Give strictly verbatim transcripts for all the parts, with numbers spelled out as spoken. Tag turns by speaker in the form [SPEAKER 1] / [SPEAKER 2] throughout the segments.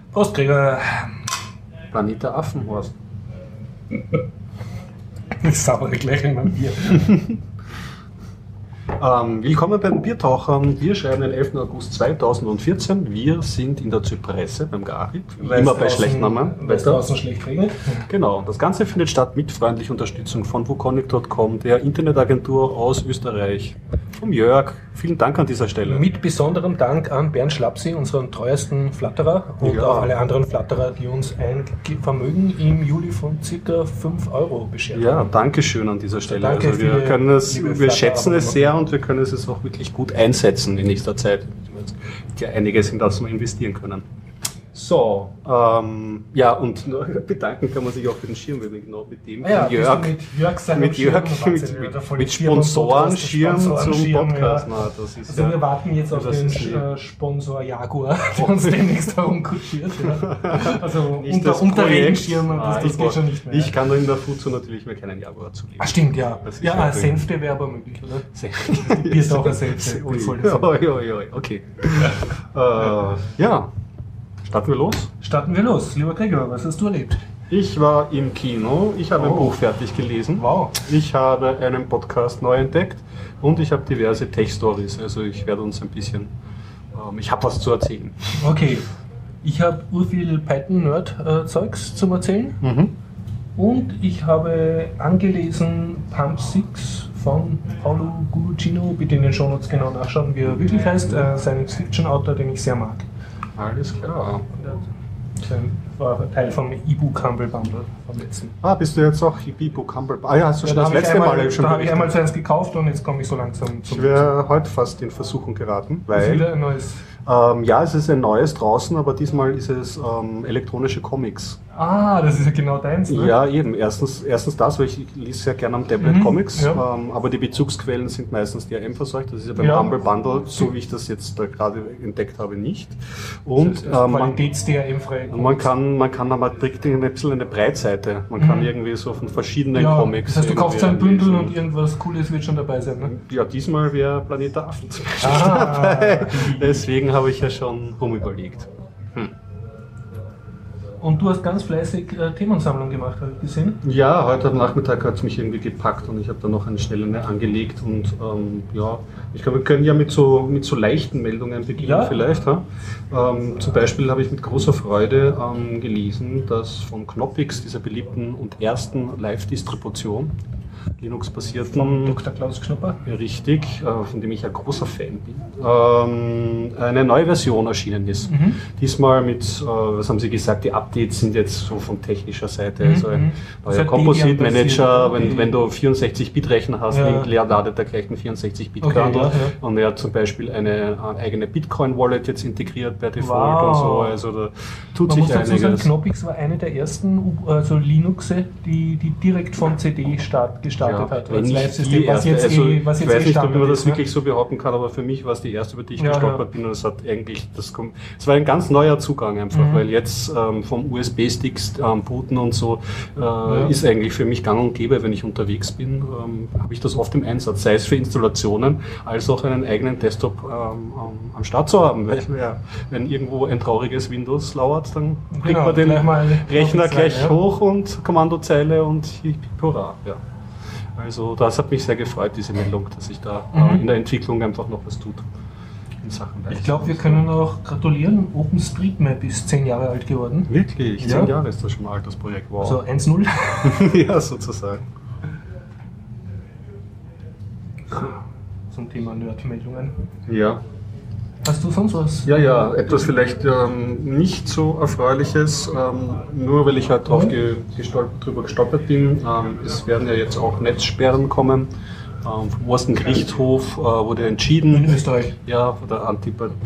[SPEAKER 1] Prost, Gregor.
[SPEAKER 2] Planet Affenhorst.
[SPEAKER 1] Ich saubere gleich in mein Bier.
[SPEAKER 2] Ähm, willkommen bei den Biertauchern. Wir schreiben den elften August zweitausendvierzehn. Wir sind in der Zypresse beim Garib. Immer bei schlechtem Namen.
[SPEAKER 1] Weil es draußen schlecht regnet.
[SPEAKER 2] Genau. Das Ganze findet statt mit freundlicher Unterstützung von wukonic punkt com, der Internetagentur aus Österreich. Vom Jörg. Vielen Dank an dieser Stelle.
[SPEAKER 1] Mit besonderem Dank an Bernd Schlapsi, unseren treuesten Flatterer, und
[SPEAKER 2] Ja.
[SPEAKER 1] auch alle anderen Flatterer, die uns ein Vermögen im Juli von ca. fünf Euro beschert
[SPEAKER 2] Ja,
[SPEAKER 1] haben.
[SPEAKER 2] danke schön an dieser Stelle.
[SPEAKER 1] Danke,
[SPEAKER 2] also wir
[SPEAKER 1] viele
[SPEAKER 2] können es,
[SPEAKER 1] liebe
[SPEAKER 2] wir schätzen es
[SPEAKER 1] Flatterer.
[SPEAKER 2] sehr und wir können es jetzt auch wirklich gut einsetzen in nächster Zeit. Ja, einiges in das wir investieren können. So, ähm, ja, und bedanken kann man sich auch für den Schirm, weil wir genau mit dem
[SPEAKER 1] Ah ja,
[SPEAKER 2] von Jörg,
[SPEAKER 1] bist du mit Jörg seinem
[SPEAKER 2] mit,
[SPEAKER 1] Schirm,
[SPEAKER 2] Jörg
[SPEAKER 1] Wahnsinn,
[SPEAKER 2] mit,
[SPEAKER 1] ja,
[SPEAKER 2] mit,
[SPEAKER 1] da voll
[SPEAKER 2] mit
[SPEAKER 1] Schirm und
[SPEAKER 2] Sponsorenschirm
[SPEAKER 1] Podcast,
[SPEAKER 2] zum
[SPEAKER 1] Sponsorenschirm,
[SPEAKER 2] Podcast.
[SPEAKER 1] ja.
[SPEAKER 2] Na, das ist
[SPEAKER 1] Also
[SPEAKER 2] ja,
[SPEAKER 1] wir warten jetzt auf
[SPEAKER 2] das
[SPEAKER 1] den
[SPEAKER 2] ist
[SPEAKER 1] äh, Sponsor Jaguar, der uns demnächst herumkutschiert. Ja. Also
[SPEAKER 2] nicht
[SPEAKER 1] unter,
[SPEAKER 2] das
[SPEAKER 1] unter
[SPEAKER 2] Projekt.
[SPEAKER 1] Regenschirm, und das,
[SPEAKER 2] Ah,
[SPEAKER 1] das
[SPEAKER 2] ich
[SPEAKER 1] geht
[SPEAKER 2] war-
[SPEAKER 1] schon nicht mehr.
[SPEAKER 2] Ich kann nur in der Fuzu natürlich mir keinen Jaguar zulegen.
[SPEAKER 1] Ah, stimmt, ja.
[SPEAKER 2] Das ist
[SPEAKER 1] Ja,
[SPEAKER 2] ja
[SPEAKER 1] Senfte wäre aber möglich, oder?
[SPEAKER 2] Sehr-
[SPEAKER 1] Die Biertaucher Senfte.
[SPEAKER 2] Ui,
[SPEAKER 1] Voll das-
[SPEAKER 2] ui, ui, ui, okay. äh, ja, starten wir los.
[SPEAKER 1] Starten wir los. Lieber Gregor, was hast du erlebt?
[SPEAKER 2] Ich war im Kino, ich habe ein
[SPEAKER 1] Oh.
[SPEAKER 2] Buch fertig gelesen,
[SPEAKER 1] Wow.
[SPEAKER 2] ich habe einen Podcast neu entdeckt und ich habe diverse Tech-Stories. Also ich werde uns ein bisschen, ähm, ich habe was zu erzählen.
[SPEAKER 1] Okay. Ich habe urviel Python-Nerd-Zeugs zum Erzählen.
[SPEAKER 2] Mhm.
[SPEAKER 1] Und ich habe angelesen Pump six von Paulo Gulucino. Bitte in den Shownotes genau nachschauen, wie er wirklich heißt. Äh, Science-Fiction-Autor, den ich sehr mag.
[SPEAKER 2] Alles klar.
[SPEAKER 1] Sein war Teil vom E-Book Humble Bundle vom letzten.
[SPEAKER 2] Ah, bist du jetzt auch E-Book Humble? Ah ja, hast du
[SPEAKER 1] Ja,
[SPEAKER 2] schon
[SPEAKER 1] da
[SPEAKER 2] das
[SPEAKER 1] habe ich,
[SPEAKER 2] letzte Mal
[SPEAKER 1] einmal,
[SPEAKER 2] schon
[SPEAKER 1] da hab ich
[SPEAKER 2] berichtet.
[SPEAKER 1] einmal so eins gekauft und jetzt komme ich so langsam zum
[SPEAKER 2] Ich wäre heute fast in Versuchung geraten,
[SPEAKER 1] Ist
[SPEAKER 2] weil
[SPEAKER 1] wieder ein neues.
[SPEAKER 2] ähm, ja, es ist ein neues draußen, aber diesmal ist es ähm, elektronische Comics.
[SPEAKER 1] Ah, das ist ja genau deins, ne?
[SPEAKER 2] Ja, eben. Erstens, erstens das, weil ich lese sehr gerne am Tablet
[SPEAKER 1] Mhm,
[SPEAKER 2] Comics,
[SPEAKER 1] ja.
[SPEAKER 2] ähm, aber die Bezugsquellen sind meistens D R M verseucht. Das ist ja beim
[SPEAKER 1] Ja.
[SPEAKER 2] Humble Bundle, so wie ich das jetzt da gerade entdeckt habe, nicht. Und
[SPEAKER 1] Das ist
[SPEAKER 2] ähm, man,
[SPEAKER 1] Qualitäts-D R M-freie.
[SPEAKER 2] man kann, man kann, man kriegt ein bisschen eine Breitseite. Man kann
[SPEAKER 1] Mhm.
[SPEAKER 2] irgendwie so von verschiedenen
[SPEAKER 1] Ja,
[SPEAKER 2] Comics.
[SPEAKER 1] das heißt, du kaufst ein
[SPEAKER 2] irgendwie
[SPEAKER 1] Bündel
[SPEAKER 2] lesen.
[SPEAKER 1] und irgendwas Cooles wird schon dabei sein, ne?
[SPEAKER 2] Ja, diesmal wäre Planet der Affen zum Beispiel
[SPEAKER 1] Ah.
[SPEAKER 2] dabei. Deswegen habe ich ja schon rumüberlegt. Hm.
[SPEAKER 1] Und du hast ganz fleißig äh, Themensammlung gemacht, habe ich gesehen.
[SPEAKER 2] Ja, heute am Nachmittag hat es mich irgendwie gepackt und ich habe dann noch eine schnelle eine angelegt und ähm, ja, ich glaube, wir können ja mit so, mit so leichten Meldungen beginnen
[SPEAKER 1] Ja.
[SPEAKER 2] vielleicht. Ja? Ähm, zum Beispiel habe ich mit großer Freude ähm, gelesen, dass von Knoppix, dieser beliebten und ersten Live-Distribution, Linux-basierten,
[SPEAKER 1] Doktor Klaus Knopper.
[SPEAKER 2] richtig, äh, von dem ich ein großer Fan bin, ähm, eine neue Version erschienen ist.
[SPEAKER 1] Mhm.
[SPEAKER 2] Diesmal mit, äh, was haben Sie gesagt, die Updates sind jetzt so von technischer Seite,
[SPEAKER 1] Mhm,
[SPEAKER 2] also ein
[SPEAKER 1] mhm.
[SPEAKER 2] neuer
[SPEAKER 1] Das hat
[SPEAKER 2] Composite
[SPEAKER 1] Debian
[SPEAKER 2] Manager,
[SPEAKER 1] basiert,
[SPEAKER 2] wenn, wenn du vierundsechzig Bit Rechner hast,
[SPEAKER 1] Ja.
[SPEAKER 2] ja. ladet er gleich einen vierundsechzig Bit
[SPEAKER 1] Okay,
[SPEAKER 2] Kernel
[SPEAKER 1] ja, ja.
[SPEAKER 2] und er hat zum Beispiel eine, eine eigene Bitcoin Wallet jetzt integriert bei Default
[SPEAKER 1] Wow.
[SPEAKER 2] und so, also da tut
[SPEAKER 1] Man muss
[SPEAKER 2] sich
[SPEAKER 1] dazu sagen,
[SPEAKER 2] einiges.
[SPEAKER 1] Knoppix war eine der ersten U- also Linuxe, die, die direkt vom C D start, gestartet
[SPEAKER 2] Ja,
[SPEAKER 1] hat.
[SPEAKER 2] wenn
[SPEAKER 1] als
[SPEAKER 2] nicht
[SPEAKER 1] Live-System,
[SPEAKER 2] die
[SPEAKER 1] was
[SPEAKER 2] erste,
[SPEAKER 1] jetzt
[SPEAKER 2] also
[SPEAKER 1] eh, was
[SPEAKER 2] ich
[SPEAKER 1] jetzt
[SPEAKER 2] weiß
[SPEAKER 1] eh
[SPEAKER 2] nicht, ob
[SPEAKER 1] Standard
[SPEAKER 2] man das
[SPEAKER 1] ist, ne?
[SPEAKER 2] wirklich so behaupten kann, aber für mich war es die erste, über die ich
[SPEAKER 1] Ja,
[SPEAKER 2] gestolpert
[SPEAKER 1] ja.
[SPEAKER 2] bin und es hat eigentlich, das kommt, es war ein ganz neuer Zugang einfach,
[SPEAKER 1] Mhm.
[SPEAKER 2] weil jetzt ähm, vom U S B-Sticks ähm, booten und so äh, ist eigentlich für mich gang und gäbe, wenn ich unterwegs bin, ähm, habe ich das oft im Einsatz, sei es für Installationen, als auch einen eigenen Desktop ähm, ähm, am Start zu haben, weil ja, wenn irgendwo ein trauriges Windows lauert, dann kriegt
[SPEAKER 1] Genau,
[SPEAKER 2] man den
[SPEAKER 1] gleich mal
[SPEAKER 2] Rechner
[SPEAKER 1] Knoppix
[SPEAKER 2] gleich
[SPEAKER 1] rein, ja.
[SPEAKER 2] hoch und Kommandozeile und hip, hip, hurra, ja. Also das hat mich sehr gefreut, diese Meldung, dass sich da äh,
[SPEAKER 1] Mhm.
[SPEAKER 2] in der Entwicklung einfach noch was tut in Sachen
[SPEAKER 1] Ich glaube, wir können auch gratulieren. OpenStreetMap ist zehn Jahre alt geworden.
[SPEAKER 2] Wirklich,
[SPEAKER 1] Ja.
[SPEAKER 2] zehn Jahre ist das schon mal alt, das Projekt. Wow.
[SPEAKER 1] Also eins null.
[SPEAKER 2] ja, sozusagen.
[SPEAKER 1] Zum Thema Nerd-Meldungen.
[SPEAKER 2] Ja.
[SPEAKER 1] Hast du sonst was?
[SPEAKER 2] Ja, ja, etwas vielleicht ähm, nicht so Erfreuliches, ähm, nur weil ich halt drauf ge gestolpert, drüber gestolpert bin. Ähm, es werden ja jetzt auch Netzsperren kommen. Ähm, vom obersten Gerichtshof äh, wurde entschieden.
[SPEAKER 1] In Österreich.
[SPEAKER 2] Ja, der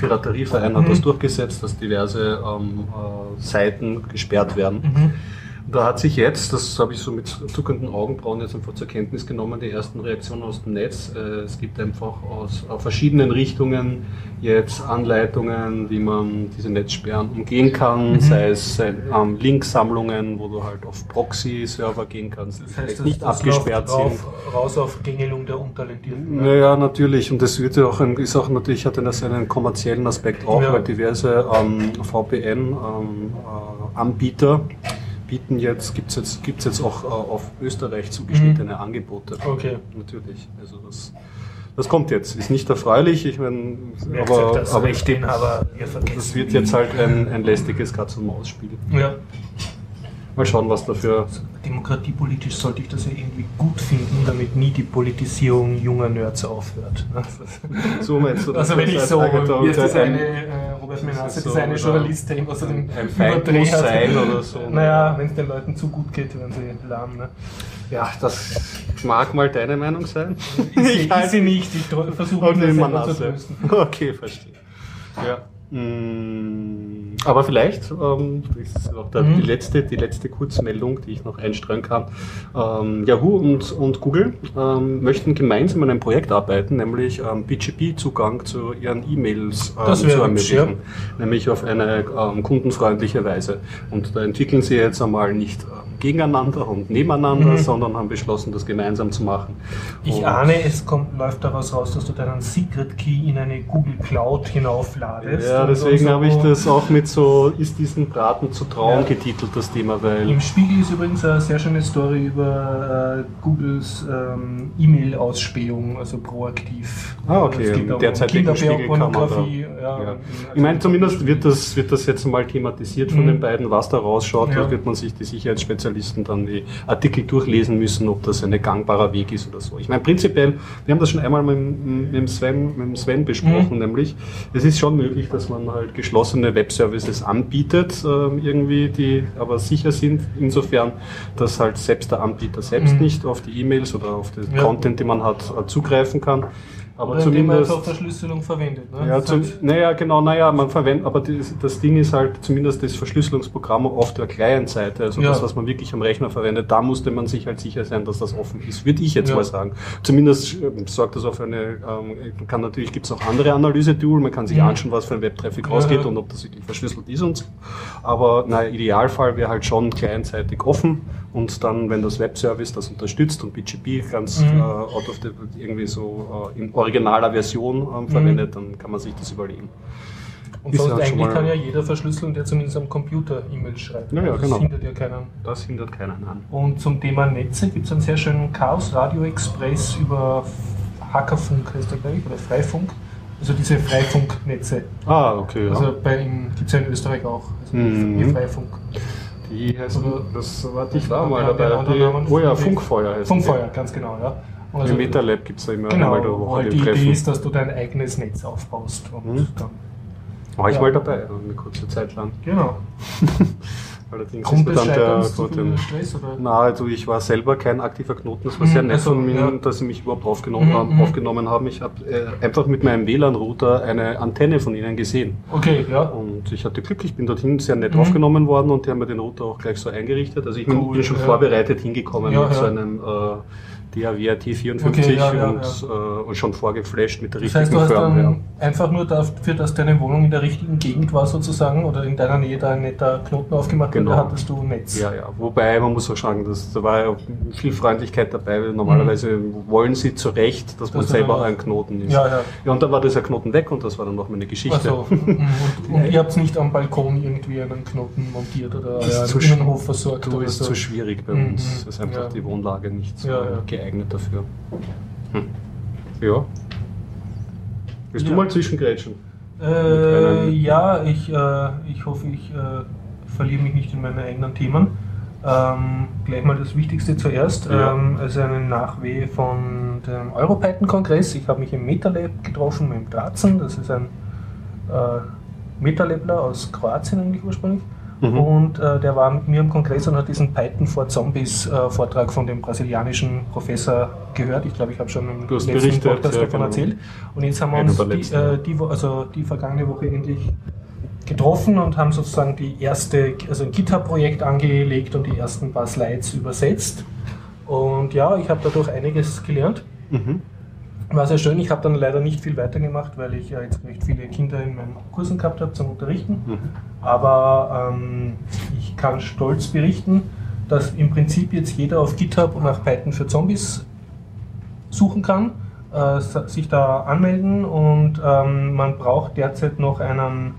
[SPEAKER 2] Anti-Piraterieverein hat
[SPEAKER 1] Mhm.
[SPEAKER 2] das durchgesetzt, dass diverse ähm, äh, Seiten gesperrt werden.
[SPEAKER 1] Mhm.
[SPEAKER 2] Da hat sich jetzt, das habe ich so mit zuckenden Augenbrauen jetzt einfach zur Kenntnis genommen, die ersten Reaktionen aus dem Netz. Es gibt einfach aus verschiedenen Richtungen jetzt Anleitungen, wie man diese Netzsperren umgehen kann, mhm. sei es ähm, Linksammlungen, wo du halt auf Proxy-Server gehen kannst, die
[SPEAKER 1] das heißt,
[SPEAKER 2] vielleicht
[SPEAKER 1] das,
[SPEAKER 2] nicht
[SPEAKER 1] das
[SPEAKER 2] abgesperrt
[SPEAKER 1] drauf,
[SPEAKER 2] sind.
[SPEAKER 1] Raus auf Gängelung der Untalentierten. Ne?
[SPEAKER 2] Naja, natürlich. Und das wird ja auch, ein, ist auch natürlich, hat das einen kommerziellen Aspekt auch, ja. weil diverse ähm, V P N-Anbieter ähm, äh, bieten jetzt, gibt es jetzt, gibt's jetzt auch äh, auf Österreich zugeschnittene mhm. Angebote.
[SPEAKER 1] Okay.
[SPEAKER 2] Natürlich. Also das, das kommt jetzt. Ist nicht erfreulich, ich meine, aber,
[SPEAKER 1] gesagt, das,
[SPEAKER 2] aber
[SPEAKER 1] Rechteinhaber, wir
[SPEAKER 2] das wird jetzt halt ein, ein lästiges Katz-und-Maus-Spiel.
[SPEAKER 1] Ja.
[SPEAKER 2] Mal schauen, was dafür...
[SPEAKER 1] Demokratiepolitisch sollte ich das ja irgendwie gut finden, damit nie die Politisierung junger Nerds aufhört.
[SPEAKER 2] So meinst du das?
[SPEAKER 1] Also wenn ich so, wie ist das
[SPEAKER 2] ein,
[SPEAKER 1] eine, äh, Robert Menasse,
[SPEAKER 2] so,
[SPEAKER 1] das eine Journalist, der immer so den
[SPEAKER 2] ein Feind muss sein oder so.
[SPEAKER 1] Naja, wenn es den Leuten zu gut geht, werden sie lahm. Ne?
[SPEAKER 2] Ja, das mag mal deine Meinung sein.
[SPEAKER 1] Ich, ich halt sie nicht, ich versuche mich selber zu trösten.
[SPEAKER 2] Okay, verstehe. Ja. Aber vielleicht, ähm, das ist auch der, mhm. die, letzte, die letzte Kurzmeldung, die ich noch einstreuen kann. Ähm, Yahoo und, und Google ähm, möchten gemeinsam an einem Projekt arbeiten, nämlich ähm, P G P-Zugang zu ihren E-Mails ähm, zu ermöglichen, ja. nämlich auf eine ähm, kundenfreundliche Weise. Und da entwickeln sie jetzt einmal nicht ähm, gegeneinander und nebeneinander, mhm. sondern haben beschlossen, das gemeinsam zu machen.
[SPEAKER 1] Ich und ahne, es kommt, läuft daraus raus, dass du deinen Secret Key in eine Google Cloud hinaufladest.
[SPEAKER 2] Ja, deswegen so habe ich das auch mit so, ist diesen Braten zu trauen, ja. getitelt, das Thema, weil...
[SPEAKER 1] Im Spiegel ist übrigens eine sehr schöne Story über äh, Googles ähm, E-Mail-Ausspähung, also proaktiv.
[SPEAKER 2] Ah, okay, im derzeitigen Spiegel kann man da... Ja, ja. Ich meine, zumindest wird das, wird das jetzt mal thematisiert von mhm. den beiden, was da rausschaut, ja. da wird man sich die Sicherheitsspezialisten dann die Artikel durchlesen müssen, ob das ein gangbarer Weg ist oder so. Ich meine, prinzipiell, wir haben das schon einmal mit, mit, dem, Sven, mit dem Sven besprochen, mhm. nämlich, es ist schon möglich, dass man halt geschlossene Webservices anbietet, äh, irgendwie, die aber sicher sind, insofern, dass halt selbst der Anbieter selbst mhm. nicht auf die E-Mails oder auf den ja. Content, den man hat, zugreifen kann. Aber
[SPEAKER 1] oder
[SPEAKER 2] zumindest
[SPEAKER 1] man einfach Verschlüsselung verwendet. Ne?
[SPEAKER 2] Ja, zu, halt naja, genau, naja, man verwendet, aber das, das Ding ist halt, zumindest das Verschlüsselungsprogramm auf der Client-Seite, also ja. das, was man wirklich am Rechner verwendet, da musste man sich halt sicher sein, dass das offen ist, würde ich jetzt ja. mal sagen. Zumindest äh, sorgt das auf eine, ähm, kann natürlich, gibt es auch andere Analyse-Tool, man kann sich mhm. anschauen, was für ein Web-Traffic ja, rausgeht ja. und ob das wirklich verschlüsselt ist und so. Aber naja, Idealfall wäre halt schon clientseitig offen und dann, wenn das Webservice das unterstützt und P G P ganz mhm. äh, out of the, irgendwie so äh, in originaler Version ähm, verwendet, mhm. dann kann man sich das überlegen.
[SPEAKER 1] Und sonst halt eigentlich kann ja jeder verschlüsseln, der zumindest am Computer E-Mails schreibt.
[SPEAKER 2] Ja, ja,
[SPEAKER 1] das
[SPEAKER 2] genau.
[SPEAKER 1] hindert ja keinen.
[SPEAKER 2] Das hindert keinen an.
[SPEAKER 1] Und zum Thema Netze gibt es einen sehr schönen Chaos Radio Express über Hackerfunk, heißt der glaube ich, oder Freifunk. Also diese Freifunknetze.
[SPEAKER 2] Ah, okay. Ja.
[SPEAKER 1] Also bei gibt es ja in Österreich auch. Also mhm. die Freifunk.
[SPEAKER 2] Die heißen, das warte ich da mal dabei. Die, oh ja, Funkfeuer heißt
[SPEAKER 1] Funkfeuer, die. Ganz genau, ja.
[SPEAKER 2] Also, Im MetaLab gibt es da immer
[SPEAKER 1] genau,
[SPEAKER 2] einmal der Woche
[SPEAKER 1] den
[SPEAKER 2] die
[SPEAKER 1] Treffen. Die Idee ist, dass du dein eigenes Netz aufbaust. Und
[SPEAKER 2] hm.
[SPEAKER 1] dann,
[SPEAKER 2] war ich
[SPEAKER 1] ja.
[SPEAKER 2] mal dabei, eine kurze Zeit lang.
[SPEAKER 1] Genau.
[SPEAKER 2] Allerdings
[SPEAKER 1] Kommt
[SPEAKER 2] ist mir dann der
[SPEAKER 1] Gott, Stress, oder?
[SPEAKER 2] Na, also ich war selber kein aktiver Knoten. Das war sehr nett
[SPEAKER 1] also,
[SPEAKER 2] von mir,
[SPEAKER 1] ja.
[SPEAKER 2] dass sie mich überhaupt aufgenommen, mhm, haben, aufgenommen haben. Ich habe äh, einfach mit meinem W L A N-Router eine Antenne von ihnen gesehen.
[SPEAKER 1] Okay, ja.
[SPEAKER 2] Und ich hatte Glück, ich bin dorthin sehr nett mhm. aufgenommen worden und die haben mir den Router auch gleich so eingerichtet. Also ich bin, cool, bin schon ja. vorbereitet hingekommen
[SPEAKER 1] ja,
[SPEAKER 2] mit
[SPEAKER 1] ja.
[SPEAKER 2] so einem äh, D A W R T vierundfünfzig okay, ja, ja, und, ja. Äh, und schon vorgeflasht mit der
[SPEAKER 1] das
[SPEAKER 2] richtigen
[SPEAKER 1] heißt, du hast
[SPEAKER 2] Firmware.
[SPEAKER 1] Dann einfach nur dafür, dass deine Wohnung in der richtigen Gegend war sozusagen oder in deiner Nähe da ein netter Knoten aufgemacht
[SPEAKER 2] genau.
[SPEAKER 1] und da hattest du Netz.
[SPEAKER 2] Ja, ja. Wobei, man muss auch sagen, dass, da war ja viel Freundlichkeit dabei, weil normalerweise mhm. wollen sie zu Recht, dass man das selber auch ein Knoten ist.
[SPEAKER 1] Ja, ja.
[SPEAKER 2] Ja, und dann war dieser Knoten weg und das war dann noch meine Geschichte.
[SPEAKER 1] Ach so. und, und ihr habt nicht am Balkon irgendwie einen Knoten montiert oder
[SPEAKER 2] das
[SPEAKER 1] einen Innenhof versorgt?
[SPEAKER 2] Du
[SPEAKER 1] oder
[SPEAKER 2] ist
[SPEAKER 1] so.
[SPEAKER 2] zu schwierig bei
[SPEAKER 1] mhm.
[SPEAKER 2] uns. Das ist einfach ja. die Wohnlage nicht so
[SPEAKER 1] ja, ja.
[SPEAKER 2] geeignet dafür. Hm. Ja. Willst
[SPEAKER 1] ja.
[SPEAKER 2] du mal zwischengrätschen?
[SPEAKER 1] Äh, ja, ich, äh, ich hoffe, ich äh, verliere mich nicht in meine eigenen Themen. Ähm, gleich mal das Wichtigste zuerst,
[SPEAKER 2] ja.
[SPEAKER 1] ähm, also eine Nachweh von dem Europython-Kongress. Ich habe mich im MetaLab getroffen mit dem Drazen, das ist ein äh, MetaLabler aus Kroatien eigentlich ursprünglich. Mhm. Und äh, der war mit mir im Kongress und hat diesen Python for Zombies äh, Vortrag von dem brasilianischen Professor gehört. Ich glaube, ich habe schon im letzten Podcast ja, davon genau. erzählt. Und jetzt haben wir uns die, äh, die, also die vergangene Woche endlich getroffen und haben sozusagen die erste, also ein GitHub-Projekt angelegt und die ersten paar Slides übersetzt. Und ja, ich habe dadurch einiges gelernt. Mhm. War sehr schön. Ich habe dann leider nicht viel weitergemacht, weil ich ja jetzt recht viele Kinder in meinen Kursen gehabt habe zum Unterrichten. Mhm. Aber ähm, ich kann stolz berichten, dass im Prinzip jetzt jeder auf GitHub nach Python für Zombies suchen kann, äh, sich da anmelden und ähm, man braucht derzeit noch einen,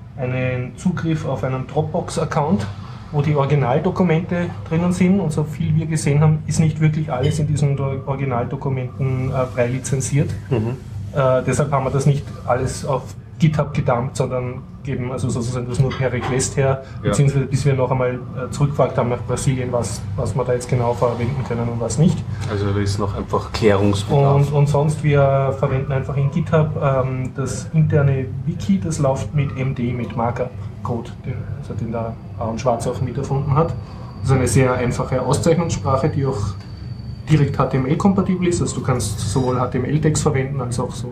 [SPEAKER 1] einen Zugriff auf einen Dropbox-Account, wo die Originaldokumente drinnen sind, und so viel wir gesehen haben, ist nicht wirklich alles in diesen Originaldokumenten äh, frei lizenziert. Mhm. Äh, deshalb haben wir das nicht alles auf GitHub gedumpt, sondern geben also sozusagen das nur per Request her, ja. Beziehungsweise bis wir noch einmal äh, zurückgefragt haben nach Brasilien, was, was wir da jetzt genau verwenden können und was nicht.
[SPEAKER 2] Also da ist noch einfach Klärungsbedarf.
[SPEAKER 1] Und, und sonst, wir verwenden einfach in GitHub ähm, das interne Wiki, das läuft mit M D, mit Markup-Code, den, also den da Aaron Schwarz auch mit erfunden hat. Das ist eine sehr einfache Auszeichnungssprache, die auch direkt H T M L-kompatibel ist, also du kannst sowohl H T M L-Tags verwenden als auch so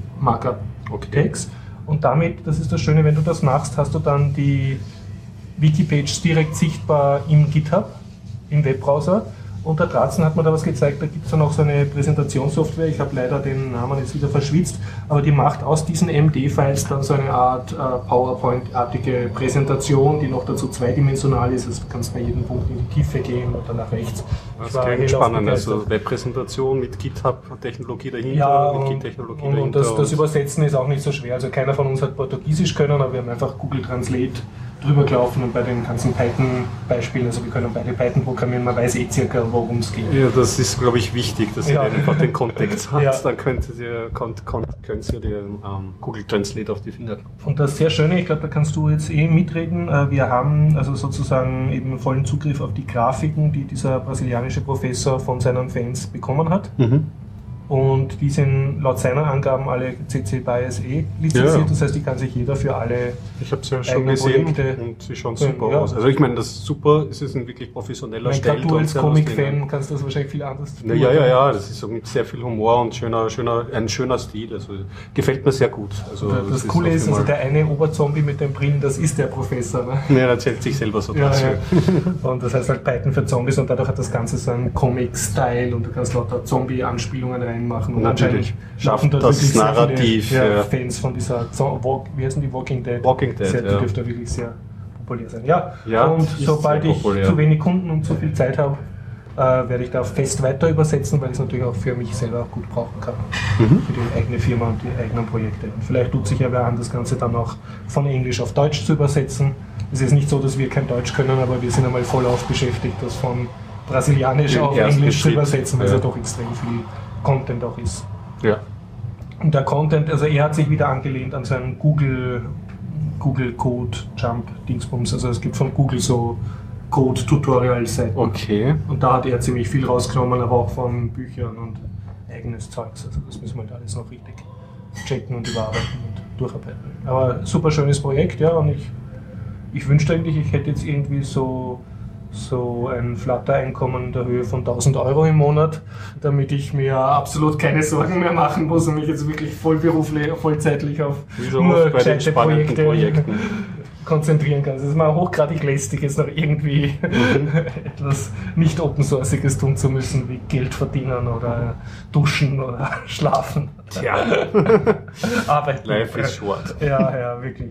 [SPEAKER 1] Markup-Tags. Okay. Und damit, das ist das Schöne, wenn du das machst, hast du dann die Wikipage direkt sichtbar im GitHub, im Webbrowser. Und der Dratzen hat mir da was gezeigt, da gibt es dann auch so eine Präsentationssoftware, ich habe leider den Namen jetzt wieder verschwitzt, aber die macht aus diesen M D-Files dann so eine Art äh, PowerPoint-artige Präsentation, die noch dazu zweidimensional ist, also du kannst bei jedem Punkt in die Tiefe gehen oder nach rechts.
[SPEAKER 2] Das klingt spannend, also Webpräsentation mit GitHub-Technologie dahinter,
[SPEAKER 1] ja,
[SPEAKER 2] mit
[SPEAKER 1] Git-Technologie dahinter. Und das, das Übersetzen ist auch nicht so schwer, also keiner von uns hat Portugiesisch können, aber wir haben einfach Google Translate drüber gelaufen und bei den ganzen Python-Beispielen, also wir können beide Python programmieren, man weiß eh circa, worum es geht.
[SPEAKER 2] Ja, das ist, glaube ich, wichtig, dass ja. ihr einfach den Kontext habt, ja. Dann könnt ihr, könnt, könnt, könnt ihr den ähm, Google Translate auf die Finger klopfen.
[SPEAKER 1] Und das sehr Schöne, ich glaube, da kannst du jetzt eh mitreden, wir haben also sozusagen eben vollen Zugriff auf die Grafiken, die dieser brasilianische Professor von seinen Fans bekommen hat. Mhm. Und die sind laut seiner Angaben alle C C B Y S E lizenziert, ja. Das heißt, die kann sich jeder für alle
[SPEAKER 2] Ich habe es ja schon gesehen Projekte und sie schauen super ja. aus. Also ich meine, das ist super, es ist ein wirklich professioneller Stil.
[SPEAKER 1] Du als Comic-Fan kannst das wahrscheinlich viel anders
[SPEAKER 2] tun. Ja, ja, ja, das ist so mit sehr viel Humor und schöner, schöner, ein schöner Stil. Also gefällt mir sehr gut. Also,
[SPEAKER 1] das, das Coole ist, also der eine Oberzombie mit den Brillen, das ist der Professor. Ne?
[SPEAKER 2] Ja, er erzählt sich selber so
[SPEAKER 1] ja, ja. Und das heißt halt Python für Zombies und dadurch hat das Ganze so einen Comic-Style und du kannst lauter Zombie-Anspielungen reinmachen. Und
[SPEAKER 2] natürlich schaffen das, das Narrativ.
[SPEAKER 1] Viele, ja, ja. Fans von dieser, Walk, wie heißen die, Walking Dead?
[SPEAKER 2] Walking Dead,
[SPEAKER 1] sehr,
[SPEAKER 2] ja.
[SPEAKER 1] Die dürfte wirklich sehr populär sein. Ja,
[SPEAKER 2] ja
[SPEAKER 1] und sobald ich populär. zu wenig Kunden und zu viel Zeit habe, äh, werde ich da fest weiter übersetzen, weil ich es natürlich auch für mich selber gut brauchen kann. Mhm. Für die eigene Firma und die eigenen Projekte. Und vielleicht tut sich ja wer an, das Ganze dann auch von Englisch auf Deutsch zu übersetzen. Es ist nicht so, dass wir kein Deutsch können, aber wir sind einmal voll auf beschäftigt, das von Brasilianisch auf Englisch zu übersetzen, weil es ja doch extrem viel Content auch ist.
[SPEAKER 2] Ja.
[SPEAKER 1] Und der Content, also er hat sich wieder angelehnt an seinen Google, Google Code Jump Dingsbums. Also es gibt von Google so Code-Tutorial-Seiten.
[SPEAKER 2] Okay.
[SPEAKER 1] Und da hat er ziemlich viel rausgenommen, aber auch von Büchern und eigenes Zeugs. Also das müssen wir halt alles noch richtig checken und überarbeiten und durcharbeiten. Aber super schönes Projekt, ja. Und ich, ich wünschte eigentlich, ich hätte jetzt irgendwie so so ein Flutter-Einkommen der Höhe von tausend Euro im Monat, damit ich mir absolut keine Sorgen mehr machen muss und mich jetzt wirklich vollberuflich, vollzeitlich auf
[SPEAKER 2] so nur gescheite Projekte
[SPEAKER 1] Projekten konzentrieren kann. Es ist mal hochgradig lästig, jetzt noch irgendwie mhm. etwas nicht Open-Sourciges tun zu müssen, wie Geld verdienen oder duschen oder schlafen.
[SPEAKER 2] Tja,
[SPEAKER 1] arbeiten.
[SPEAKER 2] Life is short.
[SPEAKER 1] Ja, ja, wirklich.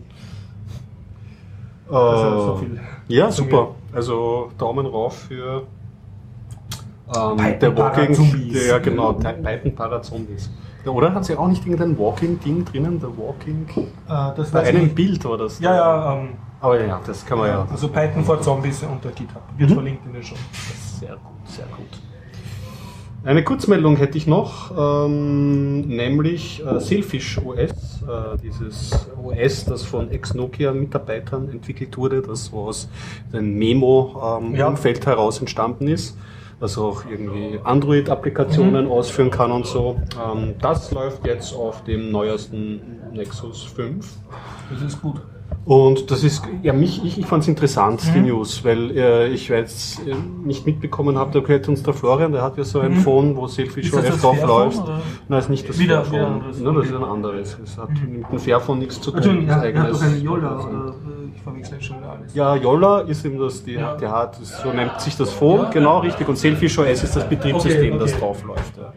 [SPEAKER 2] Also so viel ja, super. Also Daumen rauf für ähm, der Walking, ja genau, Python Para-Zombies. Oder hat sie auch nicht irgendein Walking-Ding drinnen? Der Walking.
[SPEAKER 1] Äh, das
[SPEAKER 2] bei einem nicht. Bild war das.
[SPEAKER 1] Ja, ja. Ähm,
[SPEAKER 2] aber ja, das kann man ja.
[SPEAKER 1] Also Python for Zombies unter GitHub. Wird mhm. verlinkt in der Show.
[SPEAKER 2] Sehr gut, sehr gut. Eine Kurzmeldung hätte ich noch, ähm, nämlich äh, Sailfish O S, äh, dieses O S, das von Ex-Nokia-Mitarbeitern entwickelt wurde, das aus dem Memo-Umfeld ähm, ja. heraus entstanden ist, das auch irgendwie Android-Applikationen mhm. ausführen kann und so. Ähm, das läuft jetzt auf dem neuesten Nexus fünf.
[SPEAKER 1] Das ist gut.
[SPEAKER 2] Und das ist, ja, mich, ich, ich fand es interessant, mhm. die News, weil äh, ich jetzt äh, nicht mitbekommen habe, da gehört uns der Florian, der hat ja so ein mhm. Phone, wo Selfish O S drauf läuft. Nein, ist nicht das
[SPEAKER 1] wieder,
[SPEAKER 2] Fairphone.
[SPEAKER 1] Wieder
[SPEAKER 2] no, das ist ein anderes. Es hat
[SPEAKER 1] mhm.
[SPEAKER 2] mit dem Fairphone nichts zu tun.
[SPEAKER 1] Natürlich, ja, er hat doch eine Yola, oder ich verwechsel schon wieder alles.
[SPEAKER 2] Ja, Yola ist eben das, die, ja. der hat, so nennt sich das Phone, ja. genau richtig, und Selfish O S ist das Betriebssystem, okay, okay. das drauf läuft. Ja.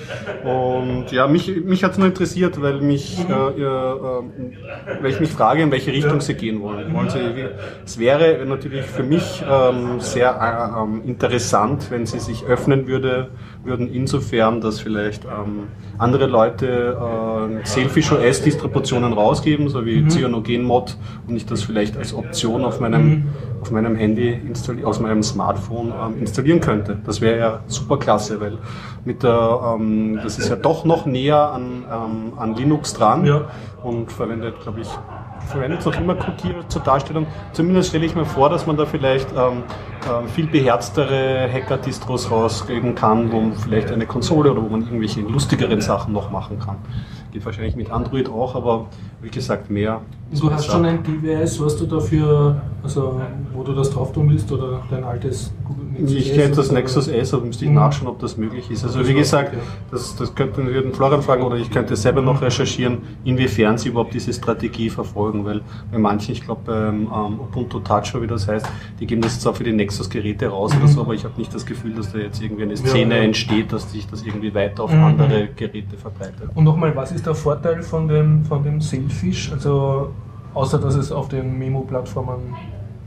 [SPEAKER 2] Und ja, mich, mich hat es nur interessiert, weil, mich, äh, äh, weil ich mich frage, in welche Richtung sie gehen wollen. wollen sie, es wäre natürlich für mich ähm, sehr äh, interessant, wenn sie sich öffnen würde, würden, insofern, dass vielleicht ähm, andere Leute äh, Selfish O S-Distributionen rausgeben, so wie mhm. CyanogenMod, und ich das vielleicht als Option auf meinem, mhm. auf meinem Handy, aus meinem Smartphone ähm, installieren könnte. Das wäre ja super klasse, weil mit der, ähm, das ist ja doch noch näher an, ähm, an Linux dran ja. und verwendet, glaube ich, verwendet es noch immer Qt zur Darstellung. Zumindest stelle ich mir vor, dass man da vielleicht ähm, äh, viel beherztere Hacker-Distros rausgeben kann, wo man vielleicht eine Konsole oder wo man irgendwelche lustigeren Sachen noch machen kann. Geht wahrscheinlich mit Android auch, aber wie gesagt, mehr.
[SPEAKER 1] Du hast schon ein D W S, was du dafür, also wo du das drauf tun willst, oder dein altes Google
[SPEAKER 2] Nexus Ich kenne das Nexus S, aber müsste ich mhm. nachschauen, ob das möglich ist. Also wie gesagt, das, das könnten wir den Florian fragen, oder ich könnte selber noch recherchieren, inwiefern sie überhaupt diese Strategie verfolgen, weil bei manchen, ich glaube beim ähm, Ubuntu Touch, wie das heißt, die geben das zwar für die Nexus-Geräte raus mhm. oder so, aber ich habe nicht das Gefühl, dass da jetzt irgendwie eine Szene ja, ja. entsteht, dass sich das irgendwie weiter auf mhm. andere Geräte verbreitet.
[SPEAKER 1] Und nochmal, was ist der Vorteil von dem, von dem Selfish? Also außer dass es auf den Memo-Plattformen,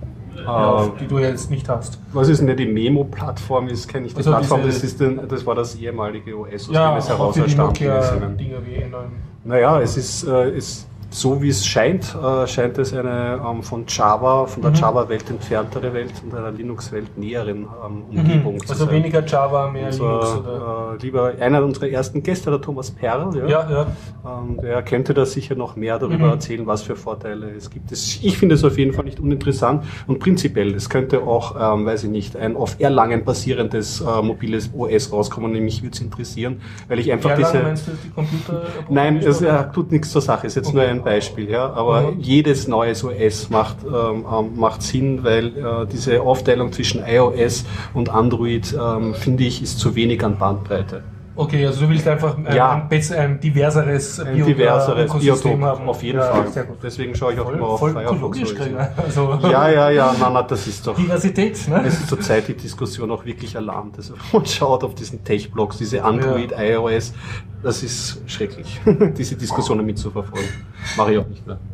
[SPEAKER 1] ja, die du ja jetzt nicht hast.
[SPEAKER 2] Was ist denn die Memo-Plattform? Ist kenne ich die also Plattform, das, ist den, das war das ehemalige O S, aus
[SPEAKER 1] ja,
[SPEAKER 2] dem es heraus entstanden ist.
[SPEAKER 1] Dinger wie
[SPEAKER 2] naja, es ist, äh, ist so wie es scheint, äh, scheint es eine ähm, von Java, von der mhm. Java-Welt entferntere Welt und einer Linux-Welt näheren ähm, Umgebung
[SPEAKER 1] mhm.
[SPEAKER 2] zu
[SPEAKER 1] also
[SPEAKER 2] sein.
[SPEAKER 1] weniger Java, mehr
[SPEAKER 2] also,
[SPEAKER 1] Linux? Oder?
[SPEAKER 2] Äh, lieber einer unserer ersten Gäste, der Thomas Perl, ja,
[SPEAKER 1] ja, ja.
[SPEAKER 2] Ähm, der könnte da sicher noch mehr darüber mhm. erzählen, was für Vorteile es gibt. Das, ich finde es auf jeden Fall nicht uninteressant und prinzipiell, es könnte auch, ähm, weiß ich nicht, ein auf Erlangen basierendes äh, mobiles O S rauskommen, nämlich würde es interessieren, weil ich einfach
[SPEAKER 1] Erlangen,
[SPEAKER 2] diese...
[SPEAKER 1] meinst du die Computer?
[SPEAKER 2] Nein, es äh, tut nichts zur Sache, ist jetzt okay. nur ein Beispiel, ja. Aber mhm. jedes neues O S macht, ähm, macht Sinn, weil äh, diese Aufteilung zwischen iOS und Android, ähm, finde ich, ist zu wenig an Bandbreite.
[SPEAKER 1] Okay, also du willst einfach ein,
[SPEAKER 2] ja.
[SPEAKER 1] ein, besser, ein diverseres,
[SPEAKER 2] ein diverseres Biotop haben. Auf jeden
[SPEAKER 1] ja,
[SPEAKER 2] Fall. Deswegen schaue ich auch voll, immer auf
[SPEAKER 1] voll
[SPEAKER 2] Firefox.
[SPEAKER 1] Also
[SPEAKER 2] ja, ja, ja, nein, nein, das ist doch...
[SPEAKER 1] Diversität, ne?
[SPEAKER 2] Es ist zurzeit die Diskussion auch wirklich erlahmt. Also man schaut auf diesen Tech-Blogs, diese Android, ja. iOS, das ist schrecklich, diese Diskussionen mitzuverfolgen. Mache ich auch nicht mehr.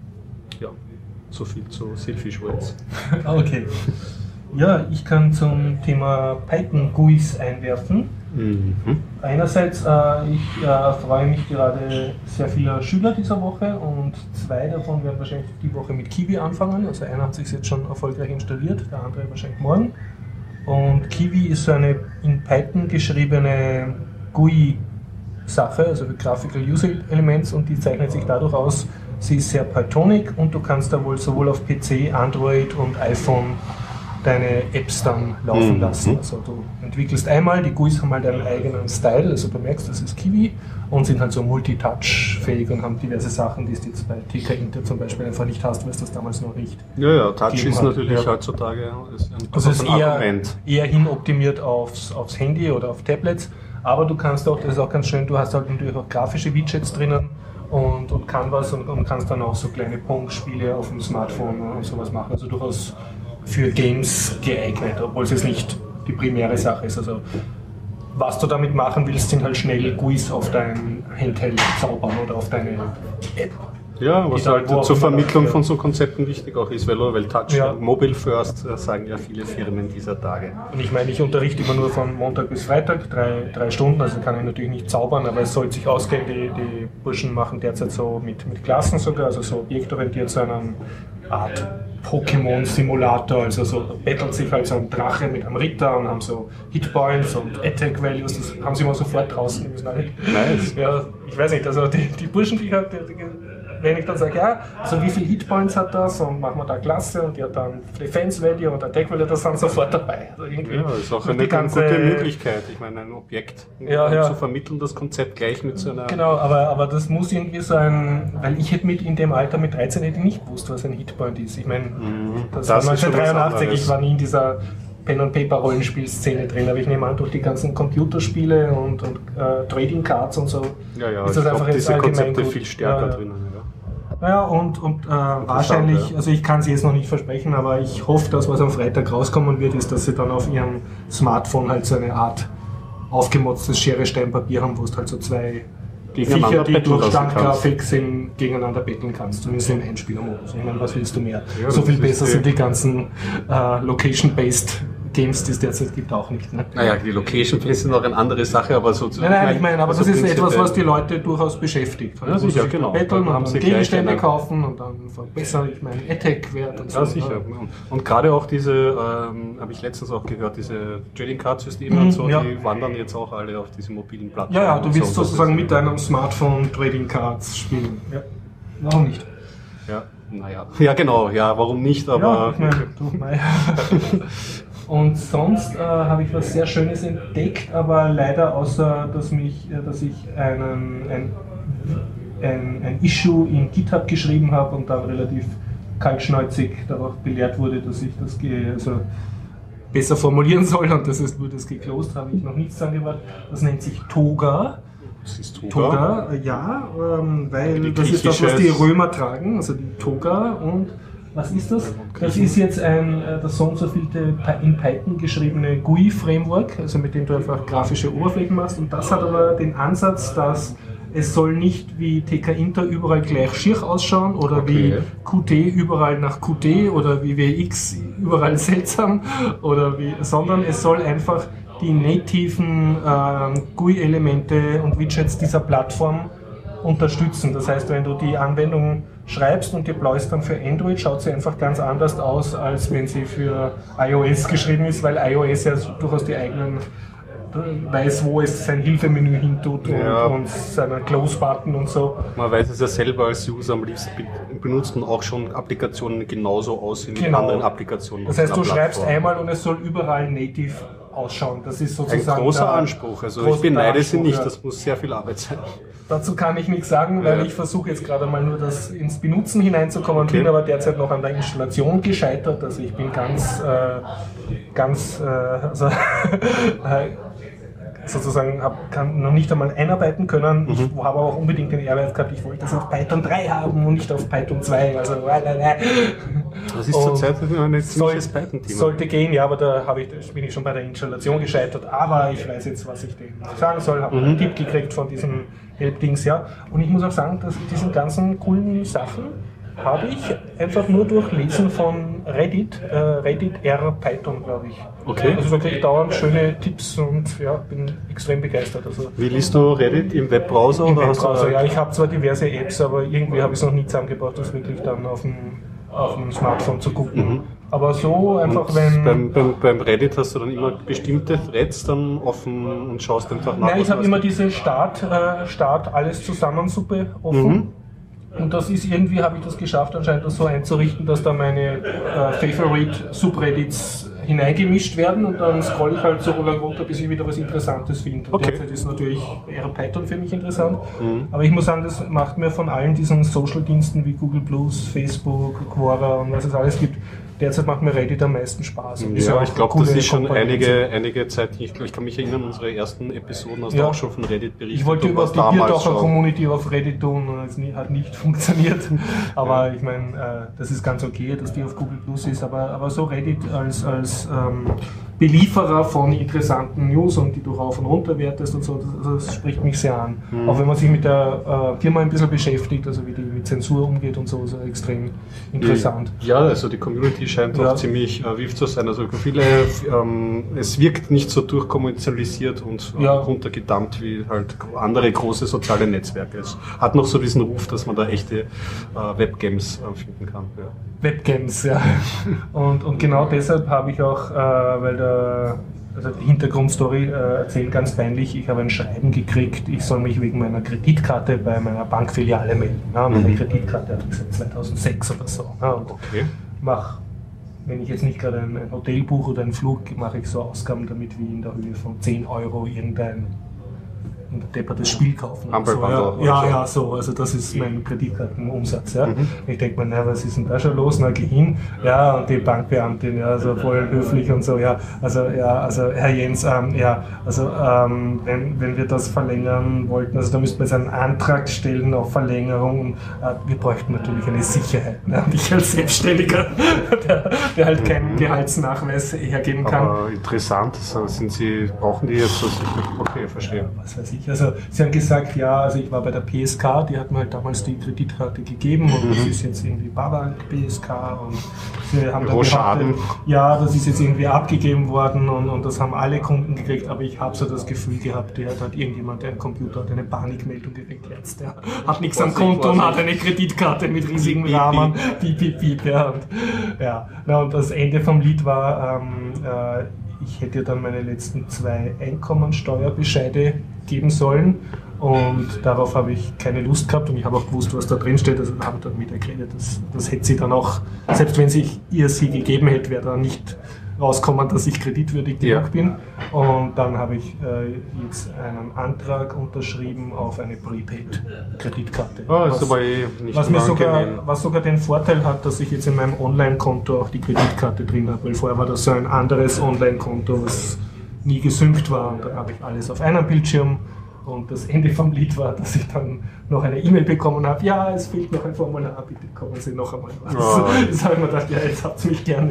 [SPEAKER 2] Ja, so viel zu Selfish O S.
[SPEAKER 1] Okay. Ja, ich kann zum Thema Python-G U Is einwerfen. Mhm. Einerseits, äh, ich äh, freue mich gerade sehr viele Schüler dieser Woche und zwei davon werden wahrscheinlich die Woche mit Kiwi anfangen. Also einer hat sich jetzt schon erfolgreich installiert, der andere wahrscheinlich morgen. Und Kiwi ist so eine in Python geschriebene G U I-Sache, also Graphical User Elements, und die zeichnet sich dadurch aus, sie ist sehr Pythonic und du kannst da wohl sowohl auf P C, Android und iPhone deine Apps dann laufen mhm. lassen. Also du entwickelst einmal, die G U Is haben halt einen eigenen Style, also du merkst, das ist Kiwi, und sind halt so multitouch-fähig und haben diverse Sachen, die du jetzt bei T K Inter zum Beispiel einfach nicht hast, weil es das damals noch nicht
[SPEAKER 2] Ja, ja, Touch ist
[SPEAKER 1] hat.
[SPEAKER 2] natürlich
[SPEAKER 1] ja.
[SPEAKER 2] heutzutage ist ein,
[SPEAKER 1] also ist
[SPEAKER 2] ein
[SPEAKER 1] eher,
[SPEAKER 2] Argument.
[SPEAKER 1] eher hinoptimiert aufs, aufs Handy oder auf Tablets, aber du kannst auch, das ist auch ganz schön, du hast halt natürlich auch grafische Widgets drinnen und, und Canvas und, und kannst dann auch so kleine Pong-Spiele auf dem Smartphone und sowas machen, also durchaus für Games geeignet, obwohl es jetzt nicht die primäre Sache ist. Also was du damit machen willst, sind halt schnell G U Is auf dein Handheld zaubern oder auf deine App.
[SPEAKER 2] Ja, was halt zur Vermittlung von so Konzepten wichtig auch ist, weil, weil Touch, ja. Mobile First, sagen ja viele Firmen dieser Tage.
[SPEAKER 1] Und ich meine, ich unterrichte immer nur von Montag bis Freitag, drei, drei Stunden, also kann ich natürlich nicht zaubern, aber es soll sich ausgehen, die, die Burschen machen derzeit so mit, mit Klassen sogar, also so objektorientiert so eine Art Pokémon-Simulator, also so battelt sich halt so ein Drache mit einem Ritter und haben so Hitpoints und Attack Values, das haben sie immer sofort draußen.
[SPEAKER 2] Nice.
[SPEAKER 1] Ja, ich weiß nicht, also die, die Burschen, die, die wenn ich dann sage, ja, also wie viele Hitpoints hat das und machen wir da Klasse und die hat dann Defense Value und Attack Value, das sind sofort dabei. Also irgendwie
[SPEAKER 2] ja, das ist auch eine ganze, gute Möglichkeit, ich meine, ein Objekt
[SPEAKER 1] ja, ja.
[SPEAKER 2] zu vermitteln, das Konzept gleich mit so einer...
[SPEAKER 1] Genau, aber, aber das muss irgendwie so ein, weil ich hätte mit in dem Alter mit dreizehn hätte ich nicht gewusst, was ein Hitpoint ist. Ich meine, mhm, das, das war neunzehnhundertdreiundachtzig, ich war nie in dieser Pen-and-Paper-Rollenspielszene drin, aber ich nehme an, durch die ganzen Computerspiele und, und äh, Trading Cards und so
[SPEAKER 2] ja, ja,
[SPEAKER 1] ist das einfach jetzt allgemein
[SPEAKER 2] Konzepte
[SPEAKER 1] gut.
[SPEAKER 2] viel stärker
[SPEAKER 1] ja,
[SPEAKER 2] drinnen. Ja,
[SPEAKER 1] naja, und, und äh, wahrscheinlich,
[SPEAKER 2] ja.
[SPEAKER 1] also ich kann es jetzt noch nicht versprechen, aber ich hoffe, dass was am Freitag rauskommen wird, ist, dass sie dann auf ihrem Smartphone halt so eine Art aufgemotztes Schere-Stein-Papier haben, wo es halt so zwei Viecher, die durch Standgrafik sind, gegeneinander betteln kannst, zumindest im Einspielermodus. Ich meine, was willst du mehr? Ja, so viel besser sind die ganzen äh, Location-Based Games, die es derzeit gibt, auch nicht. Ne?
[SPEAKER 2] Naja, die Location-Based sind noch eine andere Sache, aber so...
[SPEAKER 1] Nein, nein, ich meine, aber also das ist etwas, was die Leute durchaus beschäftigt.
[SPEAKER 2] Ja, sicher, sich genau.
[SPEAKER 1] Betteln und dann Gegenstände kaufen und dann verbessern, ich meine, Attack-Wert und so.
[SPEAKER 2] Ja, sicher. Und, und gerade auch diese, ähm, habe ich letztens auch gehört, diese Trading-Card-Systeme mhm, und so, ja. die wandern jetzt auch alle auf diese mobilen Plattformen.
[SPEAKER 1] Ja, ja, du willst so, sozusagen mit deinem Smartphone Trading-Cards spielen. Ja. Warum nicht?
[SPEAKER 2] Ja, naja. Ja, genau, ja, warum nicht, aber...
[SPEAKER 1] Ja, ich meine, du, naja. Und sonst äh, habe ich was sehr Schönes entdeckt, aber leider außer, dass, mich, äh, dass ich einen, ein, ein, ein Issue in GitHub geschrieben habe und dann relativ kaltschnäuzig darauf belehrt wurde, dass ich das ge also besser formulieren soll und das ist, wurde es geclosed, habe ich noch nichts angehört. Das nennt sich Toga.
[SPEAKER 2] Das ist Toga?
[SPEAKER 1] Toga, ja, ähm, weil das ist das, was die Römer tragen, also die Toga. Und was ist das? Das ist jetzt ein, das so und so vielte in Python geschriebene G U I-Framework, also mit dem du einfach grafische Oberflächen machst. Und das hat aber den Ansatz, dass es soll nicht wie T K-Inter überall gleich schier ausschauen oder okay. wie Qt überall nach Qt oder wie W X überall seltsam, oder wie, sondern es soll einfach die nativen äh, G U I-Elemente und Widgets dieser Plattform unterstützen. Das heißt, wenn du die Anwendung schreibst und deployst dann für Android, schaut sie einfach ganz anders aus, als wenn sie für iOS geschrieben ist, weil iOS ja durchaus die eigenen weiß, wo es sein Hilfemenü hintut und,
[SPEAKER 2] ja.
[SPEAKER 1] und seinen Close-Button und so.
[SPEAKER 2] Man weiß es ja selber als User am liebsten benutzt und auch schon Applikationen genauso aussehen wie
[SPEAKER 1] genau.
[SPEAKER 2] anderen Applikationen.
[SPEAKER 1] Das heißt, du schreibst einmal und es soll überall native ausschauen. Das ist sozusagen
[SPEAKER 2] ein großer Anspruch. Also ich beneide sie nicht, das muss sehr viel Arbeit sein.
[SPEAKER 1] Dazu kann ich nichts sagen, weil ja. ich versuche jetzt gerade mal nur das ins Benutzen hineinzukommen,
[SPEAKER 2] okay.
[SPEAKER 1] bin aber derzeit noch an der Installation gescheitert. Also ich bin ganz, äh, ganz, äh, also, sozusagen hab, kann noch nicht einmal einarbeiten können. Mhm. Ich habe aber auch unbedingt den Ehrgeiz gehabt, ich wollte das auf Python drei haben und nicht auf Python zwei. Also,
[SPEAKER 2] das ist zurzeit ein ziemliches Python-Thema.
[SPEAKER 1] Sollte gehen, ja, aber da habe ich, bin ich schon bei der Installation gescheitert. Aber ich weiß jetzt, was ich denen sagen soll. Habe mhm. einen Tipp gekriegt von diesen Help-Dings, ja. Und ich muss auch sagen, dass diesen ganzen coolen Sachen habe ich einfach nur durch Lesen von Reddit, äh, Reddit R Python, glaube ich.
[SPEAKER 2] Okay.
[SPEAKER 1] Also da kriege ich dauernd schöne Tipps und ja, bin extrem begeistert. Also,
[SPEAKER 2] wie liest du Reddit? Im Webbrowser?
[SPEAKER 1] Im
[SPEAKER 2] oder
[SPEAKER 1] Webbrowser,
[SPEAKER 2] hast du
[SPEAKER 1] ja. Ich habe zwar diverse Apps, aber irgendwie habe ich es noch nie zusammengebracht, das wirklich dann auf dem, auf dem Smartphone zu gucken. Mhm. Aber so einfach, und wenn...
[SPEAKER 2] Beim, beim, beim Reddit hast du dann immer bestimmte Threads dann offen und schaust einfach nach?
[SPEAKER 1] Nein, ich habe immer diese Start, äh, Start alles zusammen Suppe offen. Mhm. Und das ist irgendwie, habe ich das geschafft, anscheinend das so einzurichten, dass da meine äh, Favorite Subreddits hineingemischt werden und dann scroll ich halt so lang runter, bis ich wieder was Interessantes finde.
[SPEAKER 2] Okay.
[SPEAKER 1] Derzeit ist natürlich eher Python für mich interessant,
[SPEAKER 2] mhm.
[SPEAKER 1] aber ich muss sagen, das macht mir von allen diesen Social-Diensten wie Google Plus, Facebook, Quora und was es alles gibt, derzeit macht mir Reddit am meisten Spaß.
[SPEAKER 2] Und ja, ja ich glaube, das ist schon einige, einige Zeit, ich, ich kann mich erinnern, unsere ersten Episoden hast du ja. auch schon von Reddit berichtet.
[SPEAKER 1] Ich wollte über die Biertaucher-Community auf Reddit tun und es hat nicht funktioniert. Aber ja. ich meine, das ist ganz okay, dass die auf Google Plus ist, aber, aber so Reddit als, als ähm, Belieferer von interessanten News und die du rauf und runter wertest und so, das, das spricht mich sehr an. Mhm. Auch wenn man sich mit der äh, Firma ein bisschen beschäftigt, also wie die mit Zensur umgeht und so, ist extrem interessant.
[SPEAKER 2] Ja, also die Community scheint ja. auch ziemlich äh, wild zu sein. Also viele, ähm, es wirkt nicht so durchkommerzialisiert und äh, ja. runtergedammt wie halt andere große soziale Netzwerke. Es hat noch so diesen Ruf, dass man da echte äh, Webgames äh, finden kann. Ja.
[SPEAKER 1] Webgames, ja. Und, und genau deshalb habe ich auch, äh, weil der also Hintergrundstory äh, erzählen, ganz peinlich, ich habe ein Schreiben gekriegt, ich soll mich wegen meiner Kreditkarte bei meiner Bankfiliale melden. Ja, meine mhm. Kreditkarte habe ich seit zweitausendsechs oder so. Ja, und
[SPEAKER 2] okay.
[SPEAKER 1] mach, wenn ich jetzt nicht gerade ein, ein Hotel buche oder einen Flug, mache ich so Ausgaben damit, wie in der Höhe von zehn Euro irgendein ein deppertes Spiel kaufen.
[SPEAKER 2] So,
[SPEAKER 1] ja, ja, ja, so, also das ist mein Kreditkartenumsatz. Ja. Mhm. Ich denke mir, na, was ist denn da schon los? Na, geh hin. Ja, und die Bankbeamtin, ja, also voll höflich und so, ja, also, ja, also Herr Jens, ähm, ja, also, ähm, wenn, wenn wir das verlängern wollten, also da müssten wir jetzt einen Antrag stellen auf Verlängerung und äh, wir bräuchten natürlich eine Sicherheit. Ne? Und ich als Selbstständiger, der, der halt keinen mhm. Gehaltsnachweis hergeben kann.
[SPEAKER 2] Aber interessant, sind Sie, brauchen die jetzt so sicher? Okay, verstehe.
[SPEAKER 1] Ja, was weiß ich. Also sie haben gesagt, ja, also ich war bei der P S K, die hat mir halt damals die Kreditkarte gegeben und mhm. das ist jetzt irgendwie Barbank P S K und sie haben dann
[SPEAKER 2] Schaden.
[SPEAKER 1] Ja, das ist jetzt irgendwie abgegeben worden und, und das haben alle Kunden gekriegt, aber ich habe so das Gefühl gehabt, der hat halt irgendjemand, der einen Computer hat, eine Panikmeldung gekriegt jetzt, der hat nichts am Konto und hat eine Kreditkarte mit riesigen piep, Rahmen, piep, piep, piep, ja, und, ja. Na, und das Ende vom Lied war, ähm, äh, ich hätte dann meine letzten zwei Einkommensteuerbescheide geben sollen und darauf habe ich keine Lust gehabt und ich habe auch gewusst, was da drin steht, also habe dann wieder geredet, das, das hätte sie dann auch, selbst wenn sich ihr sie gegeben hätte, wäre da nicht rauskommen, dass ich kreditwürdig genug ja. bin und dann habe ich äh, jetzt einen Antrag unterschrieben auf eine Prepaid-Kreditkarte.
[SPEAKER 2] Oh, ist was, aber eh nicht
[SPEAKER 1] was, mir sogar, was sogar den Vorteil hat, dass ich jetzt in meinem Online-Konto auch die Kreditkarte drin habe, weil vorher war das so ein anderes Online-Konto, was nie gesynkt war und dann habe ich alles auf einem Bildschirm und das Ende vom Lied war, dass ich dann noch eine E-Mail bekommen habe, ja, es fehlt noch ein Formular, bitte kommen Sie noch einmal was. Oh. Das habe ich mir gedacht, ja, jetzt habt ihr mich gerne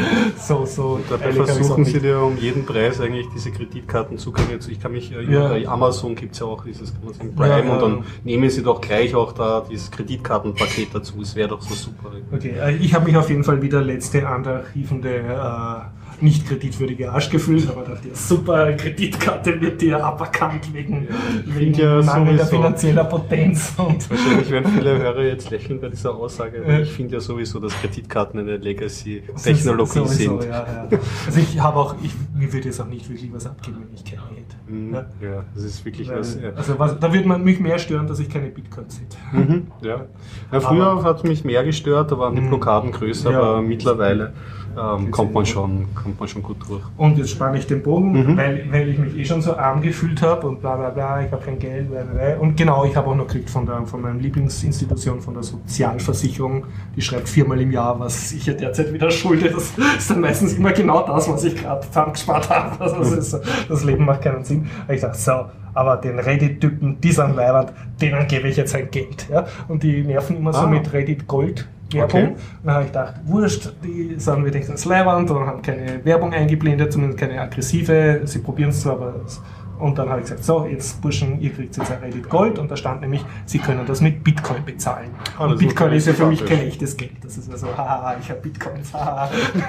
[SPEAKER 1] so, so.
[SPEAKER 2] Dabei versuchen Sie dir um jeden Preis eigentlich diese Kreditkartenzugänge zu, ich kann mich, ja. bei Amazon gibt es ja auch dieses, kann man sagen, Prime ja, ja. und dann nehmen Sie doch gleich auch da dieses Kreditkartenpaket dazu, es wäre doch so super.
[SPEAKER 1] Okay, ich habe mich auf jeden Fall wieder letzte anarchivende äh, nicht kreditwürdige Arsch gefühlt, aber dachte, ja, super, Kreditkarte wird dir aberkannt wegen,
[SPEAKER 2] ja, wegen ja
[SPEAKER 1] mangelnder finanzieller Potenz. Und
[SPEAKER 2] wahrscheinlich werden viele Hörer jetzt lächeln bei dieser Aussage, aber ich finde ja sowieso, dass Kreditkarten eine Legacy-Technologie sind.
[SPEAKER 1] Ja, ja. Also ich habe auch, ich, mir würde jetzt auch nicht wirklich was abgeben, wenn ich keine hätte.
[SPEAKER 2] Mhm, ja. ja, das ist wirklich Weil, was. Ja.
[SPEAKER 1] Also was, da würde man mich mehr stören, dass ich keine Bitcoins hätte.
[SPEAKER 2] Mhm, ja. Ja, früher aber, hat es mich mehr gestört, da waren die Blockaden größer, ja, aber mittlerweile ähm, kommt, man schon, kommt man schon gut durch.
[SPEAKER 1] Und jetzt spanne ich den Bogen, mhm. weil, weil ich mich eh schon so arm gefühlt habe und bla bla bla, ich habe kein Geld, bla, bla, bla. Und genau, ich habe auch noch gekriegt von, der, von meiner Lieblingsinstitution, von der Sozialversicherung, die schreibt viermal im Jahr, was ich ja derzeit wieder schulde. Das ist dann meistens immer genau das, was ich gerade gespart habe. Also das, ist, das Leben macht keinen Sinn. Ich dachte, so, aber den Reddit-Typen, die sind leiwand, denen gebe ich jetzt ein Geld. Ja? Und die nerven immer ah. so mit Reddit Gold. Werbung. Okay. Dann habe ich gedacht, wurscht, die sind wir das Leihwand und haben keine Werbung eingeblendet, zumindest keine aggressive, sie probieren es zwar, aber. Und dann habe ich gesagt, so, jetzt Burschen, ihr kriegt jetzt ein Reddit Gold und da stand nämlich, sie können das mit Bitcoin bezahlen. Ah, und Bitcoin ist ja für mich kein echtes Geld. Das ist also, haha, ich habe Bitcoins, haha.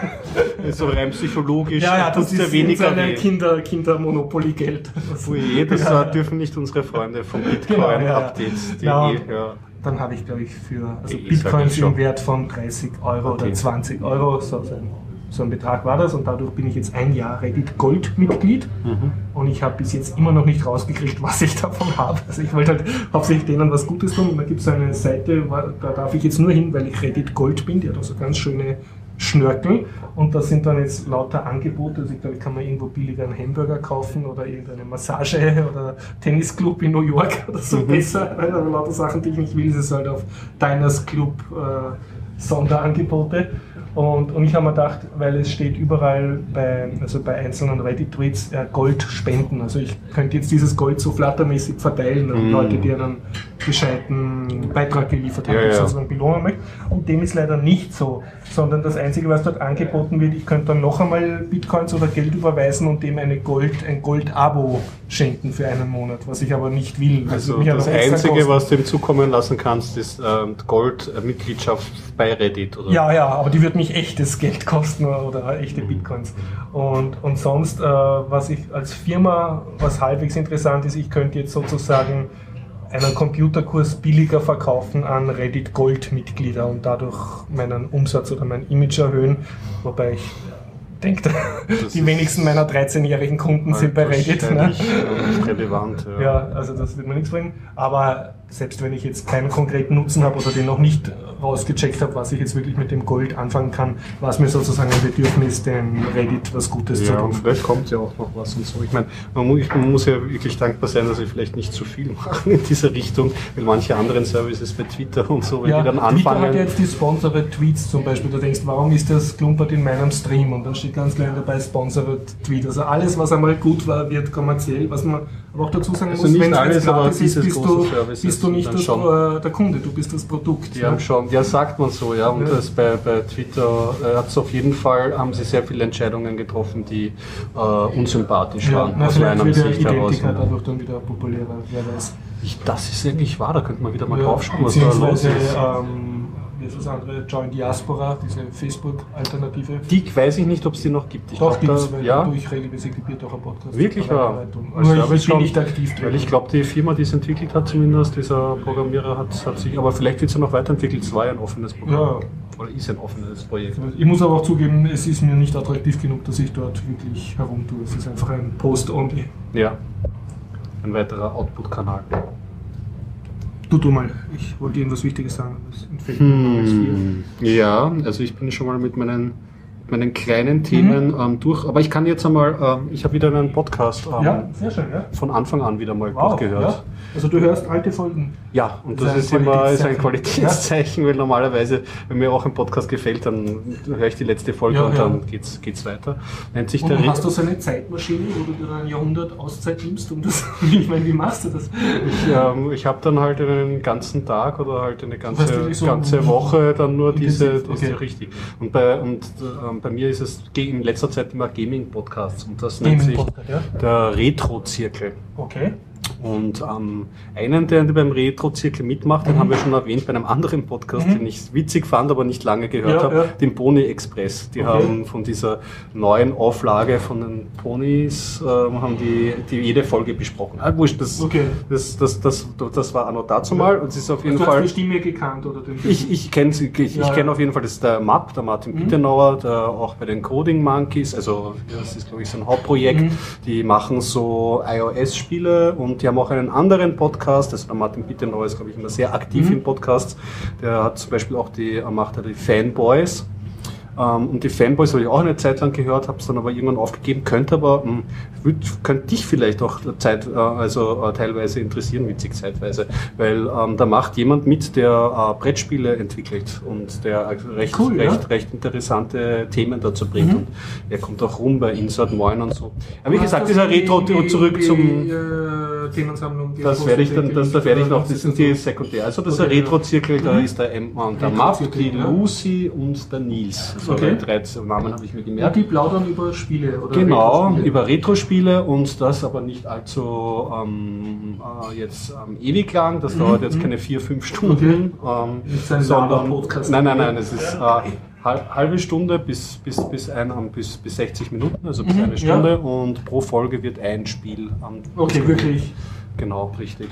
[SPEAKER 2] So rein psychologisch.
[SPEAKER 1] Ja, ja, das ist ja weniger ein Kinder, Kinder-Monopoly-Geld.
[SPEAKER 2] Ui, das ja. dürfen nicht unsere Freunde von Bitcoin-Updates.
[SPEAKER 1] Genau, ja. ja. Dann habe ich, glaube ich, für also ich Bitcoins im Wert von dreißig Euro okay. oder zwanzig Euro, so ein, so ein Betrag war das. Und dadurch bin ich jetzt ein Jahr Reddit Gold-Mitglied. Mhm. Und ich habe bis jetzt immer noch nicht rausgekriegt, was ich davon habe. Also ich wollte halt hauptsächlich denen was Gutes tun. Und da gibt es eine Seite, da darf ich jetzt nur hin, weil ich Reddit Gold bin. Die hat auch so ganz schöne Schnörkel. Und da sind dann jetzt lauter Angebote. Also ich glaube, ich kann mir irgendwo billiger einen Hamburger kaufen oder irgendeine Massage oder Tennisclub in New York oder so mhm. besser. Also lauter Sachen, die ich nicht will, das ist halt auf Diners Club äh, Sonderangebote. Und, und ich habe mir gedacht, weil es steht überall bei, also bei einzelnen Reddit-Tweets äh, Gold spenden. Also ich könnte jetzt dieses Gold so flattermäßig verteilen an mm. Leute, die einen gescheiten Beitrag geliefert haben,
[SPEAKER 2] ja,
[SPEAKER 1] die
[SPEAKER 2] ja.
[SPEAKER 1] sozusagen belohnen möchte. Und dem ist leider nicht so, sondern das Einzige, was dort angeboten wird, ich könnte dann noch einmal Bitcoins oder Geld überweisen und dem eine Gold, ein Gold-Abo schenken für einen Monat, was ich aber nicht will.
[SPEAKER 2] Also das Einzige, was du ihm zukommen lassen kannst, ist ähm, Gold-Mitgliedschaft bei Reddit, oder?
[SPEAKER 1] Ja, ja, aber die wird mich echtes Geld kosten oder echte Bitcoins. Und, und sonst, äh, was ich als Firma, was halbwegs interessant ist, ich könnte jetzt sozusagen einen Computerkurs billiger verkaufen an Reddit Gold Mitglieder und dadurch meinen Umsatz oder mein Image erhöhen, wobei ich denke, die wenigsten meiner dreizehnjährigen Kunden sind bei Reddit. Ne?
[SPEAKER 2] Relevant. Ja.
[SPEAKER 1] Ja, also das wird mir nichts bringen. Aber selbst wenn ich jetzt keinen konkreten Nutzen habe oder den noch nicht rausgecheckt habe, was ich jetzt wirklich mit dem Gold anfangen kann, war es mir sozusagen ein Bedürfnis, dem Reddit was Gutes
[SPEAKER 2] ja,
[SPEAKER 1] zu tun.
[SPEAKER 2] Und vielleicht kommt ja auch noch was und so. Ich meine, man muss, man muss ja wirklich dankbar sein, dass wir vielleicht nicht zu viel machen in dieser Richtung, weil manche anderen Services bei Twitter und so, wenn
[SPEAKER 1] ja,
[SPEAKER 2] die dann anfangen...
[SPEAKER 1] Twitter hat ja jetzt die Sponsored Tweets zum Beispiel. Du denkst, warum ist das klumpert in meinem Stream? Und dann steht ganz klein dabei Sponsored Tweet. Also alles, was einmal gut war, wird kommerziell. Was man aber auch dazu sagen
[SPEAKER 2] also
[SPEAKER 1] muss, wenn es
[SPEAKER 2] gratis
[SPEAKER 1] ist, bist du,
[SPEAKER 2] bist
[SPEAKER 1] du nicht das, äh, der Kunde, du bist das Produkt.
[SPEAKER 2] Die
[SPEAKER 1] ja.
[SPEAKER 2] haben schon, ja sagt man so, ja. Und ja. Das bei, bei Twitter äh, hat es auf jeden Fall, haben sie sehr viele Entscheidungen getroffen, die äh, unsympathisch
[SPEAKER 1] ja,
[SPEAKER 2] waren.
[SPEAKER 1] Na,
[SPEAKER 2] aus meiner Sicht heraus.
[SPEAKER 1] Identica dadurch dann wieder populärer, wer weiß.
[SPEAKER 2] Ich, das ist eigentlich wahr, da könnte man wieder mal
[SPEAKER 1] ja,
[SPEAKER 2] draufschauen, was da los ist.
[SPEAKER 1] Ähm, wie ist das andere? Join Diaspora, diese Facebook-Alternative.
[SPEAKER 2] Die weiß ich nicht, ob es die noch gibt. Ich
[SPEAKER 1] Doch, gibt es,
[SPEAKER 2] da,
[SPEAKER 1] weil
[SPEAKER 2] ja?
[SPEAKER 1] dadurch regelmäßig die Biertaucher-Podcast.
[SPEAKER 2] Wirklich wahr?
[SPEAKER 1] Nur ich bin nicht aktiv drin.
[SPEAKER 2] Weil ich glaube, die Firma, die es entwickelt hat, zumindest, dieser Programmierer, hat, hat sich, aber vielleicht wird es ja noch weiterentwickelt. Es war ja ein offenes Programm.
[SPEAKER 1] Ja.
[SPEAKER 2] Oder ist ein offenes Projekt.
[SPEAKER 1] Ich muss aber auch zugeben, es ist mir nicht attraktiv genug, dass ich dort wirklich herumtue. Es ist einfach ein Post-Only.
[SPEAKER 2] Ja, ein weiterer Output-Kanal.
[SPEAKER 1] Du, du mal, ich wollte irgendwas Wichtiges sagen. Das entfällt
[SPEAKER 2] hm, mir ja, also ich bin schon mal mit meinen, meinen kleinen Themen mhm. ähm, durch, aber ich kann jetzt einmal, ähm, ich habe wieder einen Podcast ähm,
[SPEAKER 1] ja, sehr schön, ja.
[SPEAKER 2] von Anfang an wieder mal
[SPEAKER 1] wow,
[SPEAKER 2] durchgehört.
[SPEAKER 1] Ja. Also du hörst alte Folgen?
[SPEAKER 2] Ja, und das, das ist, ist immer ist ein Qualitätszeichen, ja. Weil normalerweise, wenn mir auch ein Podcast gefällt, dann höre ich die letzte Folge ja, und dann ja. geht's, geht's weiter. Nennt sich
[SPEAKER 1] und
[SPEAKER 2] der
[SPEAKER 1] hast du so eine Zeitmaschine, wo du dir ein Jahrhundert Auszeit nimmst? Um das, ich meine, wie machst du das?
[SPEAKER 2] Ich, ähm, ich habe dann halt einen ganzen Tag oder halt eine ganze, so ganze Woche dann nur diese, diese okay. richtig. Und, bei, und ähm, bei mir ist es in letzter Zeit immer Gaming-Podcasts und das nennt sich ja? der Retro-Zirkel.
[SPEAKER 1] Okay.
[SPEAKER 2] Und ähm, einen, der beim Retro-Zirkel mitmacht, den mhm. haben wir schon erwähnt bei einem anderen Podcast, mhm. den ich witzig fand, aber nicht lange gehört ja, habe, ja. den Pony Express. Die okay. haben von dieser neuen Auflage von den Ponys, äh, haben die, die jede Folge besprochen. Ah, wurscht, das,
[SPEAKER 1] okay.
[SPEAKER 2] das, das, das, das, das war auch noch dazu mal. Und es ist auf jeden
[SPEAKER 1] du
[SPEAKER 2] Fall.
[SPEAKER 1] Hast die Stimme gekannt oder den
[SPEAKER 2] Ich, ich kenne ich, ich ja, kenn ja. auf jeden Fall, das ist der M A P, der Martin mhm. Bittenauer, der auch bei den Coding Monkeys, also das ist glaube ich sein Hauptprojekt, mhm. die machen so iOS-Spiele und die haben auch einen anderen Podcast, also der Martin Bittenauer ist glaube ich immer sehr aktiv mhm. in Podcasts, der hat zum Beispiel auch die, er macht ja die Fanboys. Um, und die Fanboys habe ich auch eine Zeit lang gehört, habe es dann aber irgendwann aufgegeben, könnte aber, mh, würd, könnte dich vielleicht auch Zeit, äh, also äh, teilweise interessieren, witzig zeitweise, weil ähm, da macht jemand mit, der äh, Brettspiele entwickelt und der recht,
[SPEAKER 1] cool,
[SPEAKER 2] recht,
[SPEAKER 1] ja?
[SPEAKER 2] recht interessante Themen dazu bringt mhm. und er kommt auch rum bei Insert Moin und so. Aber wie gesagt,
[SPEAKER 1] das
[SPEAKER 2] dieser Retro
[SPEAKER 1] die,
[SPEAKER 2] zurück
[SPEAKER 1] die,
[SPEAKER 2] zum...
[SPEAKER 1] Die, äh, Themensammlung. Die
[SPEAKER 2] das werde ich dann, das, das werde ich noch, das sind die Sekundär. Also das ist okay, der Retro-Zirkel, ja. da ist der Emma und der Map, die ja. Lucy und der Nils. So okay. drei Namen habe ich mir gemerkt.
[SPEAKER 1] Und die plaudern über Spiele, oder?
[SPEAKER 2] Genau, Retro-Spiele. Über Retro-Spiele und das aber nicht allzu ähm, äh, jetzt ähm, ewig lang. Das mhm. dauert jetzt keine vier, fünf Stunden. Okay. Ähm,
[SPEAKER 1] ist ein
[SPEAKER 2] sondern,
[SPEAKER 1] Podcast.
[SPEAKER 2] Nein, nein, nein, es ist äh, halbe Stunde bis, bis, bis, ein, bis, bis sechzig Minuten, also bis mhm, eine Stunde ja. und pro Folge wird ein Spiel am
[SPEAKER 1] Okay, wirklich.
[SPEAKER 2] Genau, richtig.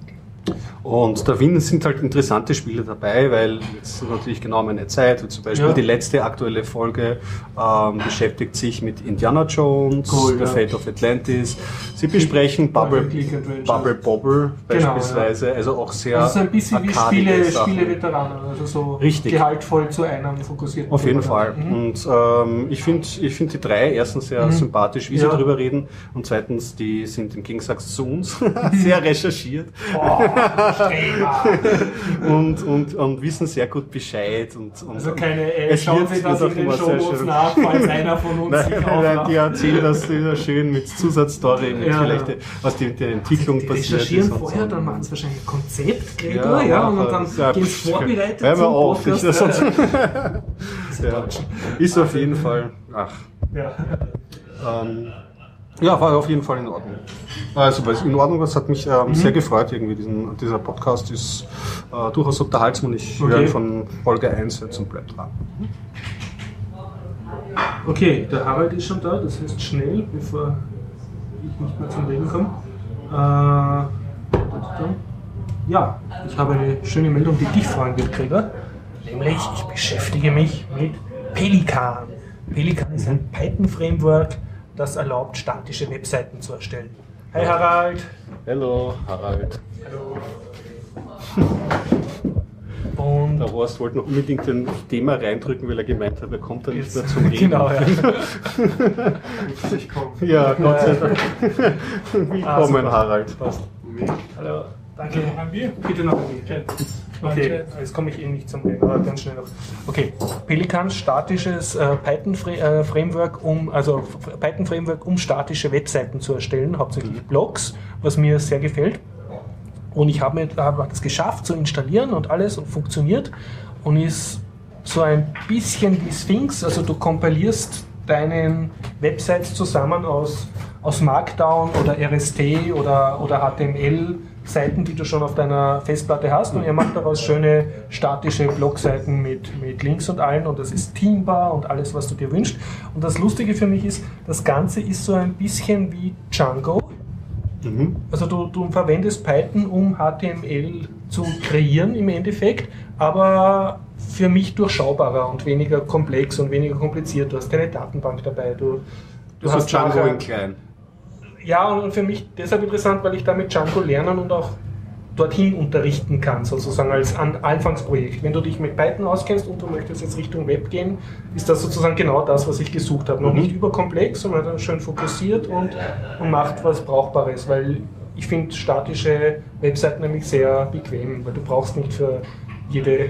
[SPEAKER 2] Und da sind halt interessante Spiele dabei, weil jetzt natürlich genau meine Zeit, wie zum Beispiel ja. die letzte aktuelle Folge ähm, beschäftigt sich mit Indiana Jones,
[SPEAKER 1] cool,
[SPEAKER 2] The
[SPEAKER 1] ja.
[SPEAKER 2] Fate of Atlantis. Sie besprechen Bubble, Bubble Bobble beispielsweise, genau, ja. also auch sehr
[SPEAKER 1] also ein bisschen wie Spiele, Spiele-Veteranen, also so
[SPEAKER 2] Richtig.
[SPEAKER 1] gehaltvoll zu einem fokussierten
[SPEAKER 2] Auf jeden
[SPEAKER 1] Thema.
[SPEAKER 2] Fall. Mhm. Und ähm, ich finde ich find die drei erstens sehr mhm. sympathisch, wie ja. sie darüber reden und zweitens, die sind im Gegensatz zu uns sehr recherchiert. Oh. und, und, und wissen sehr gut Bescheid. Und, und,
[SPEAKER 1] also keine, äh, schauen Sie das in den Shownotes nach, falls einer von uns
[SPEAKER 2] nein,
[SPEAKER 1] sich
[SPEAKER 2] nein, nein, die erzählen das wieder schön mit Zusatzstory, mit
[SPEAKER 1] ja,
[SPEAKER 2] vielleicht,
[SPEAKER 1] ja.
[SPEAKER 2] was die, die Entwicklung
[SPEAKER 1] die
[SPEAKER 2] passiert ist.
[SPEAKER 1] Die recherchieren vorher, so. Dann machen sie wahrscheinlich ein Konzept, Gregor, ja, ja, und dann
[SPEAKER 2] ja,
[SPEAKER 1] gehen sie vorbereitet
[SPEAKER 2] zum
[SPEAKER 1] zum
[SPEAKER 2] auf,
[SPEAKER 1] Podcast.
[SPEAKER 2] Ich, das ja. Ist auf jeden Fall, ach.
[SPEAKER 1] Ja.
[SPEAKER 2] Ähm, Ja, war auf jeden Fall in Ordnung. Also, weil es in Ordnung war, es hat mich ähm, mhm. sehr gefreut, irgendwie. Diesen, dieser Podcast ist äh, durchaus unterhaltsam und ich okay. höre von Folge eins jetzt und bleib dran.
[SPEAKER 1] Okay, der Harald ist schon da, das heißt schnell, bevor ich nicht mehr zum Reden komme. Äh, ja, ich habe eine schöne Meldung, die dich freuen wird, Gregor. Nämlich, ich beschäftige mich mit Pelikan. Pelikan ist ein Python-Framework, das erlaubt, statische Webseiten zu erstellen. Hi Harald!
[SPEAKER 2] Hallo Harald!
[SPEAKER 1] Hallo! Und
[SPEAKER 2] der Horst wollte noch unbedingt ein Thema reindrücken, weil er gemeint hat, er kommt da nicht mehr zum Reden.
[SPEAKER 1] Genau, ja.
[SPEAKER 2] Ich komme. Ja, Gott sei Dank. Willkommen, ah, Harald.
[SPEAKER 1] Passt. Hallo, danke. Bitte noch ein Bier. Okay, jetzt komme ich eh nicht zum Reden, aber ganz schnell noch. Okay, Pelikan, statisches äh, Python-Framework, um, also Python-Framework, um statische Webseiten zu erstellen, hauptsächlich Blogs, was mir sehr gefällt. Und ich habe hab das geschafft zu installieren und alles und funktioniert und ist so ein bisschen wie Sphinx, also du kompilierst deinen Websites zusammen aus, aus Markdown oder R S T oder, oder H T M L-Seiten, die du schon auf deiner Festplatte hast, und er macht daraus schöne statische Blogseiten mit, mit Links und allen, und das ist teambar und alles, was du dir wünschst. Und das Lustige für mich ist, das Ganze ist so ein bisschen wie Django. Also du, du verwendest Python, um H T M L zu kreieren im Endeffekt, aber für mich durchschaubarer und weniger komplex und weniger kompliziert. Du hast keine Datenbank dabei. Du, du hast
[SPEAKER 2] Django in klein.
[SPEAKER 1] Ja, und für mich deshalb interessant, weil ich damit Django lernen und auch dorthin unterrichten kann, sozusagen als Anfangsprojekt. Wenn du dich mit Python auskennst und du möchtest jetzt Richtung Web gehen, ist das sozusagen genau das, was ich gesucht habe. Noch
[SPEAKER 2] Mhm.
[SPEAKER 1] nicht überkomplex, sondern dann schön fokussiert und, und macht was Brauchbares, weil ich finde statische Webseiten nämlich sehr bequem, weil du brauchst nicht für jede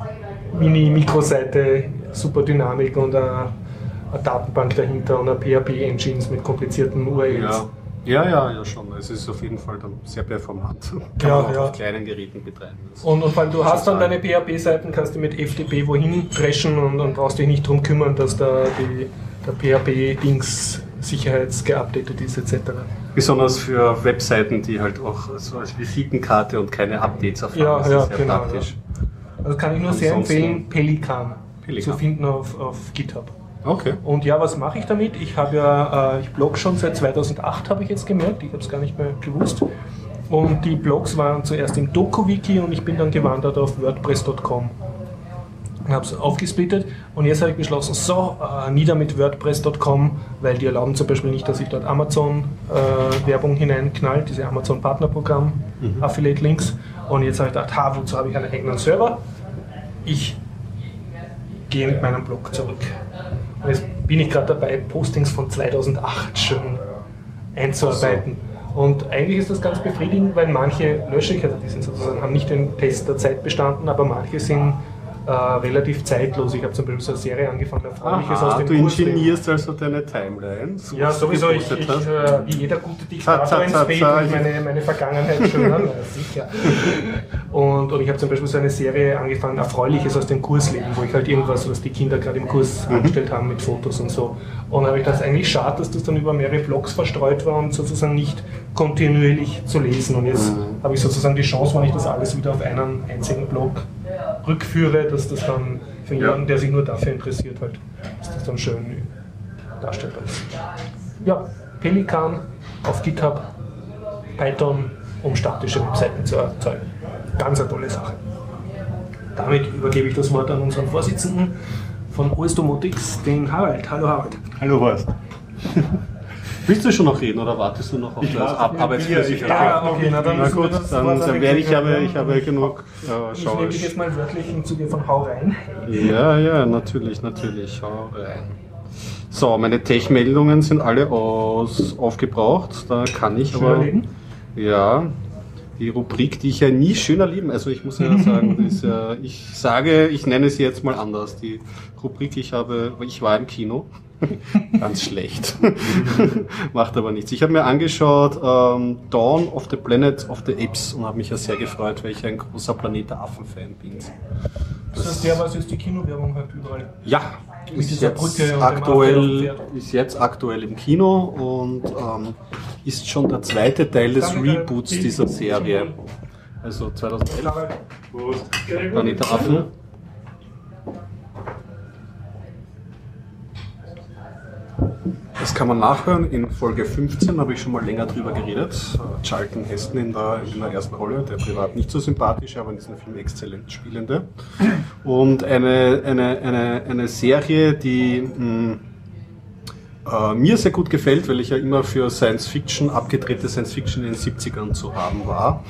[SPEAKER 1] Mini-Mikroseite super Dynamik und eine, eine Datenbank dahinter und eine P H P-Engines mit komplizierten U R Ls.
[SPEAKER 2] Ja. Ja, ja, ja schon. Es ist auf jeden Fall dann sehr performant. Kann
[SPEAKER 1] Ja,
[SPEAKER 2] man auch
[SPEAKER 1] ja.
[SPEAKER 2] auf kleinen Geräten betreiben. Das
[SPEAKER 1] Und, und weil du hast dann
[SPEAKER 2] total.
[SPEAKER 1] deine P H P-Seiten, kannst du mit F T P wohin dreschen und, und brauchst dich nicht darum kümmern, dass da die, der P H P-Dings sicherheitsgeupdatet ist et cetera.
[SPEAKER 2] Besonders für Webseiten, die halt auch so als Visitenkarte und keine Updates erfahren.
[SPEAKER 1] Ja,
[SPEAKER 2] das
[SPEAKER 1] ja,
[SPEAKER 2] ist sehr
[SPEAKER 1] genau,
[SPEAKER 2] praktisch.
[SPEAKER 1] Also kann ich nur sehr
[SPEAKER 2] Ansonsten-
[SPEAKER 1] empfehlen, Pelikan,
[SPEAKER 2] Pelikan.
[SPEAKER 1] zu finden auf, auf GitHub.
[SPEAKER 2] Okay.
[SPEAKER 1] Und ja, was mache ich damit? Ich habe ja, äh, ich blogge schon seit zweitausendacht, habe ich jetzt gemerkt, ich habe es gar nicht mehr gewusst. Und die Blogs waren zuerst im DokuWiki und ich bin dann gewandert auf WordPress Punkt com. Ich habe es aufgesplittet und jetzt habe ich beschlossen, so, äh, nieder mit WordPress Punkt com, weil die erlauben zum Beispiel nicht, dass ich dort Amazon-Werbung äh, hineinknall, diese Amazon-Partnerprogramm,
[SPEAKER 2] Mhm.
[SPEAKER 1] Affiliate-Links. Und jetzt habe ich gedacht, ha, wozu habe ich einen eigenen Server? Ich gehe mit meinem Blog zurück. Und jetzt bin ich gerade dabei, Postings von zweitausendacht schön einzuarbeiten. Und eigentlich ist das ganz befriedigend, weil manche lösche ich, also die sind sozusagen, haben nicht den Test der Zeit bestanden, aber manche sind äh, relativ zeitlos. Ich habe zum Beispiel so eine Serie angefangen, Erfreuliches aus
[SPEAKER 2] Aha,
[SPEAKER 1] dem
[SPEAKER 2] du
[SPEAKER 1] Kursleben.
[SPEAKER 2] ingenierst also deine Timeline. So
[SPEAKER 1] Ja,
[SPEAKER 2] was du
[SPEAKER 1] sowieso, ich,
[SPEAKER 2] gepostet
[SPEAKER 1] ich,
[SPEAKER 2] hast.
[SPEAKER 1] äh, wie jeder gute
[SPEAKER 2] Za,
[SPEAKER 1] Diktator
[SPEAKER 2] za,
[SPEAKER 1] ins
[SPEAKER 2] za,
[SPEAKER 1] Feld
[SPEAKER 2] za.
[SPEAKER 1] und meine, meine Vergangenheit schönern, ja, sicher. Und, und ich habe zum Beispiel so eine Serie angefangen, Erfreuliches aus dem Kursleben, wo ich halt irgendwas, was die Kinder gerade im Kurs
[SPEAKER 2] Mhm.
[SPEAKER 1] angestellt haben mit Fotos und so. Und habe ich das eigentlich schade, dass das dann über mehrere Blogs verstreut war und sozusagen nicht kontinuierlich zu lesen. Und jetzt
[SPEAKER 2] Mhm.
[SPEAKER 1] habe ich sozusagen die Chance, wenn ich das alles wieder auf einen einzigen Blog rückführe, dass das dann für
[SPEAKER 2] Ja.
[SPEAKER 1] jemanden, der sich nur dafür interessiert, halt, dass das dann schön darstellbar ist. Ja, Pelikan auf GitHub, Python, um statische Webseiten zu erzeugen. Ganz eine tolle Sache. Damit übergebe ich das Wort an unseren Vorsitzenden von O S Domotics, den Harald. Hallo Harald.
[SPEAKER 2] Hallo Horst. Willst du schon noch reden oder wartest du noch auf
[SPEAKER 3] Ich
[SPEAKER 2] das
[SPEAKER 3] warte
[SPEAKER 2] Ab
[SPEAKER 3] auf
[SPEAKER 2] Arbeitsversicherung?
[SPEAKER 1] Ja, okay, na dann
[SPEAKER 2] Na
[SPEAKER 1] müssen wir
[SPEAKER 2] gut,
[SPEAKER 1] das
[SPEAKER 2] dann,
[SPEAKER 1] Wort
[SPEAKER 2] dann
[SPEAKER 1] alle
[SPEAKER 2] werde ich,
[SPEAKER 1] kriegen.
[SPEAKER 2] habe, ich habe genug äh,
[SPEAKER 1] Ich
[SPEAKER 2] Schau.
[SPEAKER 1] nehme dich jetzt mal wörtlich im Zuge von Hau rein.
[SPEAKER 2] Ja, ja, natürlich, natürlich. Schau rein. So, meine Tech-Meldungen sind alle aus, aufgebraucht. Da kann ich
[SPEAKER 1] Schöner
[SPEAKER 2] aber.
[SPEAKER 1] Leben?
[SPEAKER 2] Ja, die Rubrik, die ich ja nie schöner leben. Also ich muss ja sagen, das ist ja, ich sage, ich nenne sie jetzt mal anders. Die Rubrik, ich habe, ich war im Kino. Ganz schlecht. Macht aber nichts. Ich habe mir angeschaut ähm, Dawn of the Planet of the Apes und habe mich ja sehr gefreut, weil ich ein großer Planet der Affen-Fan bin.
[SPEAKER 1] Das ist der, was jetzt die Kinowerbung hat überall.
[SPEAKER 2] Ja,
[SPEAKER 1] Mit
[SPEAKER 2] ist
[SPEAKER 1] dieser
[SPEAKER 2] jetzt,
[SPEAKER 1] Brücke und dem
[SPEAKER 2] aktuell,
[SPEAKER 1] Affe auf dem
[SPEAKER 2] ist jetzt aktuell im Kino und ähm, ist schon der zweite Teil des
[SPEAKER 1] Danke,
[SPEAKER 2] Reboots
[SPEAKER 1] danke.
[SPEAKER 2] dieser Serie. Also zweitausendelf,
[SPEAKER 1] Harald.
[SPEAKER 2] Planet der Affen. Das kann man nachhören. In Folge fünfzehn habe ich schon mal länger drüber geredet. Charlton Heston in der, in der ersten Rolle, der privat nicht so sympathisch, aber in diesem Film exzellent spielende. Und eine, eine, eine, eine Serie, die mh, äh, mir sehr gut gefällt, weil ich ja immer für Science Fiction, abgedrehte Science Fiction in den siebzigern zu haben war.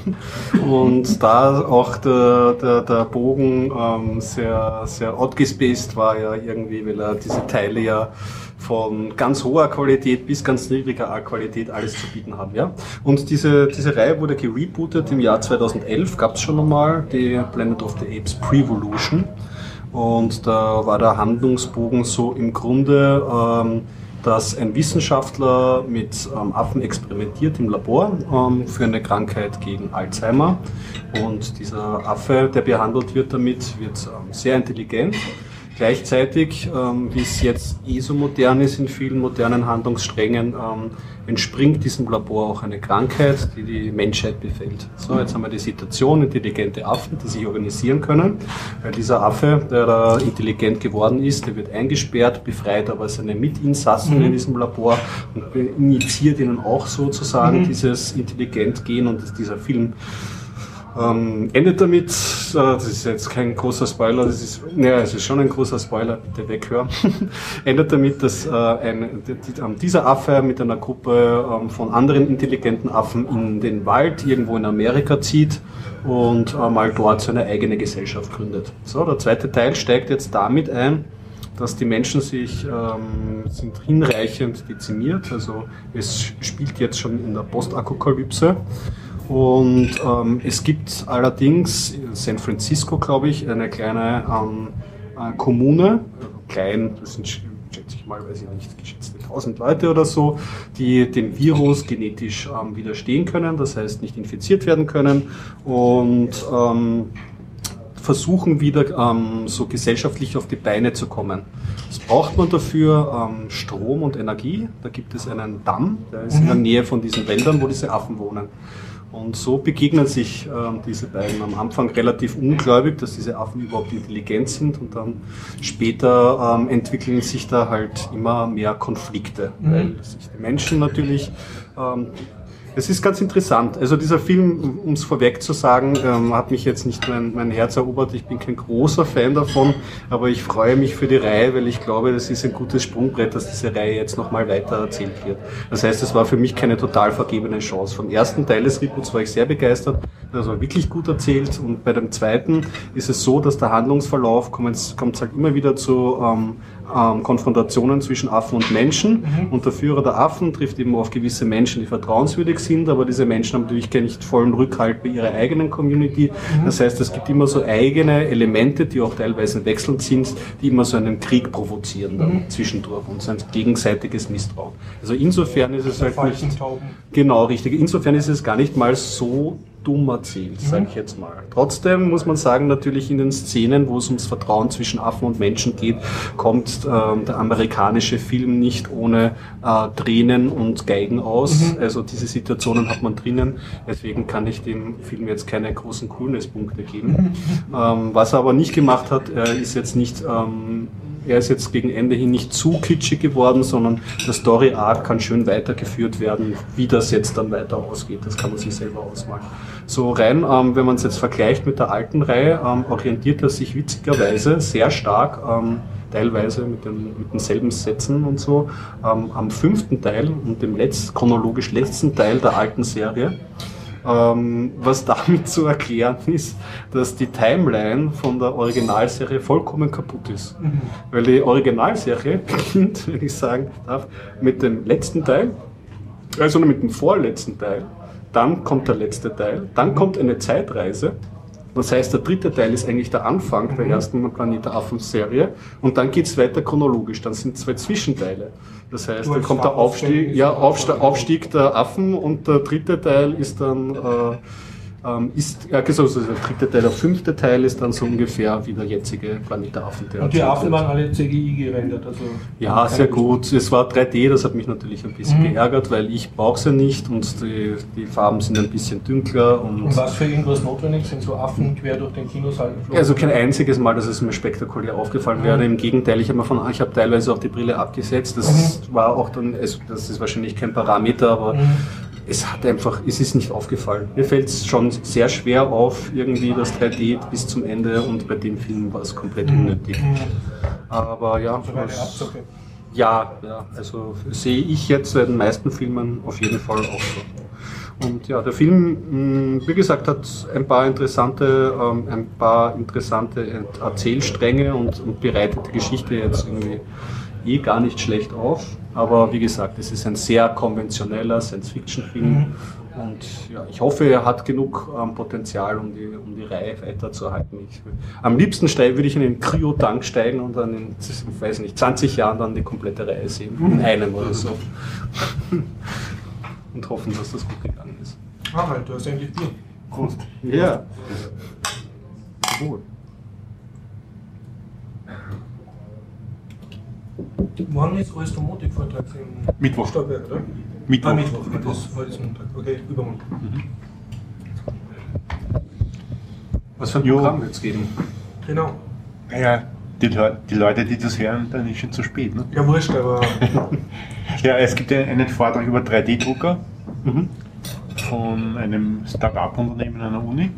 [SPEAKER 2] Und da auch der, der, der Bogen ähm, sehr, sehr odd gespaced war ja irgendwie, weil er diese Teile ja von ganz hoher Qualität bis ganz niedriger Qualität alles zu bieten haben. Ja? Und diese, diese Reihe wurde gerebootet im Jahr zweitausendelf, gab es schon einmal die Planet of the Apes Prevolution. Und da war der Handlungsbogen so im Grunde, ähm, dass ein Wissenschaftler mit ähm, Affen experimentiert im Labor ähm, für eine Krankheit gegen Alzheimer. Und dieser Affe, der behandelt wird damit, wird ähm, sehr intelligent. Gleichzeitig, ähm, wie es jetzt eh so modern ist in vielen modernen Handlungssträngen, ähm, entspringt diesem Labor auch eine Krankheit, die die Menschheit befällt. So, jetzt haben wir die Situation, intelligente Affen, die sich organisieren können. Weil dieser Affe, der da intelligent geworden ist, der wird eingesperrt, befreit aber seine Mitinsassen mhm. in diesem Labor und initiiert ihnen auch sozusagen mhm. dieses Intelligent-Gen, und dieser Film Ähm, endet damit, äh, das ist jetzt kein großer Spoiler, das ist, ja, es ist schon ein großer Spoiler, bitte weghören, endet damit, dass äh, ein, die, die, dieser Affe mit einer Gruppe ähm, von anderen intelligenten Affen in den Wald irgendwo in Amerika zieht und äh, mal dort seine eigene Gesellschaft gründet. So, der zweite Teil steigt jetzt damit ein, dass die Menschen sich ähm, sind hinreichend dezimiert, also es spielt jetzt schon in der Postapokalypse. Und ähm, es gibt allerdings in San Francisco, glaube ich, eine kleine ähm, äh, Kommune, klein, das sind, schätze ich mal, weiß ich nicht, geschätzte tausend Leute oder so, die dem Virus genetisch ähm, widerstehen können, das heißt nicht infiziert werden können und ähm, versuchen wieder ähm, so gesellschaftlich auf die Beine zu kommen. Was braucht man dafür? Ähm, Strom und Energie. Da gibt es einen Damm, der ist in der Nähe von diesen Wäldern, wo diese Affen wohnen. Und so begegnen sich ähm, diese beiden am Anfang relativ ungläubig, dass diese Affen überhaupt intelligent sind, und dann später ähm, entwickeln sich da halt immer mehr Konflikte, mhm. weil sich die Menschen natürlich ähm, es ist ganz interessant. Also dieser Film, um es vorweg zu sagen, ähm, hat mich jetzt nicht mein, mein Herz erobert. Ich bin kein großer Fan davon, aber ich freue mich für die Reihe, weil ich glaube, das ist ein gutes Sprungbrett, dass diese Reihe jetzt nochmal weiter erzählt wird. Das heißt, es war für mich keine total vergebene Chance. Vom ersten Teil des Reboots war ich sehr begeistert. Das war wirklich gut erzählt, und bei dem zweiten ist es so, dass der Handlungsverlauf kommt es halt immer wieder zu ähm, ähm, Konfrontationen zwischen Affen und Menschen, mhm. und der Führer der Affen trifft eben auf gewisse Menschen, die vertrauenswürdig sind, aber diese Menschen haben natürlich nicht vollen Rückhalt bei ihrer eigenen Community. Mhm. Das heißt, es gibt immer so eigene Elemente, die auch teilweise wechselnd sind, die immer so einen Krieg provozieren dann mhm. zwischendurch und so ein gegenseitiges Misstrauen. Also insofern ist es halt nicht... Genau, richtig. Insofern ist es gar nicht mal so dumm erzählt, sage ich jetzt mal. Trotzdem muss man sagen, natürlich in den Szenen, wo es ums Vertrauen zwischen Affen und Menschen geht, kommt äh, der amerikanische Film nicht ohne äh, Tränen und Geigen aus. Mhm. Also diese Situationen hat man drinnen. Deswegen kann ich dem Film jetzt keine großen Coolness-Punkte geben. Mhm. Ähm, was er aber nicht gemacht hat, äh, ist jetzt nicht... Ähm, Er ist jetzt gegen Ende hin nicht zu kitschig geworden, sondern der Story-Arc kann schön weitergeführt werden. Wie das jetzt dann weiter ausgeht, das kann man sich selber ausmalen. So rein, ähm, wenn man es jetzt vergleicht mit der alten Reihe, ähm, orientiert er sich witzigerweise sehr stark, ähm, teilweise mit, den, mit denselben Sätzen und so, ähm, am fünften Teil und dem letzt, chronologisch letzten Teil der alten Serie. Ähm, was damit zu erklären ist, dass die Timeline von der Originalserie vollkommen kaputt ist. Mhm. Weil die Originalserie beginnt, wenn ich sagen darf, mit dem letzten Teil, also mit dem vorletzten Teil, dann kommt der letzte Teil, dann kommt eine Zeitreise. Das heißt, der dritte Teil ist eigentlich der Anfang mhm. der ersten Planet der Affen-Serie, und dann geht es weiter chronologisch, dann sind zwei Zwischenteile. Das heißt, dann kommt der Aufstieg, ja, Aufstieg, Aufstieg der Affen, und der dritte Teil ist dann äh, Ähm, ist, ja, also der dritte Teil, der fünfte Teil ist dann so ungefähr wie der jetzige Planet der Affen. Der
[SPEAKER 1] und die Affen waren alle C G I gerendert? Also
[SPEAKER 2] ja, sehr gut. Es war drei D, das hat mich natürlich ein bisschen
[SPEAKER 1] mhm.
[SPEAKER 2] geärgert, weil ich brauche sie nicht und die, die Farben sind ein bisschen dünkler. Und,
[SPEAKER 1] und was für irgendwas notwendig? Sind so Affen quer durch den Kinosaal geflogen?
[SPEAKER 2] Also kein einziges Mal, dass es mir spektakulär aufgefallen mhm. wäre. Im Gegenteil, ich habe mir von, ich habe teilweise auch die Brille abgesetzt. Das mhm. war auch dann, also das ist wahrscheinlich kein Parameter, aber mhm. es hat einfach, es ist nicht aufgefallen. Mir fällt es schon sehr schwer auf, irgendwie das drei D bis zum Ende und bei dem Film war es komplett unnötig. Mhm. Aber ja, was, ja, ja, also sehe ich jetzt bei den meisten Filmen auf jeden Fall auch so. Und ja, der Film, wie gesagt, hat ein paar interessante, ähm, ein paar interessante Erzählstränge und, und bereitet die Geschichte jetzt irgendwie eh gar nicht schlecht auf. Aber wie gesagt, es ist ein sehr konventioneller Science-Fiction-Film. Mhm. Und ja, ich hoffe, er hat genug ähm, Potenzial, um die, um die Reihe weiterzuhalten. Ich, am liebsten steig, würde ich in den Cryo-Tank steigen und dann in, ich weiß nicht, zwanzig Jahren dann die komplette Reihe sehen. In einem oder so. Und hoffen, dass das gut gegangen ist.
[SPEAKER 1] Ah, halt, du hast eigentlich Bier.
[SPEAKER 2] Prost. Ja. Gut.
[SPEAKER 1] Morgen ist Oestomotik-Vortrag im
[SPEAKER 3] Mittwoch.
[SPEAKER 1] Stockwerk, oder?
[SPEAKER 3] Mittwoch.
[SPEAKER 1] Ah, Mittwoch. Heute ist, heute ist Montag. Okay, übermorgen. Mhm.
[SPEAKER 2] Was für ein Programm wird es geben?
[SPEAKER 1] Genau.
[SPEAKER 3] Naja, die, Le die Leute, die das hören, dann ist schon zu spät. Ne?
[SPEAKER 1] Ja, wurscht, aber...
[SPEAKER 3] ja, es gibt einen Vortrag über drei D-Drucker mhm. von einem Start-up-Unternehmen an der Uni.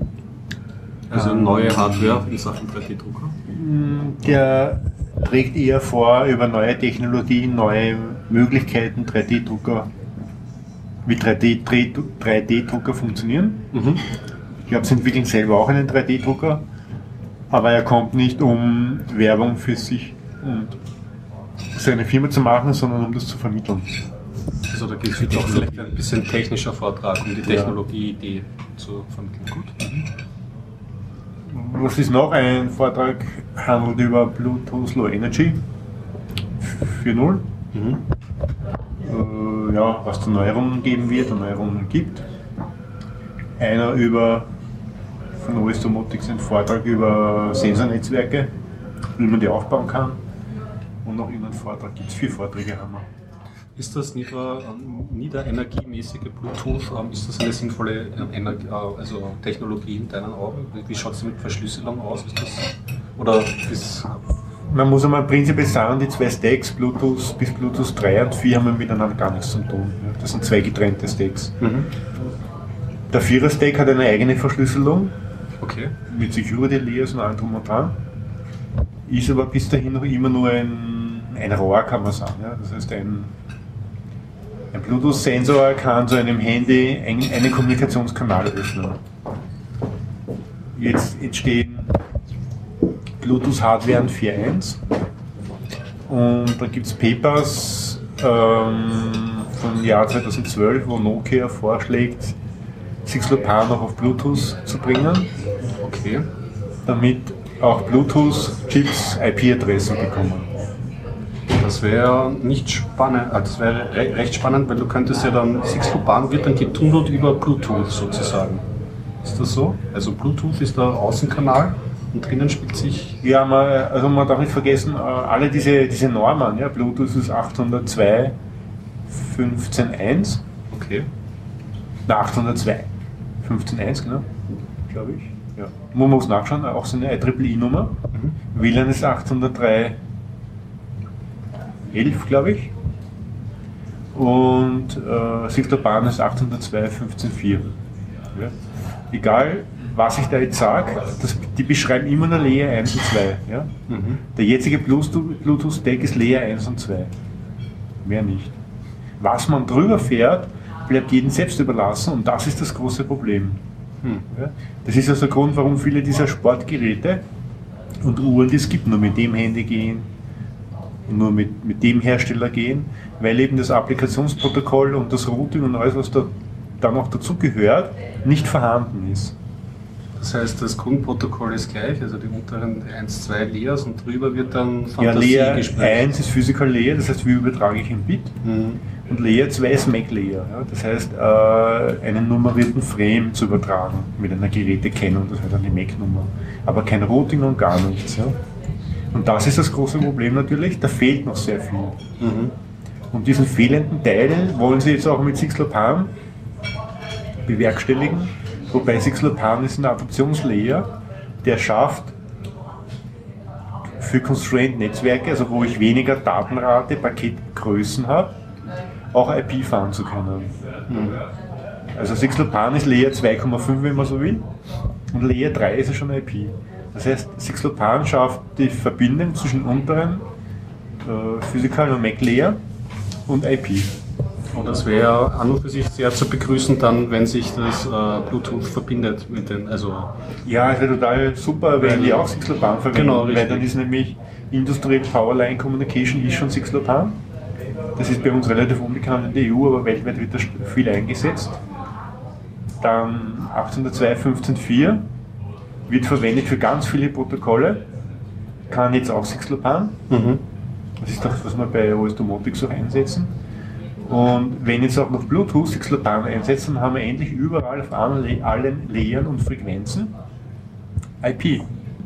[SPEAKER 2] Also neue Hardware in Sachen drei D-Drucker?
[SPEAKER 3] Der trägt eher vor über neue Technologien, neue Möglichkeiten, drei D-Drucker, wie drei D-Drucker funktionieren. Mhm. Ich glaube, sie entwickeln selber auch einen drei D-Drucker, aber er kommt nicht, um Werbung für sich und seine Firma zu machen, sondern um das zu vermitteln.
[SPEAKER 2] Also da geht es doch vielleicht ein bisschen technischer Vortrag, um die Technologie-Idee zu vermitteln. Gut. Mhm.
[SPEAKER 3] Was ist noch? Ein Vortrag handelt über Bluetooth Low Energy vier Punkt null. Mhm. Äh, ja, was da Neuerungen geben wird und Neuerungen gibt. Einer über von Oestomotics ein Vortrag über Sensornetzwerke, wie man die aufbauen kann. Und noch irgendeinen Vortrag gibt es. Vier Vorträge haben wir.
[SPEAKER 2] Ist das nieder, niederenergiemäßige Bluetooth, ist das eine sinnvolle Energie, also Technologie in deinen Augen? Wie schaut es mit Verschlüsselung aus? Ist das, oder ist
[SPEAKER 3] man muss einmal prinzipiell sagen, die zwei Stacks, Bluetooth bis Bluetooth drei und vier, haben miteinander gar nichts zu tun. Das sind zwei getrennte Stacks. Mhm. Der Vierer-Stack hat eine eigene Verschlüsselung,
[SPEAKER 2] okay.
[SPEAKER 3] Mit Security Layers und allem drum und dran. Ist aber bis dahin noch immer nur ein, ein Rohr, kann man sagen. Ja? Das heißt, ein Ein Bluetooth-Sensor kann zu einem Handy einen Kommunikationskanal öffnen. Jetzt, jetzt stehen Bluetooth-Hardware vier Punkt eins und da gibt es Papers ähm, vom Jahr zweitausendzwölf, wo Nokia vorschlägt, six Low Power noch auf Bluetooth zu bringen,
[SPEAKER 2] okay.
[SPEAKER 3] Damit auch Bluetooth-Chips I P-Adressen bekommen.
[SPEAKER 2] Das wäre nicht spannend, das wäre re recht spannend, weil du könntest ja dann, six Low Power wird dann getunnelt über Bluetooth sozusagen. Ist das so? Also Bluetooth ist der Außenkanal und drinnen spielt sich...
[SPEAKER 3] Ja, man, also man darf nicht vergessen, alle diese, diese Normen, ja, Bluetooth ist achthundertzwei Punkt fünfzehn Punkt eins.
[SPEAKER 2] Okay.
[SPEAKER 3] Na, achthundertzwei Punkt fünfzehn Punkt eins, genau, glaube ich. Ja. Man muss nachschauen, auch so eine I E E E-Nummer. Mhm. W L A N ist achthundertdrei Punkt elf, glaube ich. Und äh, six Low Power ist achthundertzwei Punkt fünfzehn Punkt vier. Ja. Egal, was ich da jetzt sage, die beschreiben immer nur Layer eins und zwei. Ja? Mhm. Der jetzige Bluetooth-Stack ist Layer eins und zwei. Mehr nicht. Was man drüber fährt, bleibt jedem selbst überlassen und das ist das große Problem. Mhm. Ja? Das ist also der Grund, warum viele dieser Sportgeräte und Uhren, die es gibt, nur mit dem Handy gehen, nur mit, mit dem Hersteller gehen, weil eben das Applikationsprotokoll und das Routing und alles, was da dann noch dazugehört, nicht vorhanden ist.
[SPEAKER 2] Das heißt, das Grundprotokoll ist gleich, also die unteren eins, zwei Layers und drüber wird dann
[SPEAKER 3] Fantasie ja, Layer gesprochen. eins ist Physical Layer, das heißt, wie übertrage ich ein Bit. Mhm. Und Layer zwei ist Mac Layer. Ja? Das heißt, äh, einen nummerierten Frame zu übertragen mit einer Gerätekennung, das wäre dann die Mac-Nummer. Aber kein Routing und gar nichts. Ja? Und das ist das große Problem natürlich, da fehlt noch sehr viel. Mhm. Und diesen fehlenden Teil wollen sie jetzt auch mit Sixlopan bewerkstelligen, wobei Sixlopan ist ein Adaptionslayer, der schafft, für Constraint-Netzwerke, also wo ich weniger Datenrate, Paketgrößen habe, auch I P fahren zu können. Mhm. Also Sixlopan ist Layer zwei Komma fünf, wenn man so will, und Layer drei ist ja schon I P. Das heißt, Sixlopan schafft die Verbindung zwischen unteren äh, Physical und Mac Layer und I P.
[SPEAKER 2] Und das wäre an und für sich sehr zu begrüßen dann, wenn sich das äh, Bluetooth verbindet mit den, also...
[SPEAKER 3] Ja, es wäre total super, wenn die auch Sixlopan verwenden,
[SPEAKER 2] genau,
[SPEAKER 3] weil dann ist nämlich Industrial Powerline Communication ist schon Sixlopan. Das ist bei uns relativ unbekannt in der E U, aber weltweit wird das viel eingesetzt. Dann achthundertzwei Punkt fünfzehn Punkt vier wird verwendet für ganz viele Protokolle, kann jetzt auch Sixlopan. Mhm. Das ist das, was wir bei O S Domotics auch einsetzen. Und wenn jetzt auch noch Bluetooth Sixlopan einsetzen, dann haben wir endlich überall auf allen, allen Layern und Frequenzen I P.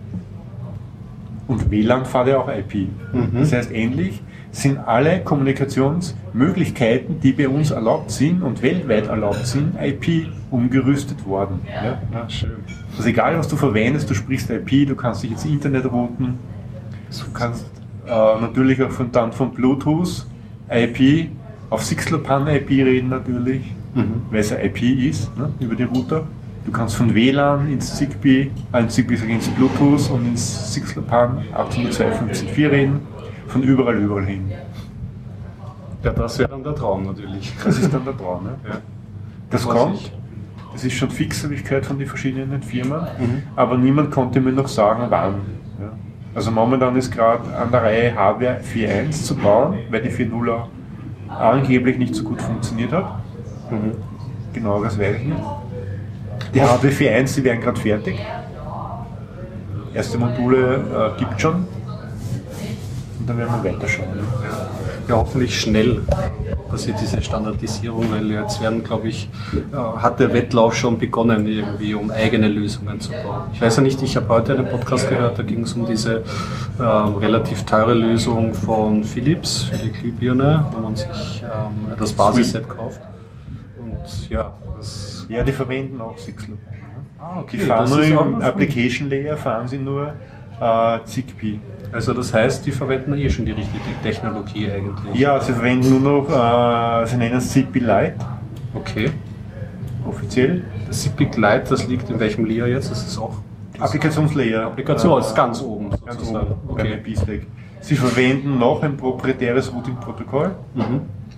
[SPEAKER 3] Und W L A N fährt ja auch I P. Mhm. Das heißt, endlich sind alle Kommunikationsmöglichkeiten, die bei uns erlaubt sind und weltweit erlaubt sind, I P umgerüstet worden. Ja?
[SPEAKER 2] Ja, schön.
[SPEAKER 3] Also egal, was du verwendest, du sprichst I P, du kannst dich ins Internet routen, du kannst äh, natürlich auch von, dann von Bluetooth I P auf Sixlopan I P reden natürlich, mhm. weil es ein I P ist, ne, über die Router. Du kannst von W L A N ins Zigbee, äh, ins Zigbee ins Bluetooth und ins Sixlopan achthundertzwei Punkt fünfzehn Punkt vier reden, von überall, überall hin.
[SPEAKER 2] Ja, das wäre dann der Traum natürlich.
[SPEAKER 3] Das ist dann der Traum, ne?
[SPEAKER 2] Ja.
[SPEAKER 3] Das
[SPEAKER 2] Was
[SPEAKER 3] kommt,
[SPEAKER 2] ich.
[SPEAKER 3] das ist schon fix, habe ich gehört von den verschiedenen Firmen,
[SPEAKER 2] Mhm.
[SPEAKER 3] aber niemand konnte mir noch sagen, wann. Ja. Also momentan ist gerade an der Reihe Hardware vier Punkt eins zu bauen, weil die vier Punkt nuller angeblich nicht so gut funktioniert hat. Mhm. Genau, das weiß ich nicht. Die Hardware vier Punkt eins, die werden gerade fertig. Erste Module äh, gibt es schon. Und dann werden wir weiterschauen.
[SPEAKER 2] Ja, hoffentlich schnell passiert diese Standardisierung, weil jetzt werden, glaube ich, äh, hat der Wettlauf schon begonnen, irgendwie, um eigene Lösungen zu bauen. Ich weiß ja nicht, ich habe heute einen Podcast gehört, da ging es um diese äh, relativ teure Lösung von Philips für die Glühbirne, wo man sich ähm, das Basisset kauft. Und ja, das
[SPEAKER 3] Ja, die verwenden auch Sixlopan.
[SPEAKER 2] Ah, okay.
[SPEAKER 3] Die fahren
[SPEAKER 2] Das
[SPEAKER 3] nur
[SPEAKER 2] ist auch
[SPEAKER 3] im
[SPEAKER 2] noch
[SPEAKER 3] Application Layer, fahren sie nur äh, Zigbee.
[SPEAKER 2] Also das heißt, die verwenden eh schon die richtige Technologie eigentlich.
[SPEAKER 3] Ja, sie verwenden nur noch, äh, sie nennen es Zigbee Lite,
[SPEAKER 2] Okay.
[SPEAKER 3] offiziell.
[SPEAKER 2] Das Zigbee Lite, das liegt in welchem Layer jetzt? Das ist auch
[SPEAKER 3] Applikationslayer.
[SPEAKER 2] Applikation, das
[SPEAKER 3] Äh,
[SPEAKER 2] ist ganz oben
[SPEAKER 3] Ganz
[SPEAKER 2] sozusagen.
[SPEAKER 3] oben, beim
[SPEAKER 2] Okay.
[SPEAKER 3] I P-Stack. Sie verwenden noch ein proprietäres Routing-Protokoll.
[SPEAKER 2] Mhm.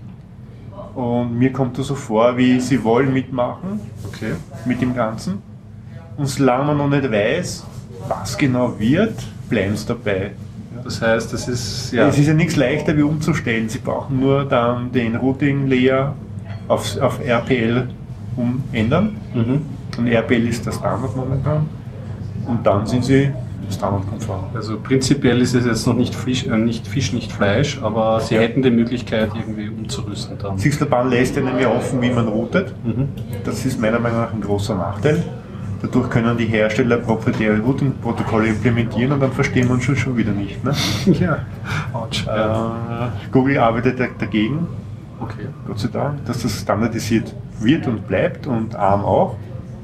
[SPEAKER 3] Und mir kommt das so vor, wie sie wollen mitmachen
[SPEAKER 2] Okay.
[SPEAKER 3] mit dem Ganzen. Und solange man noch nicht weiß, was genau wird, bleiben sie dabei.
[SPEAKER 2] Das heißt, das ist ja.
[SPEAKER 3] Es ist ja nichts leichter wie umzustellen. Sie brauchen nur dann den Routing-Layer auf, auf R P L umändern.
[SPEAKER 2] Mhm.
[SPEAKER 3] Und R P L ist der Standard momentan. Und dann sind sie standardkonform.
[SPEAKER 2] Also prinzipiell ist es jetzt noch nicht Fisch, äh, nicht Fisch, nicht Fleisch, aber sie hätten die Möglichkeit irgendwie umzurüsten dann.
[SPEAKER 3] Sixlopan lässt ja nämlich offen, wie man routet.
[SPEAKER 2] Mhm.
[SPEAKER 3] Das ist meiner Meinung nach ein großer Nachteil. Dadurch können die Hersteller proprietäre Routing-Protokolle implementieren und dann verstehen wir uns schon, schon wieder nicht. Ne?
[SPEAKER 2] Ja. Autsch. Ja.
[SPEAKER 3] Äh, Google arbeitet dagegen,
[SPEAKER 2] Okay.
[SPEAKER 3] Gott sei Dank, dass das standardisiert wird und bleibt und A R M auch.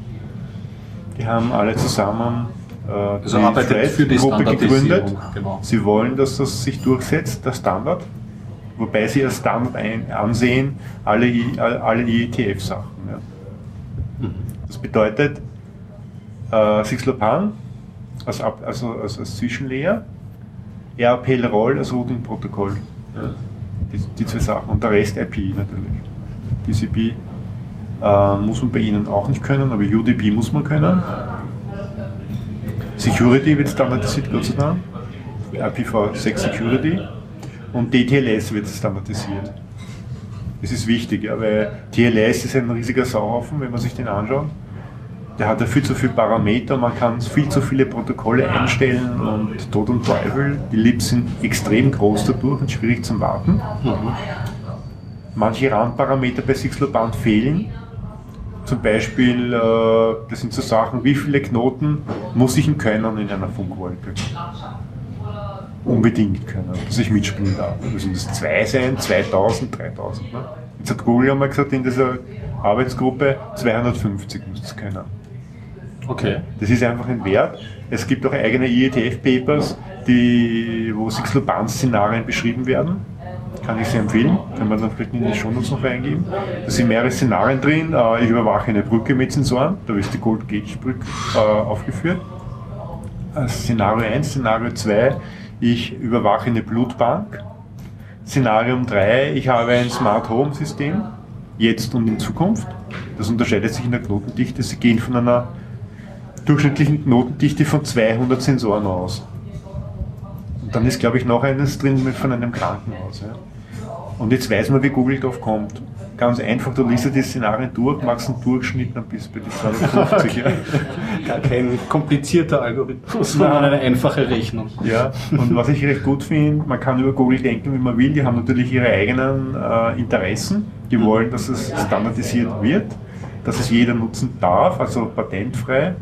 [SPEAKER 3] Die haben alle zusammen äh,
[SPEAKER 2] Also arbeitet für die
[SPEAKER 3] Gruppe
[SPEAKER 2] Standardisierung.
[SPEAKER 3] gegründet.
[SPEAKER 2] Genau.
[SPEAKER 3] Sie wollen, dass das sich durchsetzt, der Standard, wobei sie als Standard ein, ansehen alle, I- alle I E T F-Sachen. Ja.
[SPEAKER 2] Mhm.
[SPEAKER 3] Das bedeutet, äh, Sixlopan als, Ab- also als, als Zwischenlayer, R P L-Roll als Routing-Protokoll.
[SPEAKER 2] Ja.
[SPEAKER 3] Die, die zwei Sachen und der Rest I P natürlich. T C P äh, muss man bei Ihnen auch nicht können, aber U D P muss man können. Security wird standardisiert, Gott sei Dank. I P v sechs Security. Und D T L S wird standardisiert. Das ist wichtig, ja, weil T L S ist ein riesiger Sauhaufen, wenn man sich den anschaut. Der hat ja viel zu viele Parameter, man kann viel zu viele Protokolle einstellen und Tod und Teufel. Die Libs sind extrem groß dadurch und schwierig zum Warten.
[SPEAKER 2] Mhm.
[SPEAKER 3] manche Randparameter bei Sixloban fehlen. Zum Beispiel, äh, das sind so Sachen, wie viele Knoten muss ich können in einer Funkwolke? Unbedingt können, dass ich mitspielen darf. Müssen das zwei sein, zweitausend, dreitausend. Ne? Jetzt hat Google einmal gesagt, in dieser Arbeitsgruppe zweihundertfünfzig muss es können.
[SPEAKER 2] Okay.
[SPEAKER 3] Das ist einfach ein Wert. Es gibt auch eigene I E T F-Papers, die, wo Sixloban-Szenarien beschrieben werden. Kann ich sehr empfehlen, kann man dann vielleicht in die Shownotes noch reingeben. Da sind mehrere Szenarien drin. Ich überwache eine Brücke mit Sensoren, da ist die Gold-Gage-Brücke äh, aufgeführt. Szenario eins, Szenario zwei, ich überwache eine Blutbank. Szenario drei, ich habe ein Smart Home System, jetzt und in Zukunft. Das unterscheidet sich in der Knotendichte. Sie gehen von einer durchschnittlichen Knotendichte von zweihundert Sensoren aus. Und dann ist, glaube ich, noch eines drin mit von einem Krankenhaus. Ja. Und jetzt weiß man, wie Google drauf kommt. Ganz einfach, du liest die Szenarien durch, machst einen Durchschnitt, dann bist du bei die zweihundertfünfzig. Ja.
[SPEAKER 2] Gar kein komplizierter Algorithmus, sondern eine einfache Rechnung.
[SPEAKER 3] Ja, und was ich recht gut finde, man kann über Google denken, wie man will. Die haben natürlich ihre eigenen äh, Interessen. Die wollen, dass es standardisiert wird, dass es jeder nutzen darf, also patentfrei,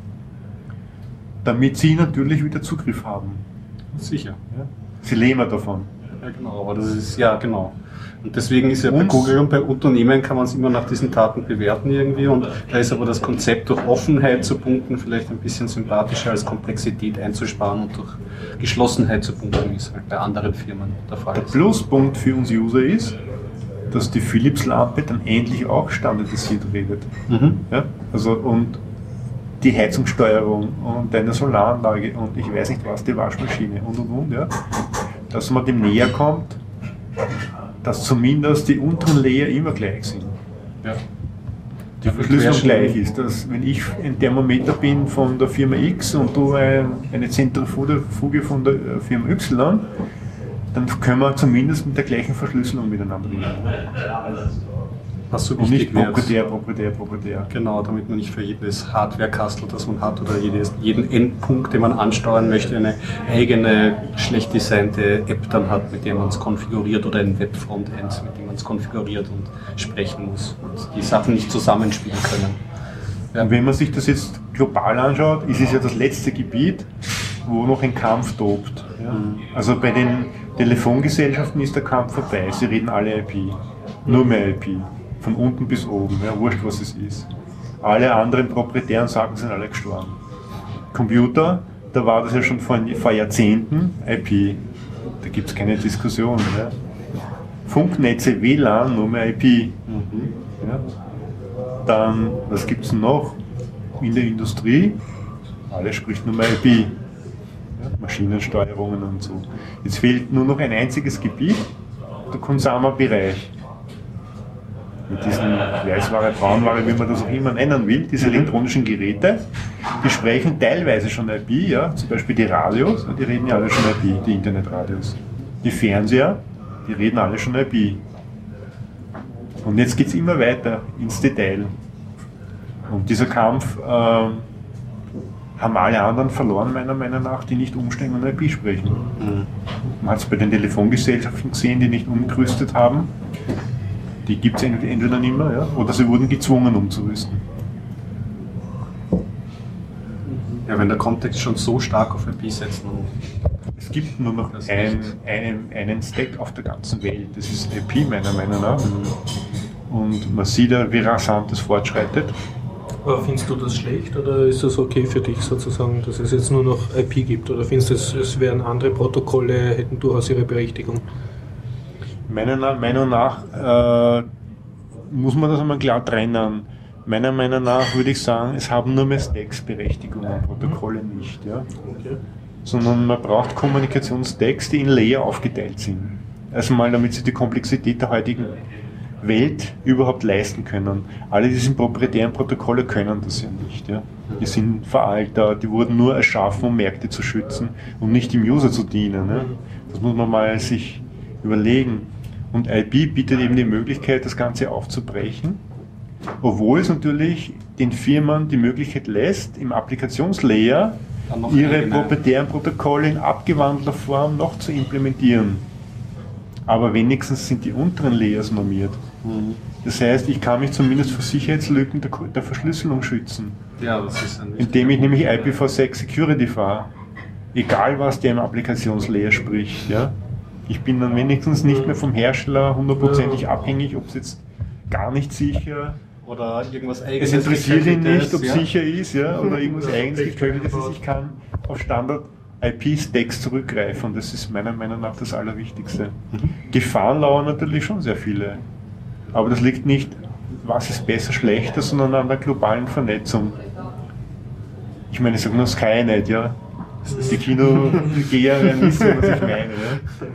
[SPEAKER 3] damit sie natürlich wieder Zugriff haben.
[SPEAKER 2] Sicher.
[SPEAKER 3] Ja. Sie leben davon.
[SPEAKER 2] Ja, genau, aber das ist, ja, genau. Und deswegen ist ja bei Google und bei Unternehmen kann man es immer nach diesen Daten bewerten irgendwie und da ist aber das Konzept durch Offenheit zu punkten vielleicht ein bisschen sympathischer als Komplexität einzusparen und durch Geschlossenheit zu punkten, wie es halt bei anderen Firmen der Fall ist.
[SPEAKER 3] Der Pluspunkt für uns User ist, dass die Philips-Lampe dann endlich auch standardisiert redet. Mhm. Ja? Also, und die Heizungssteuerung und deine Solaranlage und ich weiß nicht was, die Waschmaschine und und und, ja? Dass man dem näher kommt, dass zumindest die unteren Layer immer gleich sind. Ja. Die Verschlüsselung gleich ist, dass wenn ich ein Thermometer bin von der Firma X und du ein, eine Zentrifuge von der Firma Y, dann können wir zumindest mit der gleichen Verschlüsselung miteinander reden.
[SPEAKER 2] Was so
[SPEAKER 3] und nicht
[SPEAKER 2] wird.
[SPEAKER 3] proprietär, proprietär, proprietär.
[SPEAKER 2] Genau, damit man nicht für jedes Hardware-Kastel, das man hat, oder jedes, jeden Endpunkt, den man ansteuern möchte, eine eigene, schlecht designte App dann hat, mit der man es konfiguriert, oder ein Web-Frontend, mit dem man es konfiguriert und sprechen muss und die Sachen nicht zusammenspielen können.
[SPEAKER 3] Ja. Und wenn man sich das jetzt global anschaut, ist es ja das letzte Gebiet, wo noch ein Kampf tobt. Ja? Mhm. Also bei den Telefongesellschaften ist der Kampf vorbei, sie reden alle I P, nur mehr I P. Von unten bis oben, ja, wurscht was es ist. Alle anderen proprietären Sachen sind alle gestorben. Computer, da war das ja schon vor, vor Jahrzehnten I P. Da gibt es keine Diskussion. Ja. Funknetze, W L A N, nur mehr I P. Mhm. Ja. Dann, was gibt es noch? In der Industrie, alles spricht nur mehr I P. Ja, Maschinensteuerungen und so. Jetzt fehlt nur noch ein einziges Gebiet, der Konsumerbereich. Mit diesen Weißware, Braunware, wie man das auch immer nennen will, diese elektronischen Geräte, die sprechen teilweise schon I P, ja, zum Beispiel die Radios, die reden ja alle schon I P, die Internetradios. Die Fernseher, die reden alle schon I P. Und jetzt geht es immer weiter ins Detail. Und dieser Kampf äh, haben alle anderen verloren, meiner Meinung nach, die nicht umsteigen und I P sprechen. Mhm. Man hat es bei den Telefongesellschaften gesehen, die nicht umgerüstet haben. Die gibt es entweder nicht mehr, ja, oder sie wurden gezwungen umzurüsten.
[SPEAKER 2] Ja, wenn der Kontext schon so stark auf I P setzt.
[SPEAKER 3] Es gibt nur noch ein, einen, einen Stack auf der ganzen Welt, das ist I P meiner Meinung nach. Und man sieht ja, wie rasant das fortschreitet.
[SPEAKER 1] Aber findest du das schlecht oder ist das okay für dich sozusagen, dass es jetzt nur noch I P gibt? Oder findest du, es, es wären andere Protokolle, hätten durchaus ihre Berechtigung?
[SPEAKER 3] Meiner Meinung nach äh, muss man das einmal klar trennen. Meiner Meinung nach würde ich sagen, es haben nur mehr Stacks Berechtigung und Protokolle nicht. Ja? Okay. Sondern man braucht Kommunikationsstacks, die in Layer aufgeteilt sind. Also mal, damit sie die Komplexität der heutigen Welt überhaupt leisten können. Alle diese proprietären Protokolle können das ja nicht. Ja? Die sind veraltet, die wurden nur erschaffen, um Märkte zu schützen und nicht dem User zu dienen. Ja? Das muss man mal sich überlegen. Und I P bietet eben die Möglichkeit, das Ganze aufzubrechen, obwohl es natürlich den Firmen die Möglichkeit lässt, im Applikationslayer ihre proprietären Protokolle in abgewandelter Form noch zu implementieren. aber wenigstens sind die unteren Layers normiert. Mhm. Das heißt, ich kann mich zumindest vor Sicherheitslücken der, der Verschlüsselung schützen.
[SPEAKER 2] Ja, das ist ein
[SPEAKER 3] indem ich nämlich I P v six Security fahre. Egal, was der im Applikationslayer spricht. Ja? Ich bin dann wenigstens nicht mehr vom Hersteller hundertprozentig abhängig, ob es jetzt gar nicht sicher
[SPEAKER 2] oder irgendwas eigenes.
[SPEAKER 3] Es interessiert ihn nicht, ob es
[SPEAKER 2] ja?
[SPEAKER 3] sicher ist, ja, oder irgendwas eigenes geköpftes ist. Ich kann auf Standard-I P-Stacks zurückgreifen und das ist meiner Meinung nach das Allerwichtigste. Mhm. Gefahren lauern natürlich schon sehr viele. Aber das liegt nicht, was ist besser, schlechter, sondern an der globalen Vernetzung. Ich meine, ich sage nur Skynet, ja. Die Kinogeher werden wissen, was ich meine. Ja.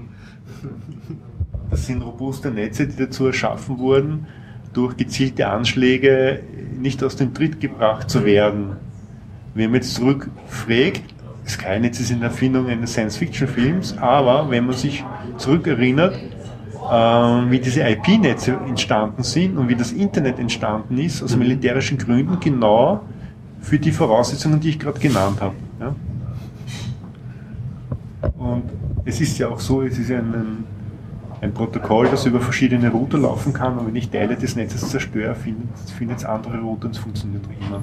[SPEAKER 3] Das sind robuste Netze, die dazu erschaffen wurden, durch gezielte Anschläge nicht aus dem Tritt gebracht zu werden. Wenn man jetzt zurückfragt, Skynet ist eine Erfindung eines Science-Fiction-Films, aber wenn man sich zurückerinnert, wie diese I P-Netze entstanden sind und wie das Internet entstanden ist, aus militärischen Gründen, genau für die Voraussetzungen, die ich gerade genannt habe. Ja? Und es ist ja auch so, es ist ein, ein Protokoll, das über verschiedene Router laufen kann und wenn ich Teile des Netzes zerstöre, findet es andere Router und es funktioniert immer.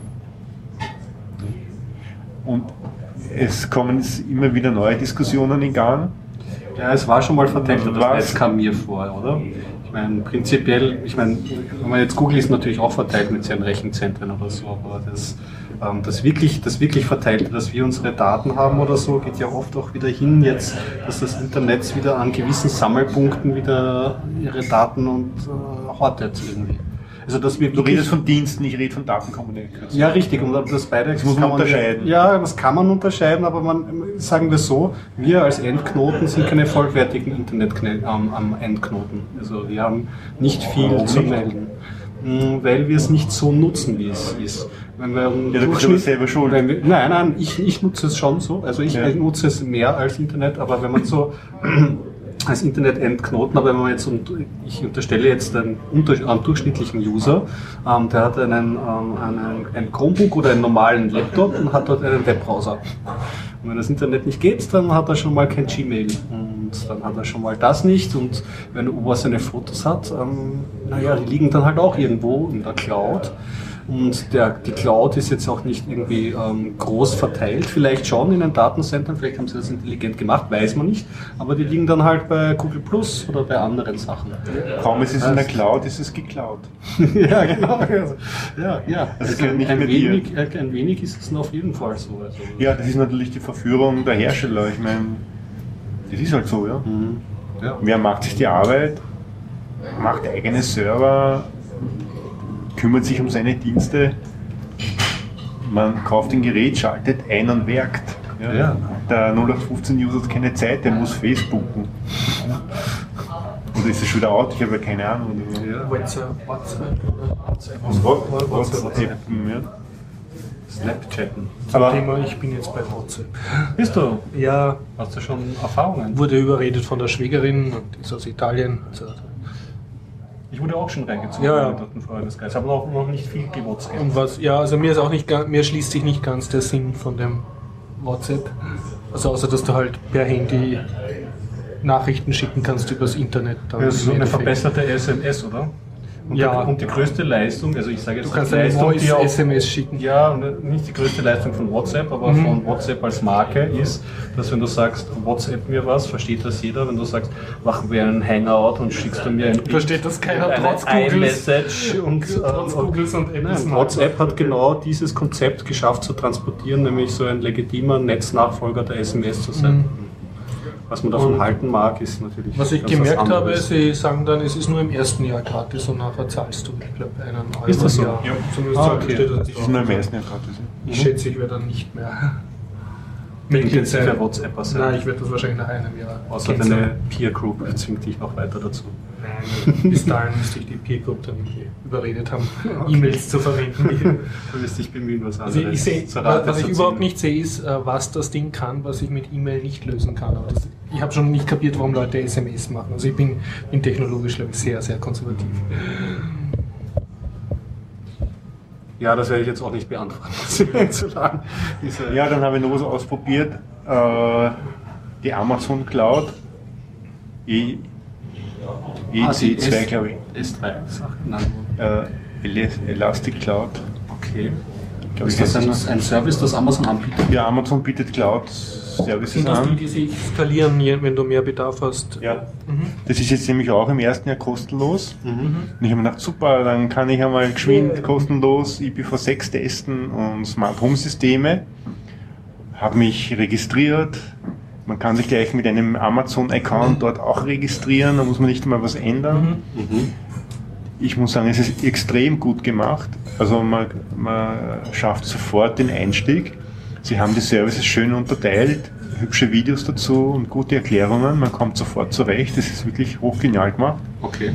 [SPEAKER 3] Und es kommen immer wieder neue Diskussionen in Gang.
[SPEAKER 2] Ja, es war schon mal verteilt, das Netz kam mir vor, oder? Ich meine, prinzipiell, ich meine, wenn man jetzt Google ist natürlich auch verteilt mit seinen Rechenzentren oder so, aber das, ähm, das wirklich, das wirklich Verteilte, dass wir unsere Daten haben oder so, geht ja oft auch wieder hin jetzt, dass das Internet wieder an gewissen Sammelpunkten wieder ihre Daten und äh, hortet irgendwie. Also, dass wir
[SPEAKER 3] du redest von Diensten, ich rede von Datenkommunikation.
[SPEAKER 2] Ja, richtig. Und das beide
[SPEAKER 3] das muss man unterscheiden.
[SPEAKER 2] Ja, das kann man unterscheiden, aber man, sagen wir so, wir als Endknoten sind keine vollwertigen Internet-Endknoten. Also wir haben nicht viel Warum zu nicht? melden, weil wir es nicht so nutzen, wie es ist. Wenn wir
[SPEAKER 3] ja, du bist aber selber schuld.
[SPEAKER 2] Wenn wir, nein, nein, ich, ich nutze es schon so. Also ich ja. nutze es mehr als Internet, aber wenn man so als Internet-Endknoten, aber wenn man jetzt, und ich unterstelle jetzt einen, einen durchschnittlichen User, ähm, der hat einen, ähm, einen, ein Chromebook oder einen normalen Laptop und hat dort einen Webbrowser. Und wenn das Internet nicht geht, dann hat er schon mal kein Gmail und dann hat er schon mal das nicht und wenn er seine Fotos hat, ähm, naja, die liegen dann halt auch irgendwo in der Cloud. Und der, die Cloud ist jetzt auch nicht irgendwie ähm, groß verteilt, vielleicht schon in den Datencentern, vielleicht haben sie das intelligent gemacht, weiß man nicht, aber die liegen dann halt bei Google Plus oder bei anderen Sachen.
[SPEAKER 3] Kaum ist es in der Cloud, ist es geklaut.
[SPEAKER 2] Ja, genau. Ja, ja.
[SPEAKER 3] Also
[SPEAKER 2] also
[SPEAKER 3] nicht
[SPEAKER 2] ein,
[SPEAKER 3] mehr
[SPEAKER 2] wenig, ein wenig ist es auf jeden Fall so. Also
[SPEAKER 3] ja, das ist natürlich die Verführung der Hersteller. Ich meine, das ist halt so, ja.
[SPEAKER 2] Mhm. Ja.
[SPEAKER 3] Wer macht sich die Arbeit, macht eigene Server, kümmert sich um seine Dienste, man kauft ein Gerät, schaltet ein und werkt. Ja. Ja. Der null acht fünfzehn User hat keine Zeit, der muss Facebooken. Oder ist es schon wieder out? Ich habe ja keine Ahnung.
[SPEAKER 1] Ja. WhatsApp. WhatsApp.
[SPEAKER 3] WhatsApp. WhatsApp. Ja.
[SPEAKER 2] Snapchatten.
[SPEAKER 1] Aber Thema, ich bin jetzt bei WhatsApp.
[SPEAKER 2] Bist du?
[SPEAKER 1] Ja.
[SPEAKER 2] Hast du schon Erfahrungen?
[SPEAKER 1] Wurde überredet von der Schwägerin und ist aus Italien. Also
[SPEAKER 2] ich wurde auch schon reingezogen
[SPEAKER 1] ja, ja.
[SPEAKER 2] in den Freundeskreis, aber auch noch nicht viel gewotzt.
[SPEAKER 1] Und was, ja, also mir ist auch nicht, mir schließt sich nicht ganz der Sinn von dem WhatsApp. Also außer, dass du halt per Handy Nachrichten schicken kannst übers Internet.
[SPEAKER 2] Dann das ist so eine verbesserte S M S, oder? Und,
[SPEAKER 1] ja.
[SPEAKER 2] die, und die größte Leistung, also ich sage jetzt
[SPEAKER 1] du kannst
[SPEAKER 2] die Leistung,
[SPEAKER 1] eine Voice S M S schicken.
[SPEAKER 2] Ja, nicht die größte Leistung von WhatsApp, aber mhm. von WhatsApp als Marke ist, dass wenn du sagst, WhatsApp mir was, versteht das jeder. Wenn du sagst, machen wir einen Hangout und schickst du mir ein Bild,
[SPEAKER 1] versteht das keiner, trotz
[SPEAKER 2] iMessage und,
[SPEAKER 1] trotz
[SPEAKER 2] und,
[SPEAKER 1] Googles und
[SPEAKER 2] nein, WhatsApp hat genau dieses Konzept geschafft zu transportieren, nämlich so ein legitimer Netznachfolger der S M S zu sein. Mhm. Was man davon und halten mag, ist natürlich.
[SPEAKER 1] Was ich gemerkt habe, sie sagen dann, es ist nur im ersten Jahr gratis und nachher zahlst du, ich glaube, einen Euro.
[SPEAKER 2] Ist das so?
[SPEAKER 1] Ja,
[SPEAKER 2] ja.
[SPEAKER 1] Zumindest
[SPEAKER 2] ah, okay.
[SPEAKER 1] steht das.
[SPEAKER 3] Das ist nur im ersten Jahr gratis.
[SPEAKER 1] Ich mhm. schätze, ich werde dann nicht mehr
[SPEAKER 2] Mitglied sein. Für WhatsApp sein.
[SPEAKER 1] Nein, ich werde das wahrscheinlich nach einem Jahr.
[SPEAKER 2] Außer deine Peer Group zwingt dich noch weiter dazu.
[SPEAKER 1] Nein, bis dahin müsste ich die Peer Group dann überredet haben, okay. E-Mails zu verwenden.
[SPEAKER 2] Du wirst dich bemühen, was anderes
[SPEAKER 1] also ich seh, zu raten. Was ich überhaupt nicht sehe, ist, was das Ding kann, was ich mit E-Mail nicht lösen kann. Aber das, ich habe schon nicht kapiert, warum Leute S M S machen. Also ich bin, bin technologisch, glaube ich, sehr, sehr konservativ.
[SPEAKER 2] Ja, das werde ich jetzt auch nicht beantworten. zu lang.
[SPEAKER 3] Ja, dann habe ich noch was ausprobiert. Äh, die Amazon Cloud. Ich E C zwei, glaube ich.
[SPEAKER 2] S drei ist auch genannt worden.
[SPEAKER 3] Äh, Elastic Cloud.
[SPEAKER 2] Okay.
[SPEAKER 3] Glaub,
[SPEAKER 2] ist das ein, ein Service, das Amazon anbietet?
[SPEAKER 3] Ja, Amazon bietet Cloud-Services
[SPEAKER 1] Sind das
[SPEAKER 3] an.
[SPEAKER 1] die, die sich skalieren, wenn du mehr Bedarf hast?
[SPEAKER 3] Ja. Mhm. Das ist jetzt nämlich auch im ersten Jahr kostenlos. Mhm. Und ich habe mir gedacht, super, dann kann ich einmal geschwind ja. kostenlos I P v sechs testen und Smart Home Systeme. Habe mich registriert. Man kann sich gleich mit einem Amazon-Account mhm. dort auch registrieren, da muss man nicht mal was ändern. Mhm. Mhm. Ich muss sagen, es ist extrem gut gemacht. Also man, man schafft sofort den Einstieg. Sie haben die Services schön unterteilt, hübsche Videos dazu und gute Erklärungen. Man kommt sofort zurecht. Das ist wirklich hochgenial gemacht.
[SPEAKER 2] Okay.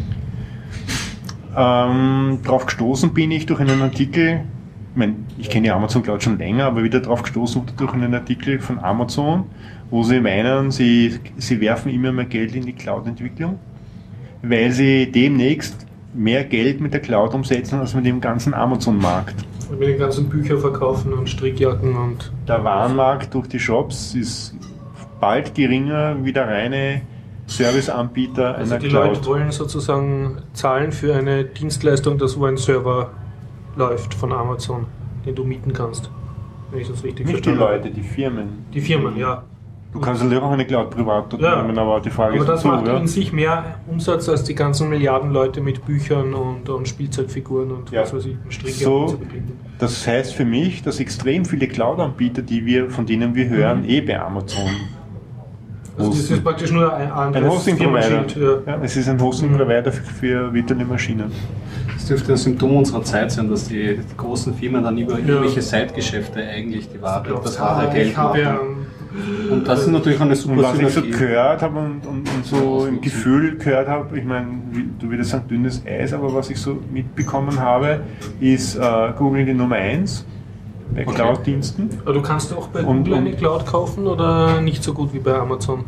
[SPEAKER 3] Ähm, drauf gestoßen bin ich durch einen Artikel, ich meine, ich kenne Amazon Cloud schon länger, aber wieder drauf gestoßen durch einen Artikel von Amazon, wo sie meinen, sie, sie werfen immer mehr Geld in die Cloud-Entwicklung, weil sie demnächst mehr Geld mit der Cloud umsetzen als mit dem ganzen Amazon-Markt.
[SPEAKER 1] Und mit den ganzen Büchern verkaufen und Strickjacken und...
[SPEAKER 3] Der Warenmarkt durch die Shops ist bald geringer wie der reine Serviceanbieter
[SPEAKER 1] also
[SPEAKER 3] einer
[SPEAKER 1] die
[SPEAKER 3] Cloud.
[SPEAKER 1] Leute wollen sozusagen zahlen für eine Dienstleistung, dass wo ein Server läuft von Amazon, den du mieten kannst. Wenn ich das richtig
[SPEAKER 3] Nicht die Leute, die Firmen.
[SPEAKER 1] Die Firmen, ja.
[SPEAKER 3] Du kannst natürlich auch eine Cloud privat dort
[SPEAKER 1] ja.
[SPEAKER 3] nehmen, aber die Frage
[SPEAKER 1] aber
[SPEAKER 3] ist
[SPEAKER 1] das
[SPEAKER 3] dazu,
[SPEAKER 1] macht
[SPEAKER 3] ja?
[SPEAKER 1] in sich mehr Umsatz als die ganzen Milliarden Leute mit Büchern und, und Spielzeugfiguren und
[SPEAKER 3] ja.
[SPEAKER 1] was weiß ich, Strickjacken
[SPEAKER 3] so,
[SPEAKER 1] zu bebieten.
[SPEAKER 3] Das heißt für mich, dass extrem viele Cloud-Anbieter, die wir, von denen wir hören, mhm. eh bei Amazon.
[SPEAKER 1] Also das ist praktisch nur ein
[SPEAKER 3] ein Hosting-Provider.
[SPEAKER 1] Ja.
[SPEAKER 3] Ja, es ist ein Hosting-Provider mhm. für, für virtuelle Maschinen.
[SPEAKER 2] Das dürfte ein Symptom unserer Zeit sein, dass die, die großen Firmen dann über ja. irgendwelche Side-Geschäfte eigentlich die Ware, das wahre Geld machen. Ja. Und das ist natürlich eine super
[SPEAKER 3] und was
[SPEAKER 2] Synergie.
[SPEAKER 3] ich so gehört habe und, und, und so im Gefühl gehört habe, ich meine, du würdest sagen dünnes Eis, aber was ich so mitbekommen habe, ist äh, Google die Nummer eins bei okay. Cloud-Diensten.
[SPEAKER 1] Aber du kannst auch bei Google eine Cloud kaufen oder nicht so gut wie bei Amazon?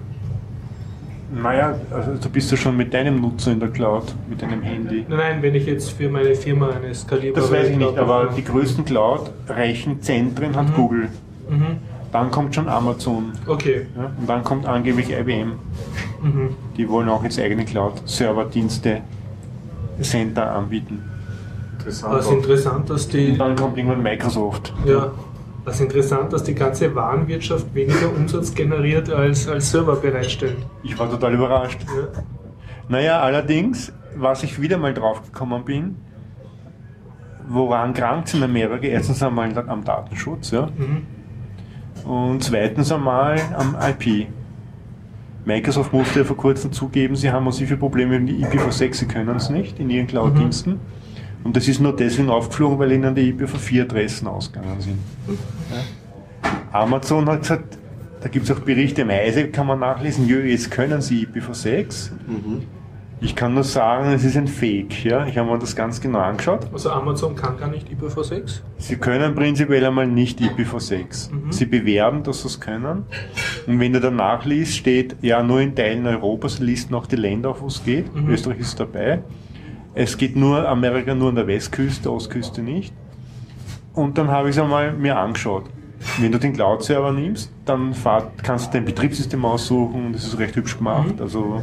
[SPEAKER 3] Naja, also du bist ja schon mit deinem Nutzer in der Cloud, mit deinem Handy.
[SPEAKER 1] Nein, nein, wenn ich jetzt für meine Firma eine skalierbare
[SPEAKER 3] Das weiß ich
[SPEAKER 1] Cloud
[SPEAKER 3] nicht, aber
[SPEAKER 1] habe.
[SPEAKER 3] die größten Cloud-Rechenzentren hat mhm. Google. Mhm. Dann kommt schon Amazon.
[SPEAKER 1] Okay.
[SPEAKER 3] Ja, und dann kommt angeblich I B M. Mhm. Die wollen auch jetzt eigene Cloud-Server-Dienste, Center anbieten.
[SPEAKER 1] Interessant. Das ist interessant, dass die...
[SPEAKER 3] Und dann kommt irgendwann Microsoft.
[SPEAKER 1] Ja. Das ist interessant, dass die ganze Warenwirtschaft weniger Umsatz generiert als, als Server bereitstellen.
[SPEAKER 3] Ich war total überrascht. Ja. Naja, allerdings, was ich wieder mal drauf gekommen bin, woran krankt es in Amerika? Erstens einmal am Datenschutz, ja. Mhm. Und zweitens einmal am I P. Microsoft musste ja vor kurzem zugeben, sie haben massive Probleme mit I P v sechs, sie können es nicht in ihren Cloud-Diensten. Mhm. Und das ist nur deswegen aufgeflogen, weil ihnen die I P v vier Adressen ausgegangen sind. Ja. Amazon hat gesagt, da gibt es auch Berichte im Eise, kann man nachlesen, jö, jetzt können sie I P v sechs. Mhm. Ich kann nur sagen, es ist ein Fake. Ja? Ich habe mir das ganz genau angeschaut.
[SPEAKER 1] Also Amazon kann gar nicht I P v sechs?
[SPEAKER 3] Sie können prinzipiell einmal nicht I P v sechs. Mhm. Sie bewerben, dass sie es können. Und wenn du danach liest, steht, ja, nur in Teilen Europas, liest noch die Länder, auf wo es geht. Mhm. Österreich ist dabei. Es geht nur Amerika nur an der Westküste, Ostküste nicht. Und dann habe ich es einmal mir angeschaut. Wenn du den Cloud-Server nimmst, dann fahrt, kannst du dein Betriebssystem aussuchen. Das ist recht hübsch gemacht. Mhm. Also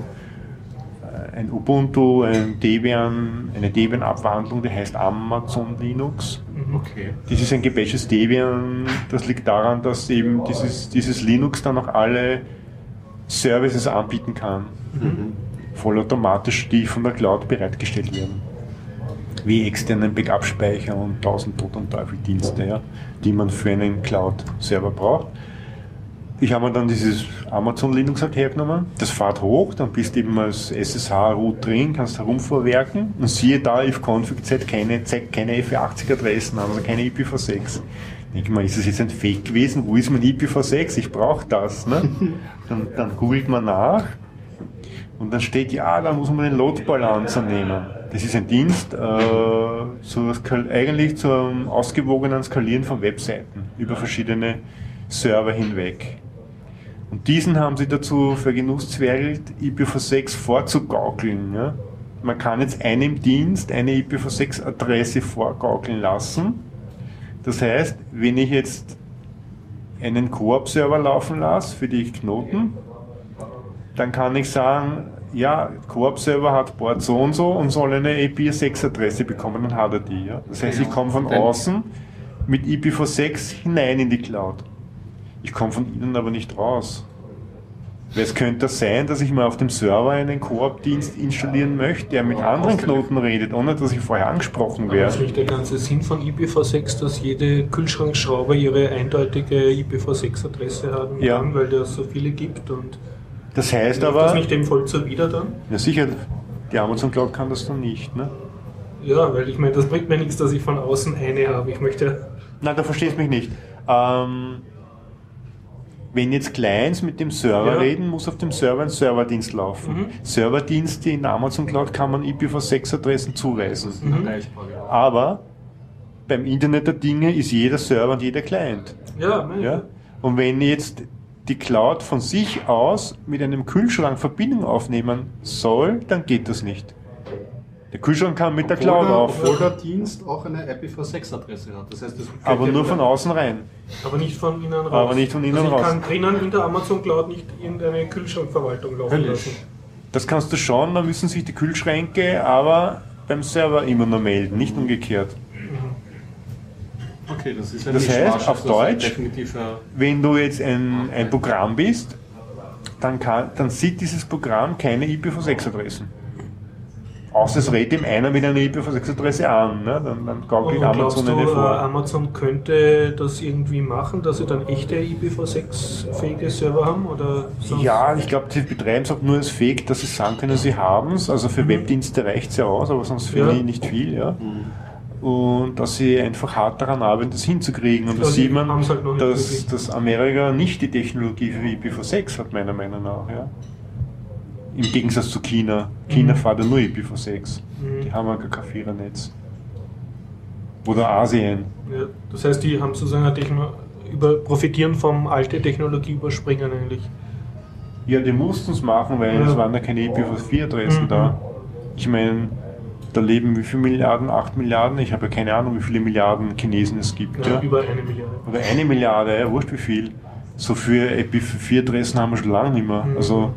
[SPEAKER 3] ein Ubuntu, ein Debian, eine Debian-Abwandlung, die heißt Amazon Linux.
[SPEAKER 2] Okay.
[SPEAKER 3] Das ist ein gebashtes Debian. Das liegt daran, dass eben dieses, dieses Linux dann auch alle Services anbieten kann. Mhm. Vollautomatisch, die von der Cloud bereitgestellt werden. Wie externen Backup-Speicher und tausend Tod und Teufel Dienste, ja, die man für einen Cloud-Server braucht. Ich habe mir dann dieses Amazon Linux halt hergenommen, das fährt hoch, dann bist du eben als S S H-Root drin, kannst herumvorwerken und siehe da, ifconfig zeigt keine, zeigt keine F achtzig Adressen an, also keine I P v sechs. Denke ich mal, ist das jetzt ein Fake gewesen? Wo ist mein I P v sechs? Ich brauche das. Ne? Dann, dann googelt man nach und dann steht, ja, da muss man den Load Balancer nehmen. Das ist ein Dienst, äh, so eigentlich zum ausgewogenen Skalieren von Webseiten über verschiedene Server hinweg. Und diesen haben sie dazu vergenusszwergelt, I P v sechs vorzugaukeln. Ja? Man kann jetzt einem Dienst eine I P v sechs Adresse vorgaukeln lassen. Das heißt, wenn ich jetzt einen Coop-Server laufen lasse für die Knoten, dann kann ich sagen, ja, Coop-Server hat Port so und so und soll eine I P v sechs Adresse bekommen, dann hat er die. Ja? Das heißt, ich komme von außen mit I P v sechs hinein in die Cloud. Ich komme von innen aber nicht raus. Weil es könnte sein, dass ich mal auf dem Server einen Coop-Dienst installieren möchte, der mit anderen Knoten redet, ohne dass ich vorher angesprochen wäre.
[SPEAKER 1] Aber ist nicht der ganze Sinn von I P v sechs, dass jede Kühlschrankschraube ihre eindeutige I P v sechs Adresse haben
[SPEAKER 3] ja.
[SPEAKER 1] kann, weil der so viele gibt? Und
[SPEAKER 3] das heißt
[SPEAKER 1] läuft
[SPEAKER 3] aber...
[SPEAKER 1] das nicht dem voll zuwider dann?
[SPEAKER 3] Ja sicher, die Amazon Cloud kann das dann nicht, ne?
[SPEAKER 1] Ja, weil ich meine, das bringt mir nichts, dass ich von außen eine habe. Ich möchte...
[SPEAKER 3] Nein, da verstehst du mich nicht. Ähm... Wenn jetzt Clients mit dem Server ja. reden, muss auf dem Server ein Serverdienst laufen. Mhm. Serverdienste in der Amazon Cloud kann man I P v sechs Adressen zuweisen.
[SPEAKER 1] Mhm.
[SPEAKER 3] Aber beim Internet der Dinge ist jeder Server und jeder Client.
[SPEAKER 1] Ja,
[SPEAKER 3] ja? Und wenn jetzt die Cloud von sich aus mit einem Kühlschrank Verbindung aufnehmen soll, dann geht das nicht. Der Kühlschrank kann mit der
[SPEAKER 2] obwohl
[SPEAKER 3] Cloud
[SPEAKER 2] der,
[SPEAKER 3] auf.
[SPEAKER 2] Obwohl der Dienst auch eine I P v sechs Adresse hat. Das heißt, das
[SPEAKER 3] aber nur von außen rein.
[SPEAKER 1] Aber nicht von innen raus.
[SPEAKER 3] Aber nicht von innen
[SPEAKER 1] also ich
[SPEAKER 3] raus.
[SPEAKER 1] kann drinnen in der Amazon Cloud nicht irgendeine Kühlschrankverwaltung laufen
[SPEAKER 2] Höllisch.
[SPEAKER 1] lassen.
[SPEAKER 3] Das kannst du schon, da müssen sich die Kühlschränke aber beim Server immer nur melden, nicht umgekehrt.
[SPEAKER 2] Okay, das ist ein
[SPEAKER 3] Das heißt, auf
[SPEAKER 2] das
[SPEAKER 3] Deutsch,
[SPEAKER 2] definitiv, ja.
[SPEAKER 3] wenn du jetzt ein, ein Programm bist, dann, kann, dann sieht dieses Programm keine I P v sechs Adressen. Außer es redet ihm einer mit einer I P v sechs Adresse an, ne? dann, dann gaukelt Amazon
[SPEAKER 1] du,
[SPEAKER 3] eine vor.
[SPEAKER 1] Amazon könnte das irgendwie machen, dass sie dann echte I P v sechs fähige Server haben? Oder sonst?
[SPEAKER 3] Ja, ich glaube, sie betreiben es auch nur als Fake, dass sie sagen können, sie haben es. Also für mhm. Webdienste reicht es ja aus, aber sonst für ja. die nicht viel. Ja. Mhm. Und dass sie einfach hart daran arbeiten, das hinzukriegen. Und da also sieht man, halt dass, dass Amerika nicht die Technologie für I P v sechs hat, meiner Meinung nach. Ja. Im Gegensatz zu China. China mhm. fährt ja nur I P v sechs. Mhm. Die haben ja kein Vierer-Netz. Oder Asien.
[SPEAKER 1] Ja, das heißt, die haben sozusagen eine Techno- über, profitieren vom alte Technologie überspringen eigentlich.
[SPEAKER 3] Ja, die mussten es machen, weil ja. es waren ja keine I P v vier Adressen mhm. da. Ich meine, da leben wie viele Milliarden? acht Milliarden? Ich habe ja keine Ahnung, wie viele Milliarden Chinesen es gibt.
[SPEAKER 1] Ja,
[SPEAKER 3] ja.
[SPEAKER 1] Über eine Milliarde.
[SPEAKER 3] Oder eine Milliarde, ja, wurscht wie viel. So für I P v vier Adressen haben wir schon lange nicht mehr. Mhm. Also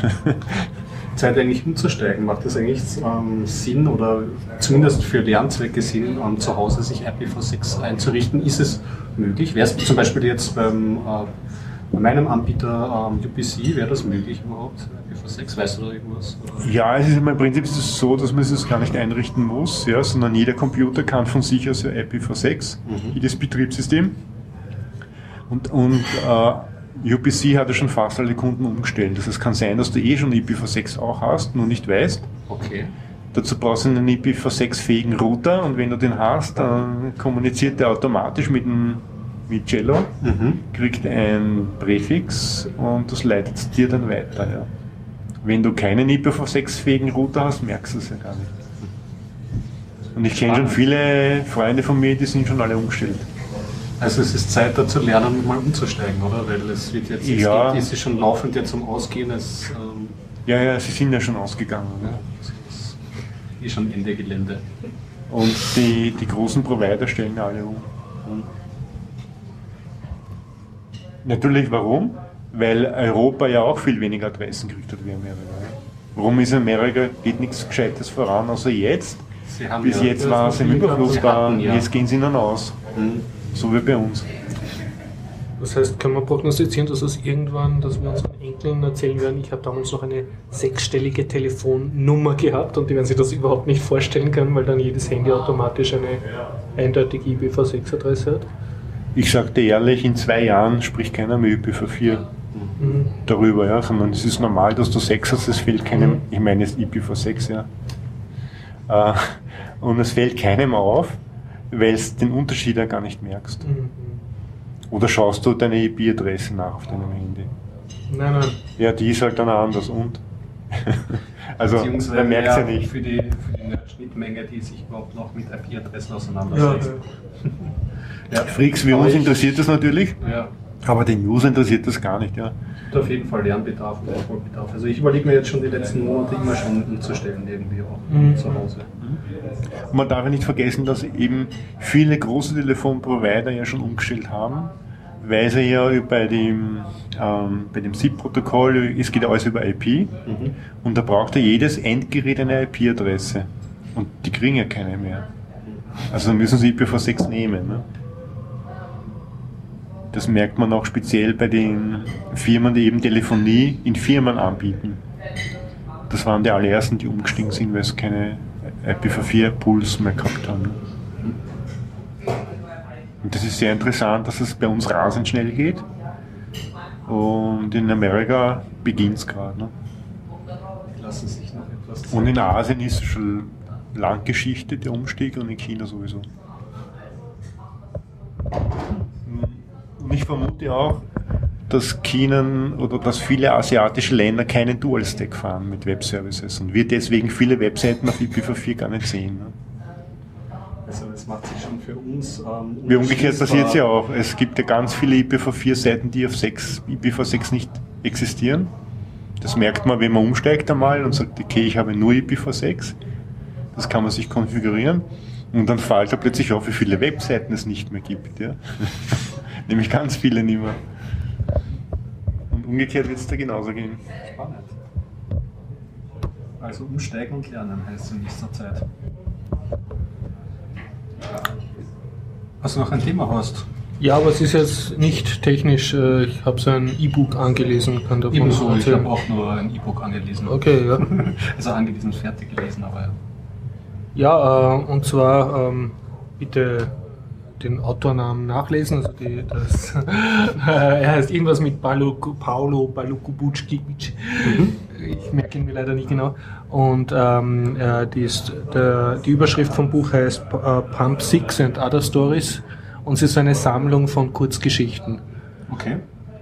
[SPEAKER 2] Zeit eigentlich umzusteigen. Macht das eigentlich ähm, Sinn oder zumindest für Lernzwecke Sinn, ähm, zu Hause sich I P v sechs einzurichten? Ist es möglich? Wäre es zum Beispiel jetzt beim, äh, bei meinem Anbieter ähm, U P C, wäre das möglich überhaupt? I P v sechs, weißt du da irgendwas? Oder?
[SPEAKER 3] Ja, es ist im Prinzip ist es so, dass man es gar nicht einrichten muss, ja, sondern jeder Computer kann von sich aus ja I P v sechs, mhm. jedes Betriebssystem. Und, und äh, U P C hat ja schon fast alle Kunden umgestellt. Das heißt, kann sein, dass du eh schon I P v sechs auch hast, nur nicht weißt.
[SPEAKER 2] Okay.
[SPEAKER 3] Dazu brauchst du einen I P v sechs-fähigen Router und wenn du den hast, dann kommuniziert der automatisch mit dem mit Cello, mhm. kriegt ein Präfix und das leitet es dir dann weiter. Ja. Wenn du keinen I P v sechs-fähigen Router hast, merkst du es ja gar nicht. Und ich kenne schon viele Freunde von mir, die sind schon alle umgestellt.
[SPEAKER 2] Also es ist Zeit, da zu lernen, mal umzusteigen, oder? Weil es wird jetzt,
[SPEAKER 3] ja.
[SPEAKER 2] es geht, es ist schon laufend jetzt zum Ausgehen. Es, ähm
[SPEAKER 3] ja, ja, sie sind ja schon ausgegangen. Ja.
[SPEAKER 2] Es ist eh schon Ende Gelände.
[SPEAKER 3] Und die, die großen Provider stellen alle um. Mhm. Natürlich, warum? Weil Europa ja auch viel weniger Adressen kriegt hat wie Amerika. Warum ist Amerika, geht nichts Gescheites voran, außer jetzt? Bis ja, jetzt war es im Überfluss da, ja. Jetzt gehen sie dann aus. Mhm. So wie bei uns.
[SPEAKER 1] Das heißt, kann man prognostizieren, dass es irgendwann, dass wir unseren Enkeln erzählen werden, ich habe damals noch eine sechsstellige Telefonnummer gehabt und die werden sich das überhaupt nicht vorstellen können, weil dann jedes Handy automatisch eine eindeutige I P v sechs Adresse hat?
[SPEAKER 3] Ich sagte ehrlich, in zwei Jahren spricht keiner mehr I P v vier mhm. darüber, ja, sondern es ist normal, dass du sechs hast, es fehlt keinem, mhm. ich meine jetzt I P v sechs, ja. Äh, und es fällt keinem auf, weil du den Unterschied ja gar nicht merkst. Mhm. Oder schaust du deine I P-Adresse nach auf deinem Handy?
[SPEAKER 1] Nein, nein.
[SPEAKER 3] Ja, die ist halt dann anders und? Also, man merkt es ja nicht.
[SPEAKER 2] Für die, für die Schnittmenge, die sich überhaupt noch mit I P-Adressen auseinandersetzt.
[SPEAKER 3] Ja, ja. Freaks wie uns interessiert das natürlich,
[SPEAKER 2] ja.
[SPEAKER 3] aber den User interessiert das gar nicht. Ja.
[SPEAKER 2] Es gibt auf jeden Fall Lernbedarf und Erfolgbedarf. Also ich überlege mir jetzt schon die letzten Monate immer schon umzustellen, irgendwie auch mhm. zu Hause.
[SPEAKER 3] Und man darf ja nicht vergessen, dass eben viele große Telefonprovider ja schon umgestellt haben weil es ja bei dem, ähm, bei dem S I P-Protokoll, es geht alles über I P mhm. und da braucht ja jedes Endgerät eine I P-Adresse und die kriegen ja keine mehr. Also müssen sie I P v sechs nehmen. Ne? Das merkt man auch speziell bei den Firmen, die eben Telefonie in Firmen anbieten. Das waren die allerersten, die umgestiegen sind, weil sie keine I P v vier Puls mehr gehabt haben. Und das ist sehr interessant, dass es bei uns rasend schnell geht. Und in Amerika beginnt es gerade. Ne?
[SPEAKER 2] Lassen sich noch etwas
[SPEAKER 3] Und in Asien ist es schon lang Geschichte, der Umstieg, und in China sowieso. Und ich vermute auch, dass China oder dass viele asiatische Länder keinen Dual-Stack fahren mit Web-Services und wir deswegen viele Webseiten auf I P v vier gar nicht sehen. Ne?
[SPEAKER 2] Also es macht sich schon für uns ähm,
[SPEAKER 3] Wie umgekehrt passiert es ja auch. Es gibt ja ganz viele I P v vier Seiten, die auf sechs, I P v sechs nicht existieren. Das merkt man, wenn man umsteigt einmal und sagt, okay, ich habe nur I P v sechs. Das kann man sich konfigurieren. Und dann fällt da plötzlich auf, wie viele Webseiten es nicht mehr gibt. Ja? Nämlich ganz viele nicht mehr. Und umgekehrt wird es da genauso gehen.
[SPEAKER 2] Spannend. Also umsteigen und lernen heißt es in nächster Zeit. Was du noch ein Thema hast?
[SPEAKER 1] Ja, aber es ist jetzt nicht technisch. Ich habe so ein E-Book angelesen. Kann davon
[SPEAKER 2] Ebenso, ich habe auch nur ein E-Book angelesen.
[SPEAKER 1] Okay, ja.
[SPEAKER 2] Also angelesen, fertig gelesen, aber ja.
[SPEAKER 1] Ja, äh, und zwar ähm, bitte den Autornamen nachlesen. Also die, das, er heißt irgendwas mit Paolo, Paolo Balukubucki. Mhm. Ich merke ihn mir leider nicht genau. Und ähm, äh, die, ist, der, die Überschrift vom Buch heißt uh, Pump Six and Other Stories und es ist eine Sammlung von Kurzgeschichten.
[SPEAKER 2] Okay.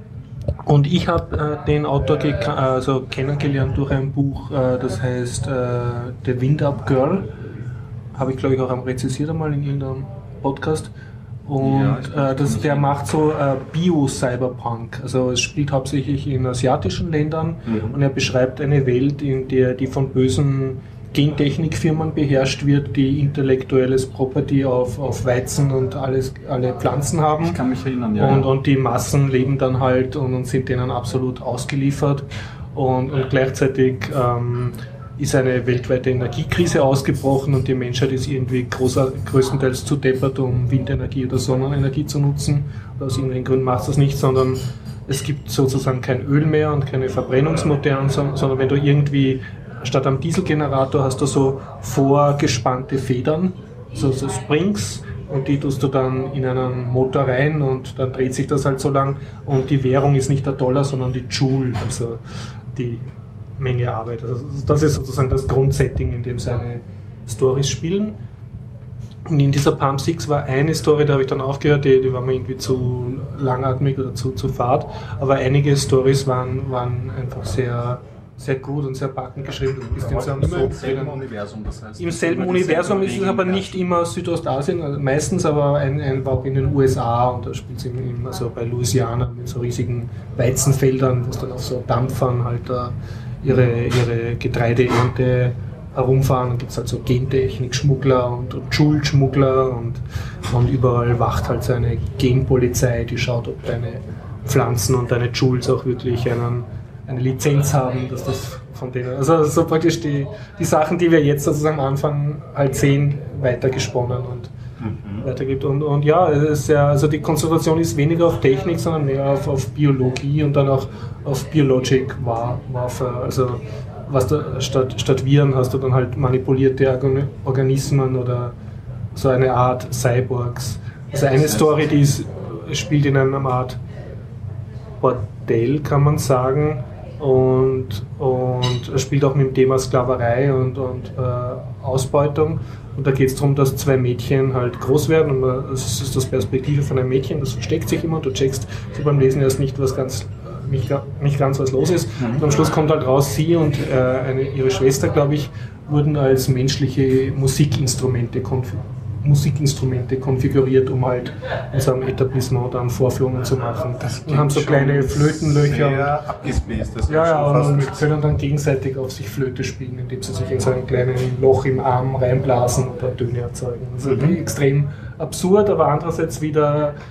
[SPEAKER 1] Und ich habe äh, den Autor also kennengelernt durch ein Buch, äh, das heißt äh, The Wind Up Girl. Habe ich, glaube ich, auch am rezensiert einmal in irgendeinem Podcast. Und ja, äh, das, der macht so äh, Bio-Cyberpunk. Also es spielt hauptsächlich in asiatischen Ländern mhm. und er beschreibt eine Welt, in der die von bösen Gentechnikfirmen beherrscht wird, die intellektuelles Property auf, auf Weizen und alles, alle Pflanzen haben.
[SPEAKER 2] Ich kann mich erinnern, ja.
[SPEAKER 1] Und, und die Massen leben dann halt und, und sind denen absolut ausgeliefert. Und, und gleichzeitig ähm, ist eine weltweite Energiekrise ausgebrochen und die Menschheit ist irgendwie großer, größtenteils zu deppert, um Windenergie oder Sonnenenergie zu nutzen. Aus irgendeinen Gründen macht es das nicht, sondern es gibt sozusagen kein Öl mehr und keine Verbrennungsmotoren, sondern wenn du irgendwie statt am Dieselgenerator hast du so vorgespannte Federn, so, so Springs, und die tust du dann in einen Motor rein und dann dreht sich das halt so lang und die Währung ist nicht der Dollar, sondern die Joule, also die Menge Arbeit. Also das ist sozusagen das Grundsetting, in dem seine Storys spielen. Und in dieser Pump Six war eine Story, da habe ich dann aufgehört, die, die war mir irgendwie zu langatmig oder zu, zu fad, aber einige Stories waren, waren einfach sehr, sehr gut und sehr packend geschrieben. Du bist
[SPEAKER 2] ja, immer im selben Universum, das heißt.
[SPEAKER 1] Im selben Universum ist es aber nicht immer Südostasien, also meistens aber ein, ein, auch in den U S A, und da spielt es immer so bei Louisiana mit so riesigen Weizenfeldern, wo es dann auf so Dampfern halt da ihre, ihre Getreideernte herumfahren. Dann gibt es halt so Gentechnik-Schmuggler und, und Joule-Schmuggler und, und überall wacht halt so eine Genpolizei, die schaut, ob deine Pflanzen und deine Joules auch wirklich einen, eine Lizenz haben, dass das von denen, also so praktisch die, die Sachen, die wir jetzt sozusagen am Anfang halt sehen, weitergesponnen und mhm. weitergibt. Und, und ja, es ist ja, also die Konzentration ist weniger auf Technik, sondern mehr auf, auf Biologie und dann auch auf Biologic Warfare. Also was da, statt, statt Viren hast du dann halt manipulierte Organismen oder so eine Art Cyborgs. Also eine Story, die ist, spielt in einer Art Bordell, kann man sagen, und, und spielt auch mit dem Thema Sklaverei und, und äh, Ausbeutung. Und da geht es darum, dass zwei Mädchen halt groß werden und man, das ist das Perspektive von einem Mädchen, das versteckt sich immer und du checkst so beim Lesen erst nicht, was ganz nicht, nicht ganz was los ist. Und am Schluss kommt halt raus, sie und äh, eine, ihre Schwester, glaube ich, wurden als menschliche Musikinstrumente, konf Musikinstrumente konfiguriert, um halt in so einem Etablissement dann Vorführungen zu machen. Das und haben so kleine Flötenlöcher.
[SPEAKER 3] Sehr abgespaced, das
[SPEAKER 1] ja, ja, und, und können dann gegenseitig auf sich Flöte spielen, indem sie sich in so ein kleines Loch im Arm reinblasen und da Töne erzeugen. Also mhm. extrem absurd, aber andererseits wieder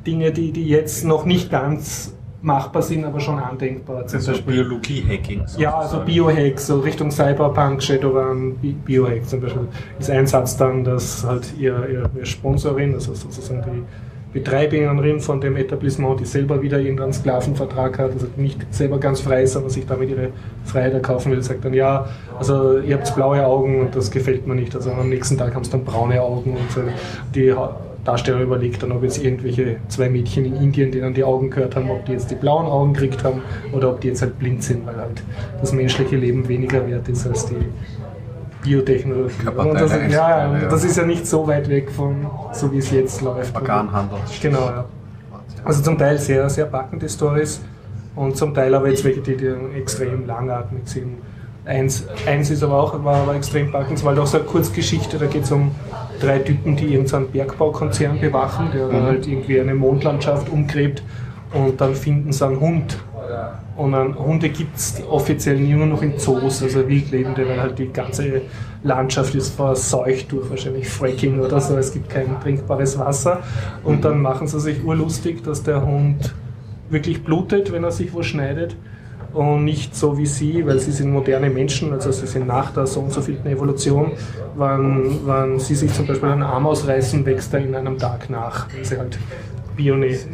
[SPEAKER 1] Dinge, die, die jetzt noch nicht ganz machbar sind, aber schon andenkbar. Zum
[SPEAKER 2] also
[SPEAKER 1] Beispiel
[SPEAKER 2] Biologie-Hacking.
[SPEAKER 1] Ja, also Biohacks, so Richtung Cyberpunk, Shadowrun, Bi- Biohack zum Beispiel. Ist ein Satz dann, dass halt ihr, ihr, ihr Sponsorin, also sozusagen die Betreiberin von dem Etablissement, die selber wieder irgendeinen Sklavenvertrag hat, also nicht selber ganz frei ist, aber sich damit ihre Freiheit erkaufen will, sagt dann, ja, also ihr habt blaue Augen und das gefällt mir nicht. Also am nächsten Tag haben sie dann braune Augen und so. Die Darsteller überlegt dann, ob jetzt irgendwelche zwei Mädchen in Indien, denen die Augen gehört haben, ob die jetzt die blauen Augen gekriegt haben oder ob die jetzt halt blind sind, weil halt das menschliche Leben weniger wert ist als die Biotechnologie. Und das, ja, ja, das ist ja nicht so weit weg von so wie es jetzt läuft.
[SPEAKER 2] Organhandel.
[SPEAKER 1] Genau, ja. Also zum Teil sehr, sehr packende Storys und zum Teil aber jetzt welche, die, die extrem langatmig sind. Eins, eins ist aber auch war, war extrem packend, weil auch so eine Kurzgeschichte, da geht es um drei Typen, die irgendeinen Bergbaukonzern bewachen, der mhm. halt irgendwie eine Mondlandschaft umgräbt und dann finden sie einen Hund. Und dann Hunde gibt es offiziell nur noch in Zoos, also Wildlebende, weil halt die ganze Landschaft ist verseucht durch wahrscheinlich Fracking oder so, es gibt kein trinkbares Wasser. Und dann machen sie sich urlustig, dass der Hund wirklich blutet, wenn er sich wo schneidet. Und nicht so wie sie, weil sie sind moderne Menschen, also sie sind nach der so und so vielten Evolution, wenn, wenn sie sich zum Beispiel einen Arm ausreißen, wächst er in einem Tag nach, weil sie halt Biogenetik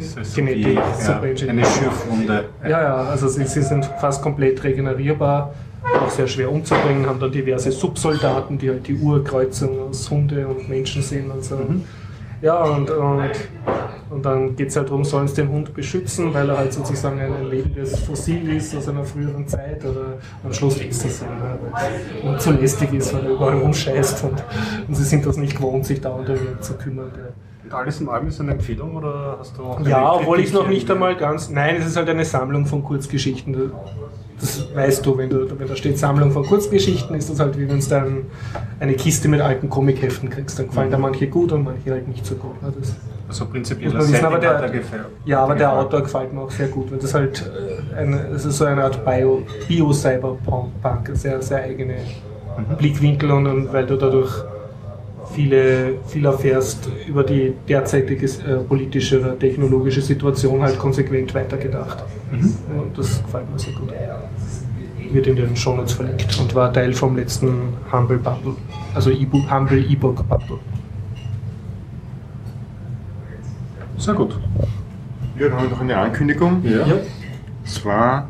[SPEAKER 2] ja, eine Schürfwunde.
[SPEAKER 1] Ja, ja, also sie, sie sind fast komplett regenerierbar, auch sehr schwer umzubringen, haben dann diverse Subsoldaten, die halt die Urkreuzung aus Hunde und Menschen sind und so. Mhm. Ja, und, und, und dann geht es halt darum, sollen sie den Hund beschützen, weil er halt sozusagen ein lebendes Fossil ist aus einer früheren Zeit, oder am Schluss ist es so, ne, weil er zu lästig ist, weil er überall rumscheißt und, und sie sind das nicht gewohnt, sich dauernd zu kümmern. Ja.
[SPEAKER 2] Alles in allem ist eine Empfehlung oder hast du auch eine
[SPEAKER 1] Ja, obwohl ich es noch nicht einmal ganz. Nein, es ist halt eine Sammlung von Kurzgeschichten. Das weißt du, wenn, du, wenn da steht Sammlung von Kurzgeschichten, ist das halt wie wenn du dann eine Kiste mit alten Comicheften kriegst. Dann gefallen mhm. da manche gut und manche halt nicht so gut. Das
[SPEAKER 2] also prinzipiell
[SPEAKER 1] das Setting aber der,
[SPEAKER 2] hat er gefällt.
[SPEAKER 1] Ja, aber der Autor gefällt mir auch sehr gut, weil das halt eine, es ist so eine Art Bio, Bio-Cyberpunk, sehr, sehr eigene mhm. Blickwinkel und, und weil du dadurch viele, viel erfährst über die derzeitige äh, politische oder technologische Situation halt konsequent weitergedacht. Mhm. Und das gefällt mir sehr gut. Wird in den Shownotes verlinkt und war Teil vom letzten Humble Bundle, also E-Book, Humble E-Book Bundle.
[SPEAKER 3] Sehr gut. Ja, dann haben wir noch eine Ankündigung.
[SPEAKER 1] Ja. Ja.
[SPEAKER 3] Es war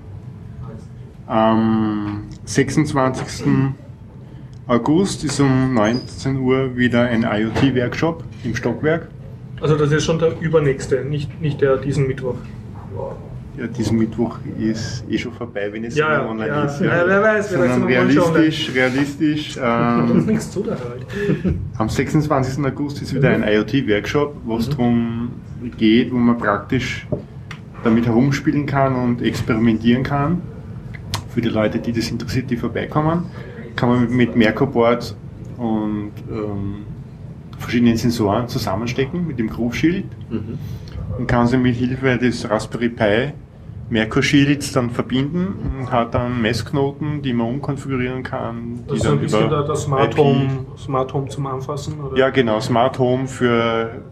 [SPEAKER 3] am sechsundzwanzigsten August ist um neunzehn Uhr wieder ein IoT-Workshop im Stockwerk.
[SPEAKER 1] Also das ist schon der übernächste, nicht, nicht der diesen Mittwoch.
[SPEAKER 3] Ja, diesen Mittwoch ist eh schon vorbei, wenn es
[SPEAKER 1] ja,
[SPEAKER 3] online
[SPEAKER 1] ja.
[SPEAKER 3] ist. Ja.
[SPEAKER 1] Ja, wer weiß, wer
[SPEAKER 3] Sondern realistisch, realistisch. Ähm,
[SPEAKER 1] uns nichts zu da halt.
[SPEAKER 3] Am sechsundzwanzigsten August ist wieder ein IoT-Workshop, wo es mhm. darum geht, wo man praktisch damit herumspielen kann und experimentieren kann. Für die Leute, die das interessiert, die vorbeikommen, kann man mit Mercoboard und ähm, verschiedenen Sensoren zusammenstecken mit dem Groove Shield mhm. und kann sie mit Hilfe des Raspberry Pi Merco Shields dann verbinden und hat dann Messknoten, die man umkonfigurieren kann.
[SPEAKER 1] Das
[SPEAKER 3] die
[SPEAKER 1] ist
[SPEAKER 3] dann
[SPEAKER 1] ein bisschen
[SPEAKER 3] über
[SPEAKER 1] das Smart Home, Smart Home zum Anfassen? Oder?
[SPEAKER 3] Ja, genau, Smart Home für äh,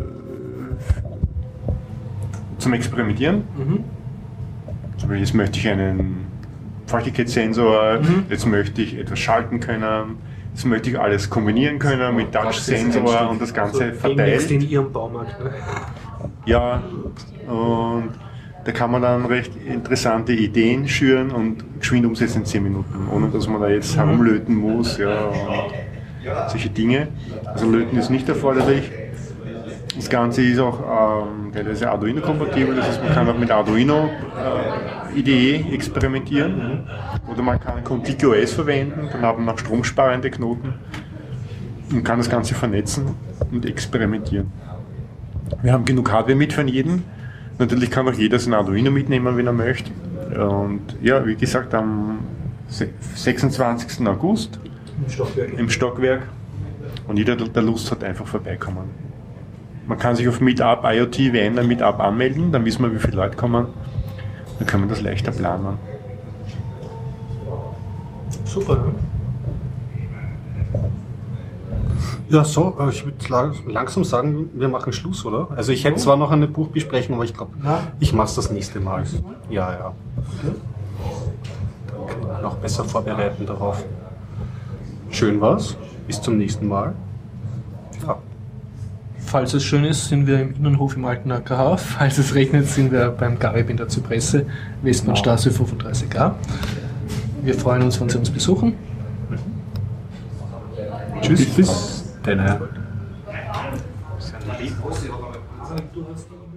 [SPEAKER 3] zum Experimentieren. Mhm. Zum Beispiel, jetzt möchte ich einen Feuchtigkeitssensor, mhm. jetzt möchte ich etwas schalten können, jetzt möchte ich alles kombinieren können mit Touch-Sensor und das Ganze also verteilt.
[SPEAKER 1] in Ihrem Baumarkt. Ne?
[SPEAKER 3] Ja, und da kann man dann recht interessante Ideen schüren und geschwind umsetzen in zehn Minuten, ohne dass man da jetzt herumlöten muss, ja, und solche Dinge. Also löten ist nicht erforderlich. Das Ganze ist auch ähm, teilweise Arduino-kompatibel, das heißt, man kann auch mit Arduino äh, I D E experimentieren. Mhm. Oder man kann ContigoOS verwenden, dann hat man auch stromsparende Knoten und kann das Ganze vernetzen und experimentieren. Wir haben genug Hardware mit für jeden. Natürlich kann auch jeder sein Arduino mitnehmen, wenn er möchte. Und ja, wie gesagt, am sechsundzwanzigsten August im Stockwerk. im Stockwerk. Und jeder, der Lust hat, einfach vorbeikommen. Man kann sich auf Meetup IoT Vienna Meetup anmelden, dann wissen wir, wie viele Leute kommen. Dann kann man das leichter planen.
[SPEAKER 1] Super.
[SPEAKER 2] Ja, so, ich würde langsam sagen, wir machen Schluss, oder? Also ich hätte zwar noch eine Buchbesprechung, aber ich glaube, ich mache es das nächste Mal. Ja, ja. Dann kann ich noch besser vorbereiten darauf. Schön war's. Bis zum nächsten Mal. Ja.
[SPEAKER 1] Falls es schön ist, sind wir im Innenhof im alten A K H. Falls es regnet, sind wir beim Garib in der Zypresse, Westbahnstraße fünfunddreißig a. Wir freuen uns, wenn Sie uns besuchen.
[SPEAKER 3] Tschüss, bis dann.